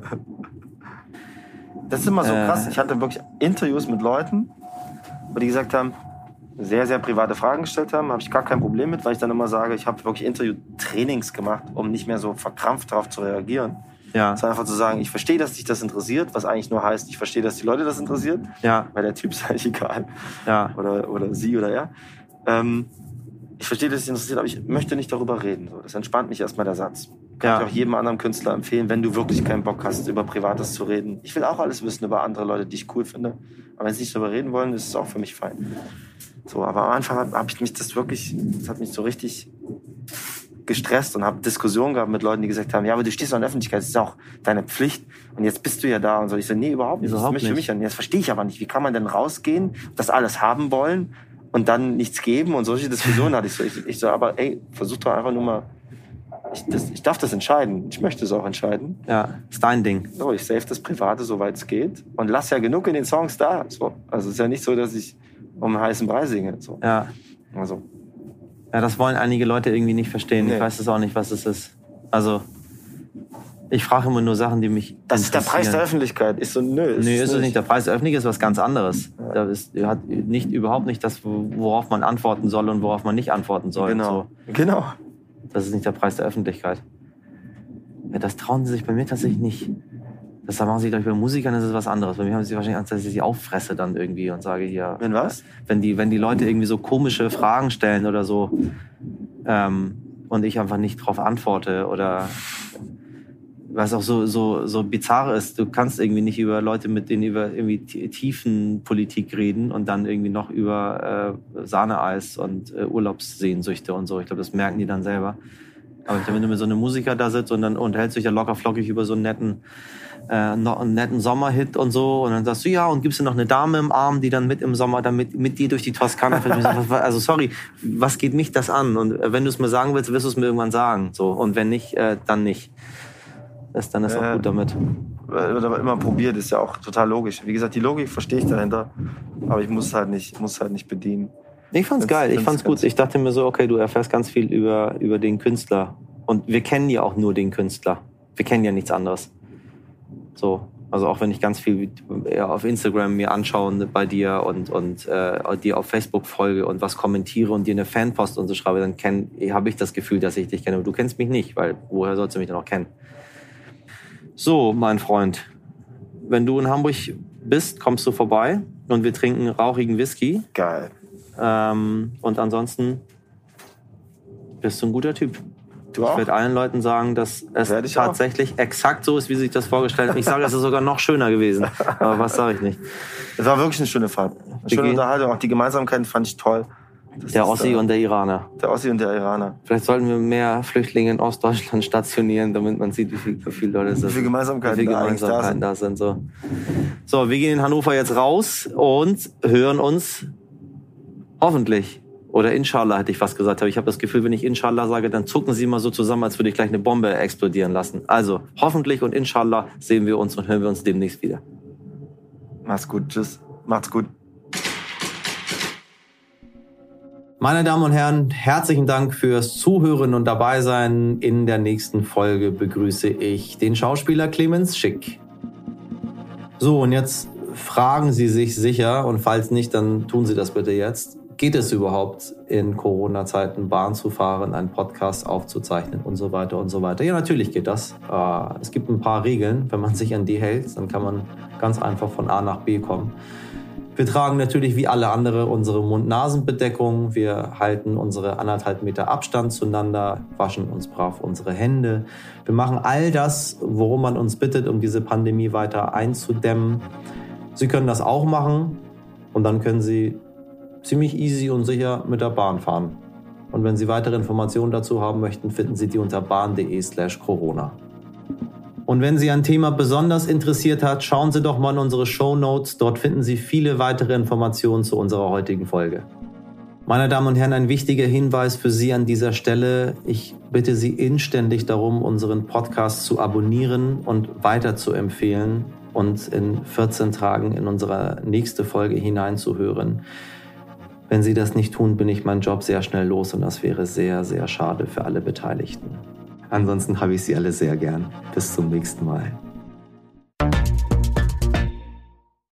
Das ist immer so Äh. krass. Ich hatte wirklich Interviews mit Leuten, wo die gesagt haben, sehr, sehr private Fragen gestellt haben, habe ich gar kein Problem mit, weil ich dann immer sage, ich habe wirklich Interview-Trainings gemacht, um nicht mehr so verkrampft darauf zu reagieren. Ja, Sondern einfach zu sagen, ich verstehe, dass dich das interessiert, was eigentlich nur heißt, ich verstehe, dass die Leute das interessiert, ja, weil der Typ ist eigentlich egal. ja, Oder, oder sie oder er. Ähm, ich verstehe, dass es dich interessiert, aber ich möchte nicht darüber reden. So. Das entspannt mich erstmal der Satz. Kann Ja. ich auch jedem anderen Künstler empfehlen, wenn du wirklich keinen Bock hast, über Privates zu reden. Ich will auch alles wissen über andere Leute, die ich cool finde. Aber wenn sie nicht darüber reden wollen, ist es auch für mich fein. So, aber am Anfang habe hab ich mich das wirklich, das hat mich so richtig gestresst und habe Diskussionen gehabt mit Leuten, die gesagt haben, ja, aber du stehst doch in der Öffentlichkeit, das ist auch deine Pflicht und jetzt bist du ja da und so. Ich so, nee, überhaupt nicht. Überhaupt das ist für nicht. mich an. Das verstehe ich aber nicht. Wie kann man denn rausgehen, das alles haben wollen und dann nichts geben und solche Diskussionen hatte ich so. Ich, ich so, aber ey, versuch doch einfach nur mal, ich, das, ich darf das entscheiden. Ich möchte es auch entscheiden. ja, ist dein Ding. So, ich save das Private, soweit es geht und lass ja genug in den Songs da. So. Also es ist ja nicht so, dass ich um einen heißen Brei singe. So. Ja, Also, ja, das wollen einige Leute irgendwie nicht verstehen. Nee. Ich weiß es auch nicht, was es ist. Also, Ich frage immer nur Sachen, die mich Das ist der Preis der Öffentlichkeit. Ich so, nö. Ist nee, es ist es nicht. nicht. Der Preis der Öffentlichkeit ist was ganz anderes. Ja. Da ist, hat nicht, überhaupt nicht das, worauf man antworten soll und worauf man nicht antworten soll. Genau. So. Genau. Das ist nicht der Preis der Öffentlichkeit. Ja, das trauen sie sich bei mir tatsächlich nicht. Das machen sie, glaube ich, bei Musikern ist es was anderes. Bei mir haben sie wahrscheinlich Angst, dass ich sie auffresse dann irgendwie und sage hier. Wenn was? Wenn die, wenn die Leute irgendwie so komische Fragen stellen oder so ähm, und ich einfach nicht drauf antworte oder was auch so, so, so bizarr ist, du kannst irgendwie nicht über Leute, mit denen über irgendwie Tiefenpolitik reden und dann irgendwie noch über äh, Sahneeis und äh, Urlaubssehnsüchte und so. Ich glaube, das merken die dann selber. Aber ich glaube, wenn du mit so einem Musiker da sitzt und dann unterhältst du dich ja locker flockig über so einen netten, äh, noch einen netten Sommerhit und so und dann sagst du, ja, und gibst du noch eine Dame im Arm, die dann mit im Sommer dann mit, mit dir durch die Toskana fährt. Also sorry, was geht mich das an? Und wenn du es mir sagen willst, wirst du es mir irgendwann sagen. So. Und wenn nicht, äh, dann nicht. Das, dann ist auch äh, gut damit. Wird aber immer probiert, ist ja auch total logisch. Wie gesagt, die Logik verstehe ich dahinter, aber ich muss halt nicht, muss halt nicht bedienen. Ich fand's geil, ich fand's gut. Ich dachte mir so, okay, du erfährst ganz viel über, über den Künstler. Und wir kennen ja auch nur den Künstler. Wir kennen ja nichts anderes. So, also auch wenn ich ganz viel auf Instagram mir anschaue bei dir und, und äh, dir auf Facebook folge und was kommentiere und dir eine Fanpost und so schreibe, dann kenn, habe ich das Gefühl, dass ich dich kenne. Aber du kennst mich nicht, weil woher sollst du mich denn auch kennen? So, mein Freund, wenn du in Hamburg bist, kommst du vorbei und wir trinken rauchigen Whisky. Geil. Ähm, und ansonsten bist du ein guter Typ. Du ich auch? werde allen Leuten sagen, dass es tatsächlich auch. exakt so ist, wie sich das vorgestellt hat. Ich sage, es ist sogar noch schöner gewesen. Aber was sage ich nicht? Es war wirklich eine schöne Fahrt. Eine schöne Unterhaltung. Auch die Gemeinsamkeiten fand ich toll. Das der ist, Ossi äh, und der Iraner. Der Ossi und der Iraner. Vielleicht sollten wir mehr Flüchtlinge in Ostdeutschland stationieren, damit man sieht, wie, viel, wie viele Leute es sind. Wie viele Gemeinsamkeiten, wie viele Gemeinsamkeiten da sind. Da sind so. so, wir gehen in Hannover jetzt raus und hören uns hoffentlich. Oder Inshallah hätte ich fast gesagt. Aber ich habe das Gefühl, wenn ich Inshallah sage, dann zucken sie mal so zusammen, als würde ich gleich eine Bombe explodieren lassen. Also hoffentlich und Inshallah sehen wir uns und hören wir uns demnächst wieder. Mach's gut. Tschüss. Macht's gut. Meine Damen und Herren, herzlichen Dank fürs Zuhören und Dabeisein. In der nächsten Folge begrüße ich den Schauspieler Clemens Schick. So, und jetzt fragen Sie sich sicher, und falls nicht, dann tun Sie das bitte jetzt. Geht es überhaupt in Corona-Zeiten Bahn zu fahren, einen Podcast aufzuzeichnen und so weiter und so weiter? Ja, natürlich geht das. Es gibt ein paar Regeln. Wenn man sich an die hält, dann kann man ganz einfach von A nach B kommen. Wir tragen natürlich wie alle andere unsere Mund-Nasen-Bedeckung. Wir halten unsere anderthalb Meter Abstand zueinander, waschen uns brav unsere Hände. Wir machen all das, worum man uns bittet, um diese Pandemie weiter einzudämmen. Sie können das auch machen und dann können Sie ziemlich easy und sicher mit der Bahn fahren. Und wenn Sie weitere Informationen dazu haben möchten, finden Sie die unter bahn.de slash Corona. Und wenn Sie ein Thema besonders interessiert hat, schauen Sie doch mal in unsere Shownotes. Dort finden Sie viele weitere Informationen zu unserer heutigen Folge. Meine Damen und Herren, ein wichtiger Hinweis für Sie an dieser Stelle. Ich bitte Sie inständig darum, unseren Podcast zu abonnieren und weiter zu empfehlen und in vierzehn Tagen in unsere nächste Folge hineinzuhören. Wenn Sie das nicht tun, bin ich meinen Job sehr schnell los und das wäre sehr, sehr schade für alle Beteiligten. Ansonsten habe ich Sie alle sehr gern. Bis zum nächsten Mal.